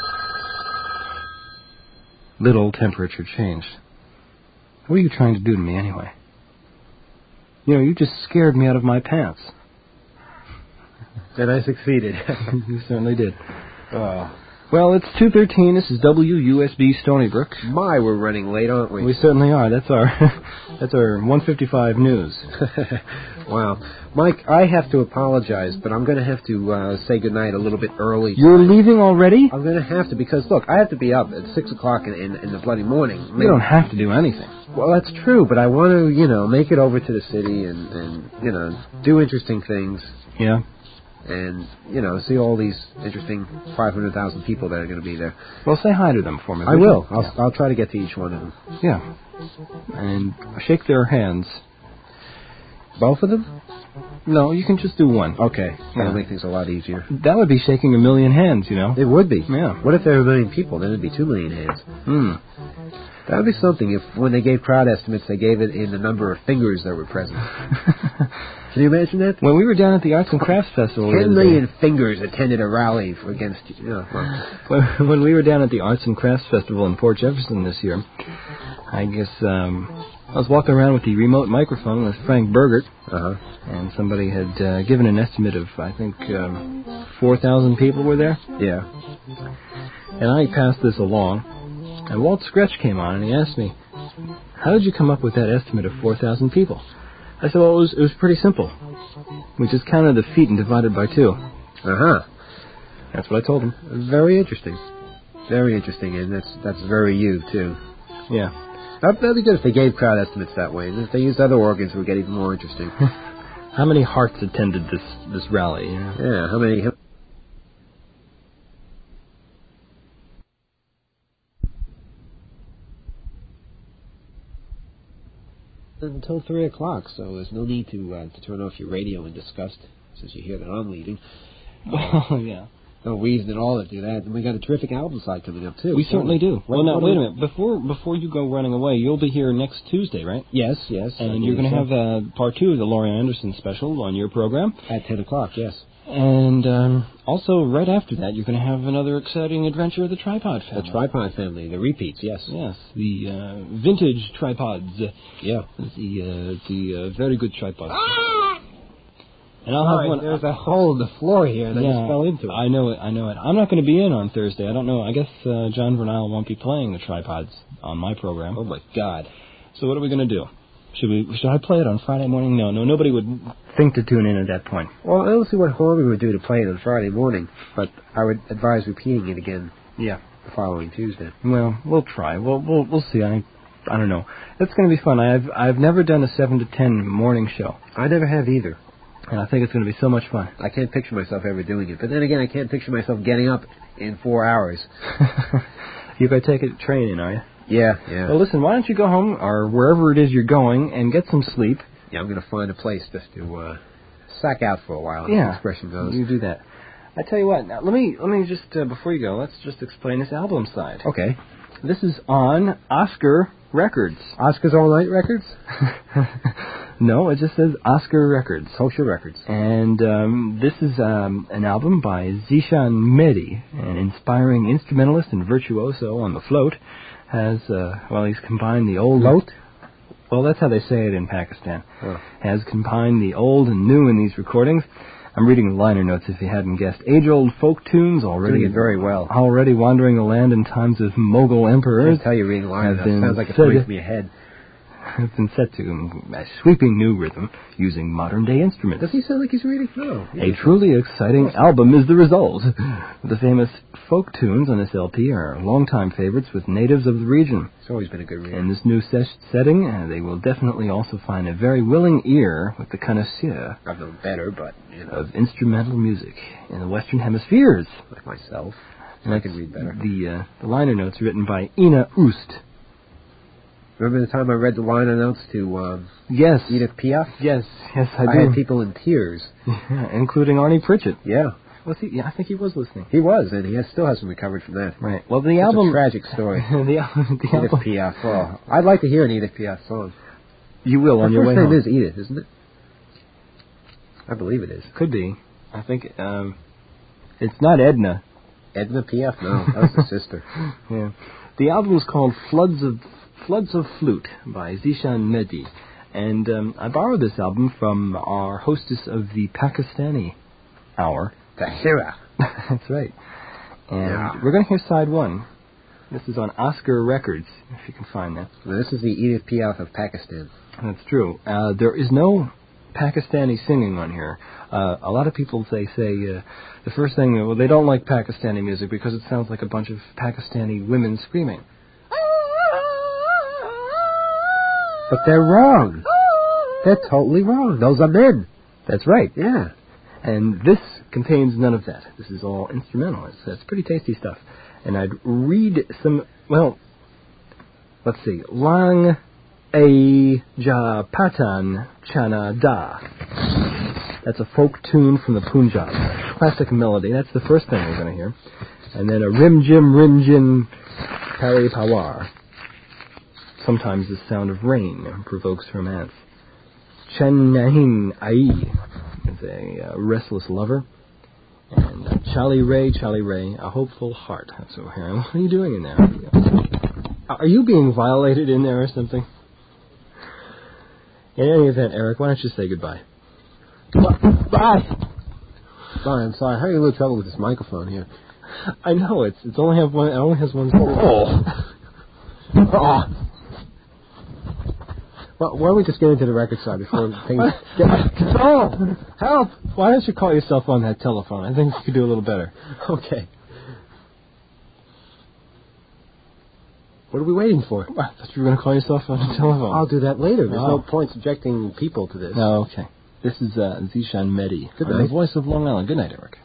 Little temperature change. What are you trying to do to me anyway? You know, you just scared me out of my pants. And I succeeded. You certainly did. Oh. Well, it's two thirteen. This is W U S B Stony Brook. My, we're running late, aren't we? We certainly are. That's our that's our one fifty-five news. Wow. Mike, I have to apologize, but I'm going to have to uh, say goodnight a little bit early. You're leaving already? I'm going to have to, because, look, I have to be up at six o'clock in, in, in the bloody morning. Maybe. You don't have to do anything. Well, that's true, but I want to, you know, make it over to the city and, and you know, do interesting things. Yeah. And, you know, see all these interesting five hundred thousand people that are going to be there. Well, say hi to them for me. I will. I'll, yeah. I'll try to get to each one of them. Yeah. And shake their hands. Both of them? No, you can just do one. Okay. That'll yeah. make things a lot easier. That would be shaking a million hands, you know. It would be. Yeah. What if there were a million people? Then it'd be two million hands. Hmm. That would be something if, when they gave crowd estimates, they gave it in the number of fingers that were present. Can you imagine that? When we were down at the Arts and Crafts Festival... Ten million fingers attended a rally for against... You know, well. when, when we were down at the Arts and Crafts Festival in Port Jefferson this year, I guess um, I was walking around with the remote microphone with Frank Bergert, uh-huh. and somebody had uh, given an estimate of, I think, um, four thousand people were there. Yeah. And I passed this along. And Walt Scretch came on and he asked me, how did you come up with that estimate of four thousand people? I said, well, it was, it was pretty simple. We just counted the feet and divided by two. Uh-huh. That's what I told him. Very interesting. Very interesting, and that's that's very you, too. Yeah. That would be good if they gave crowd estimates that way. And if they used other organs, it would get even more interesting. How many hearts attended this, this rally? You know? Yeah, how many... How until three o'clock, so there's no need to uh, to turn off your radio in disgust, since you hear that I'm leaving. Oh, yeah. No reason at all to do that. And we got a terrific album side coming up, too. We certainly do. What, well, now, what wait a minute. Before before you go running away, you'll be here next Tuesday, right? Yes, yes. And you're going to have uh, part two of the Laurie Anderson special on your program. At ten o'clock, yes. And um, also, right after that, you're going to have another exciting adventure of the Tripod Family. The Tripod Family, the repeats, yes. Yes, the uh, vintage tripods. Yeah. The, uh, the uh, very good tripods. Ah! And I'll All have right, one. There's a hole in the floor here that yeah, just fell into it. I know it. I know it. I'm not going to be in on Thursday. I don't know. I guess uh, John Vernile won't be playing the tripods on my program. Oh my God! So what are we going to do? Should we? Should I play it on Friday morning? No, no. Nobody would think to tune in at that point. Well, I don't see what harm we would do to play it on Friday morning, but I would advise repeating it again. Yeah. The following Tuesday. Well, we'll try. We'll we'll we'll see. I I don't know. It's going to be fun. I've I've never done a seven to ten morning show. I never have either. And I think it's going to be so much fun. I can't picture myself ever doing it. But then again, I can't picture myself getting up in four hours. You better take a train in, are you? Yeah, yeah. Well, listen, why don't you go home, or wherever it is you're going, and get some sleep. Yeah, I'm going to find a place just to uh, sack out for a while, as yeah, the expression goes. You do that. I tell you what, now, let me, let me just, uh, before you go, let's just explain this album side. Okay. This is on Oscar Records. Oscars All Night Records? No, it just says Oscar Records. Kosher Records. And um, this is um, an album by Zishan Mehdi, an inspiring instrumentalist and virtuoso on the float. Has, uh, well, he's combined the old... Float? Well, that's how they say it in Pakistan. Oh. Has combined the old and new in these recordings. I'm reading the liner notes if you hadn't guessed. Age-old folk tunes already... Doing it very well. Already wandering the land in times of Mughal emperors. I tell you, reading the liner notes sounds like it set- brings me ahead. Have been set to a sweeping new rhythm using modern-day instruments. Does he sound like he's reading? No. A truly exciting album is the result. The famous folk tunes on this L P are longtime favorites with natives of the region. It's always been a good reading. In this new ses- setting, uh, they will definitely also find a very willing ear with the connoisseur I've known better, but, you know. of instrumental music in the Western Hemispheres. Like myself. And I can read better. The, uh, the liner notes written by Ina Oost. Remember the time I read the liner notes to um, yes. Edith Piaf? Yes, yes, I, I do. had people in tears. Yeah, including Arnie Pritchett. Yeah. Was he? Yeah, I think he was listening. He was, and he has, still hasn't recovered from that. Right. Well, the That's album... a tragic story. the, al- the Edith album... Piaf. Oh, I'd like to hear an Edith Piaf song. You will on Her your way first name home. is Edith, isn't it? I believe it is. Could be. I think um, it's not Edna. Edna Piaf? No, that was the sister. Yeah. The album is called Floods of Floods of Flute by Zishan Mehdi. And um, I borrowed this album from our hostess of the Pakistani Hour. Tahira. That's right. And Yeah. we're going to hear side one. This is on Oscar Records, if you can find that. Now, this is the Edith Piaf of Pakistan. That's true. Uh, there is no Pakistani singing on here. Uh, a lot of people say say uh, the first thing, well, they don't like Pakistani music because it sounds like a bunch of Pakistani women screaming. But they're wrong. They're totally wrong. Those are men. That's right. Yeah. And this contains none of that. This is all instrumental. It's, it's pretty tasty stuff. And I'd read some, well, let's see. Lang A Ja Patan Chana Da. That's a folk tune from the Punjab. Classic melody. That's the first thing we're going to hear. And then a Rim Jim Rim Jim Pari Pawar. Sometimes the sound of rain provokes romance. Chen Nahin Ai is a uh, restless lover. And uh, Charlie Ray, Charlie Ray, a hopeful heart. That's what we're hearing. What are you doing in there? Are you being violated in there or something? In any event, Eric, why don't you say goodbye? Bye. Bye. I'm sorry. I'm having a little trouble with this microphone here. I know it's it's only have one. It only has one. Oh. Oh. Well, why don't we just get into the record side before things get... Oh, help! Why don't you call yourself on that telephone? I think you could do a little better. Okay. What are we waiting for? I thought you were going to call yourself on the telephone. I'll do that later. There's Oh. no point subjecting people to this. Oh, okay. This is uh, Zishan Mehdi. Good on night. The voice of Long Island. Good night, Eric.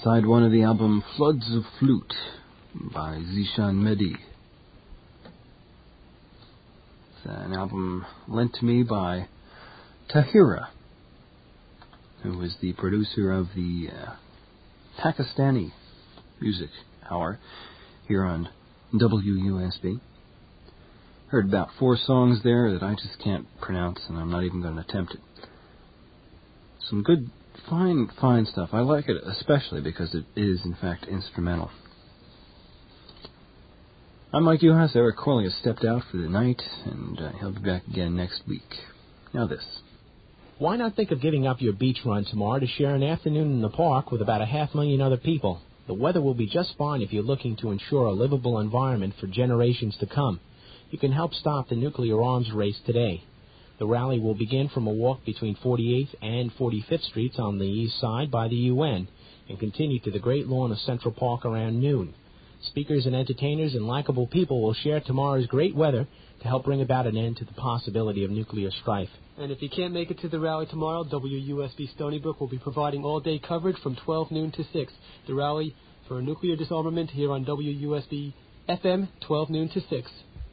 side one of the album Floods of Flute by Zishan Mehdi. It's an album lent to me by Tahira, who is the producer of the uh, Pakistani Music Hour here on W U S B. Heard about four songs there that I just can't pronounce, and I'm not even going to attempt it. Some good, fine, fine stuff. I like it especially because it is, in fact, instrumental. I'm Mike Uhas. Eric Corley has stepped out for the night, and uh, he'll be back again next week. Now this. Why not think of giving up your beach run tomorrow to share an afternoon in the park with about a half million other people? The weather will be just fine if you're looking to ensure a livable environment for generations to come. You can help stop the nuclear arms race today. The rally will begin from a walk between forty-eighth and forty-fifth Streets on the east side by the U N and continue to the Great Lawn of Central Park around noon. Speakers and entertainers and likable people will share tomorrow's great weather to help bring about an end to the possibility of nuclear strife. And if you can't make it to the rally tomorrow, W U S B Stony Brook will be providing all-day coverage from twelve noon to six. The rally for nuclear disarmament here on W U S B F M, twelve noon to six.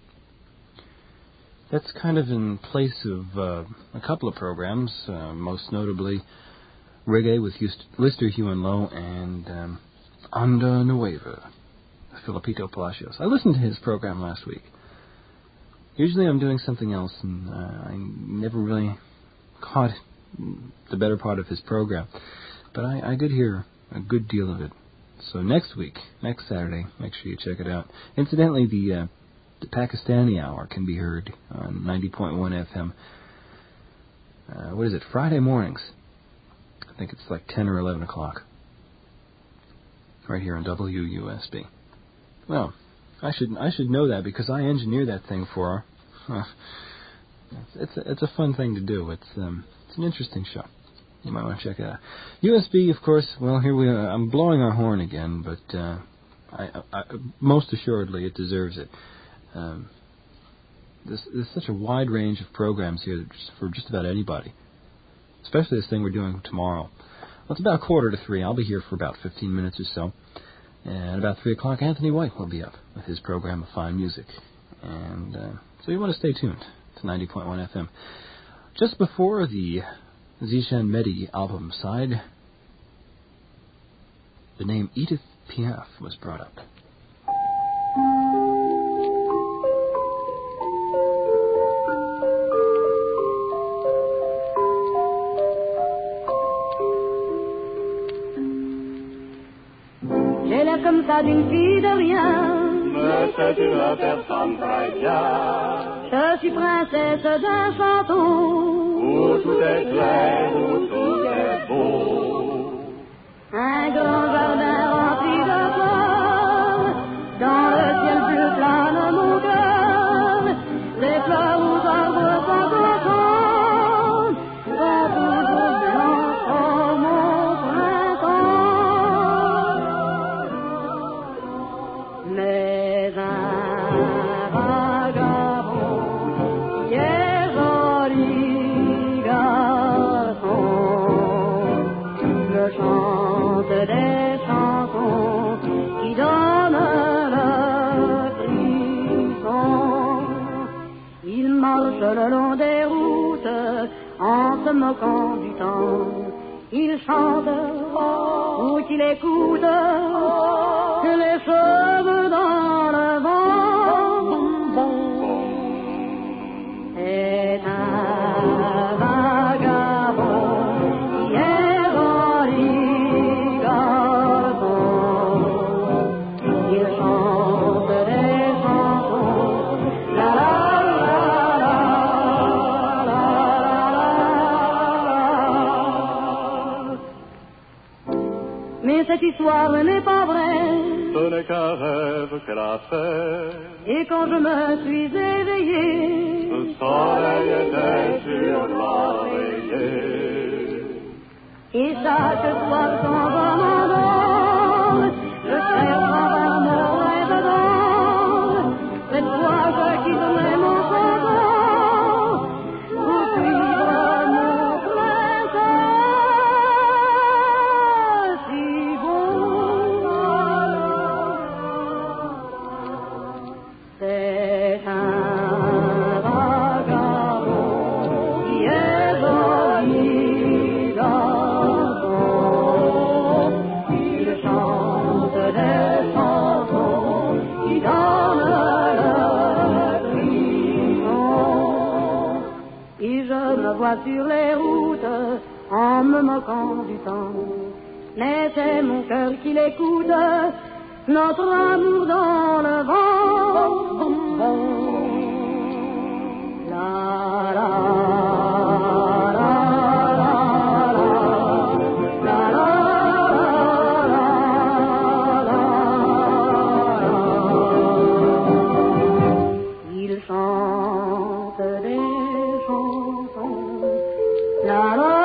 That's kind of in place of uh, a couple of programs, uh, most notably Reggae with Lister Hugh Lowe and um, Onda Nueva, Filipito Palacios. I listened to his program last week. Usually I'm doing something else, and uh, I never really caught the better part of his program. But I, I did hear a good deal of it. So next week, next Saturday, make sure you check it out. Incidentally, the... Uh, The Pakistani Hour can be heard on ninety point one F M. Uh, what is it? Friday mornings. I think it's like ten or eleven o'clock. Right here on W U S B. Well, I should I should know that because I engineer that thing for her. Huh. It's it's a, it's a fun thing to do. It's um it's an interesting show. You might want to check it out. U S B, of course. Well, here we are. I'm blowing our horn again, but uh, I, I, most assuredly it deserves it. Um, there's, there's such a wide range of programs here for just about anybody, especially this thing we're doing tomorrow. Well, it's about quarter to three. I'll be here for about fifteen minutes or so. And about three o'clock, Anthony White will be up with his program of fine music. And uh, so you want to stay tuned to ninety point one F M. Just before the Zishan Mehdi album side, the name Edith Piaf was brought up. J'ai l'air comme ça d'une fille de rien, mais c'est une personne très bien. Je suis princesse d'un château, où tout est clair, où tout est beau. Un grand jardin rempli de fleurs, dans le ciel bleu plane mon cœur. Les fleurs aux arbres sont contents, sont toujours blancs comme mon printemps. Mais un vagabond qui est joli garçon me chante des chansons qui donnent le frisson. Il marche le long des routes en se moquant du temps. Il chante ou qu'il écoute que les cheveux dans le vent. C'est un vagabond qui est joli garçon. Il chante des chansons. La la la la la la. Mais cette histoire n'est pas vraie. Ce n'est qu'un rêve qu'elle a fait. Et quand je me suis éveillé, Le soleil était sur l'oreiller. et chaque soir quand je m'endors, je cherche par mon rêve d'or. Cette fois je quitterai mon château pour suivre mon prince si beau. pas sur les routes en me moquant du temps. Mais c'est mon cœur qui l'écoute, notre amour dans le vent. Boum, boum. La la la la la la la. Ils chantent des chansons. La la.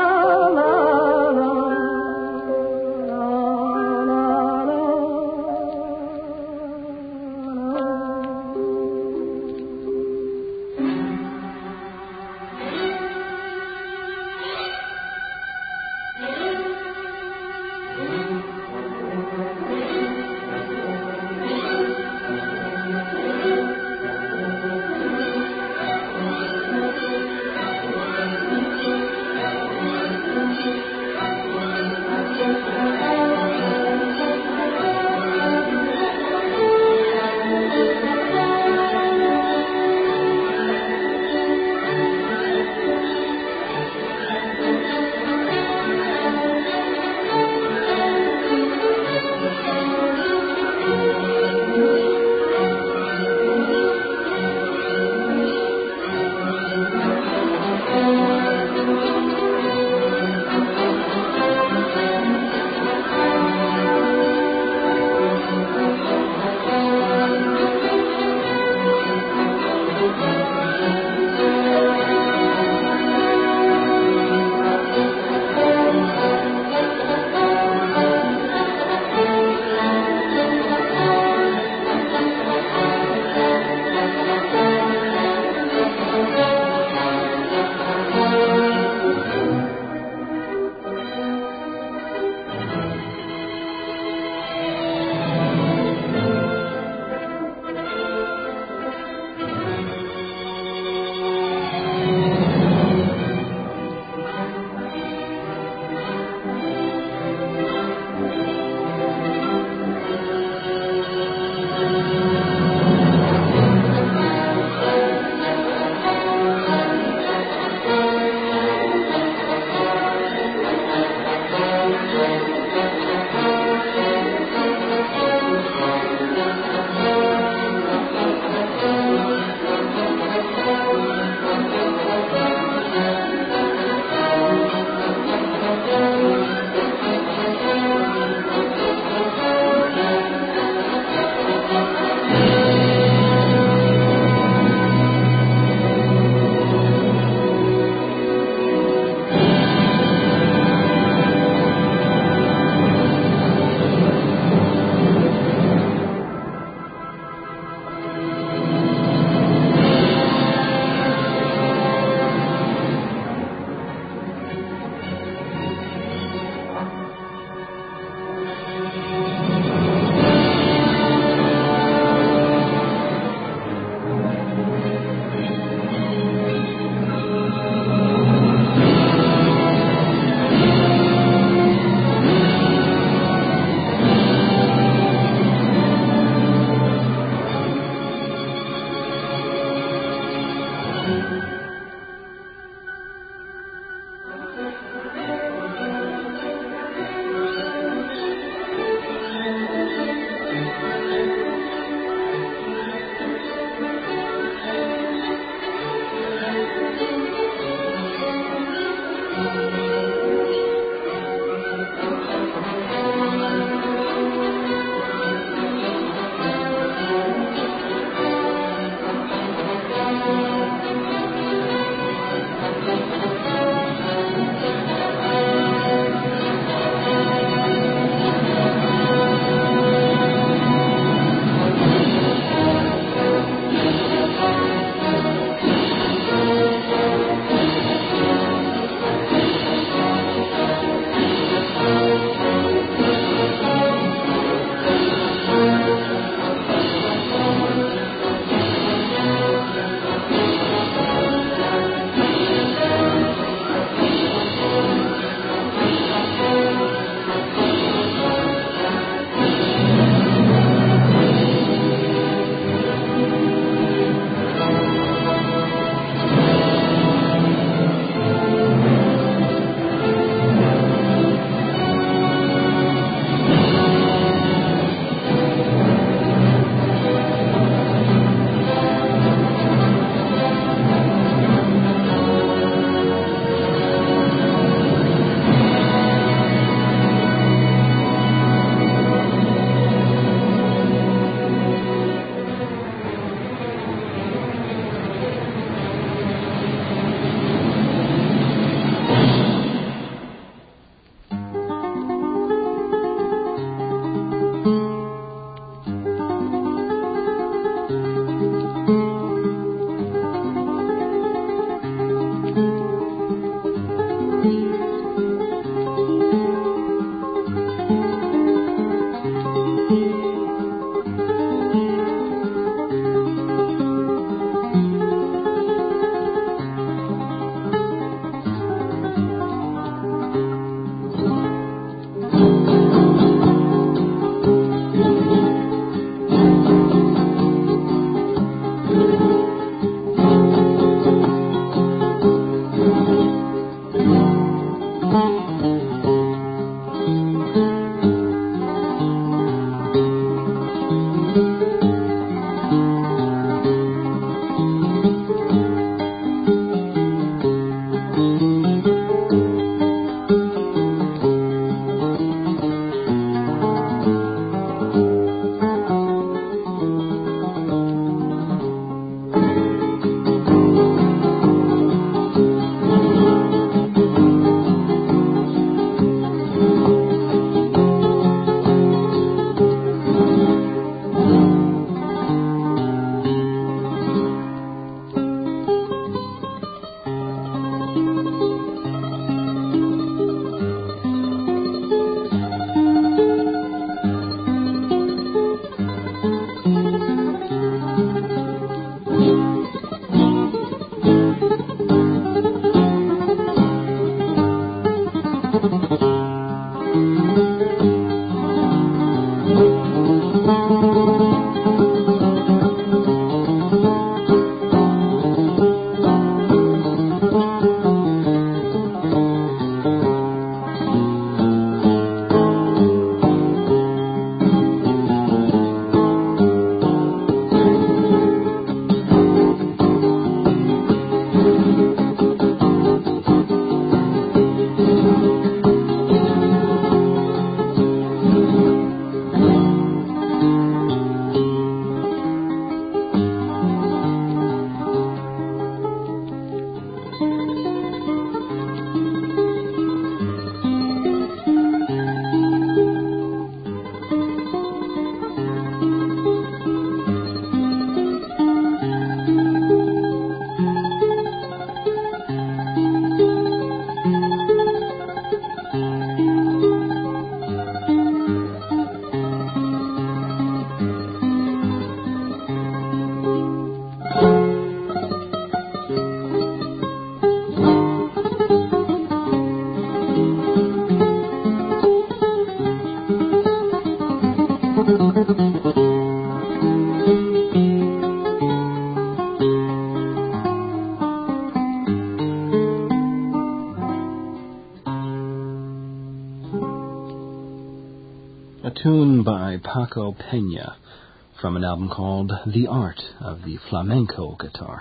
Paco Peña from an album called The Art of the Flamenco Guitar.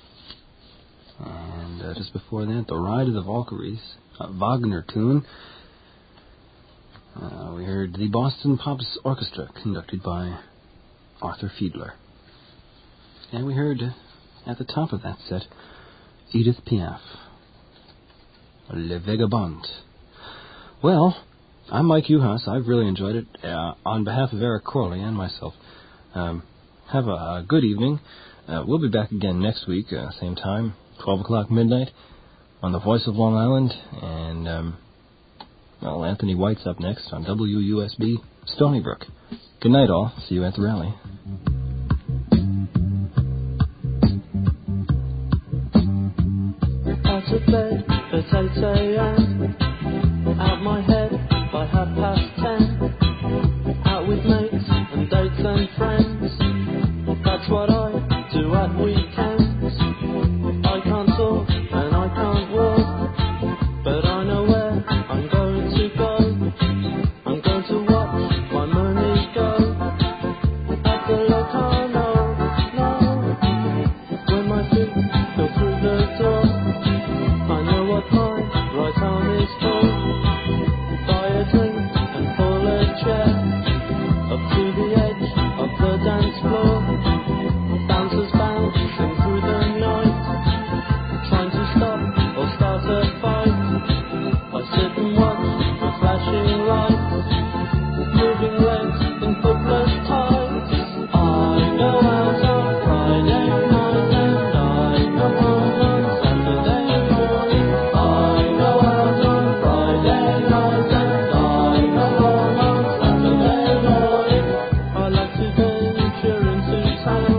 And uh, just before that, The Ride of the Valkyries, a Wagner tune. Uh, we heard the Boston Pops Orchestra, conducted by Arthur Fiedler. And we heard, uh, at the top of that set, Edith Piaf, Le Vagabond. Well, I'm Mike Uhas. I've really enjoyed it. Uh, on behalf of Eric Corley and myself, um, have a, a good evening. Uh, we'll be back again next week, uh, same time, twelve o'clock midnight, on the Voice of Long Island. And, um, well, Anthony White's up next on W U S B Stony Brook. Good night, all. See you at the rally. Out of bed at eight a.m. Out my head by half past ten. Out with mates and dates and friends. That's what I do at weekends. I can't talk and I can't walk, but I know where I'm going to go. I'm going to watch my money go. At the Locarno, no. When my feet go through the door, I know what my right arm is for. Buy a drink and pull a chair up to the edge of the dance floor. Bouncers bouncing through the night, trying to stop or start a fight. I sit and watch the flashing lights, moving legs in footless tights. I go out on Friday night and I go home on Saturday morning. I go out on Friday night and I go home on Saturday morning. I like to venture into town.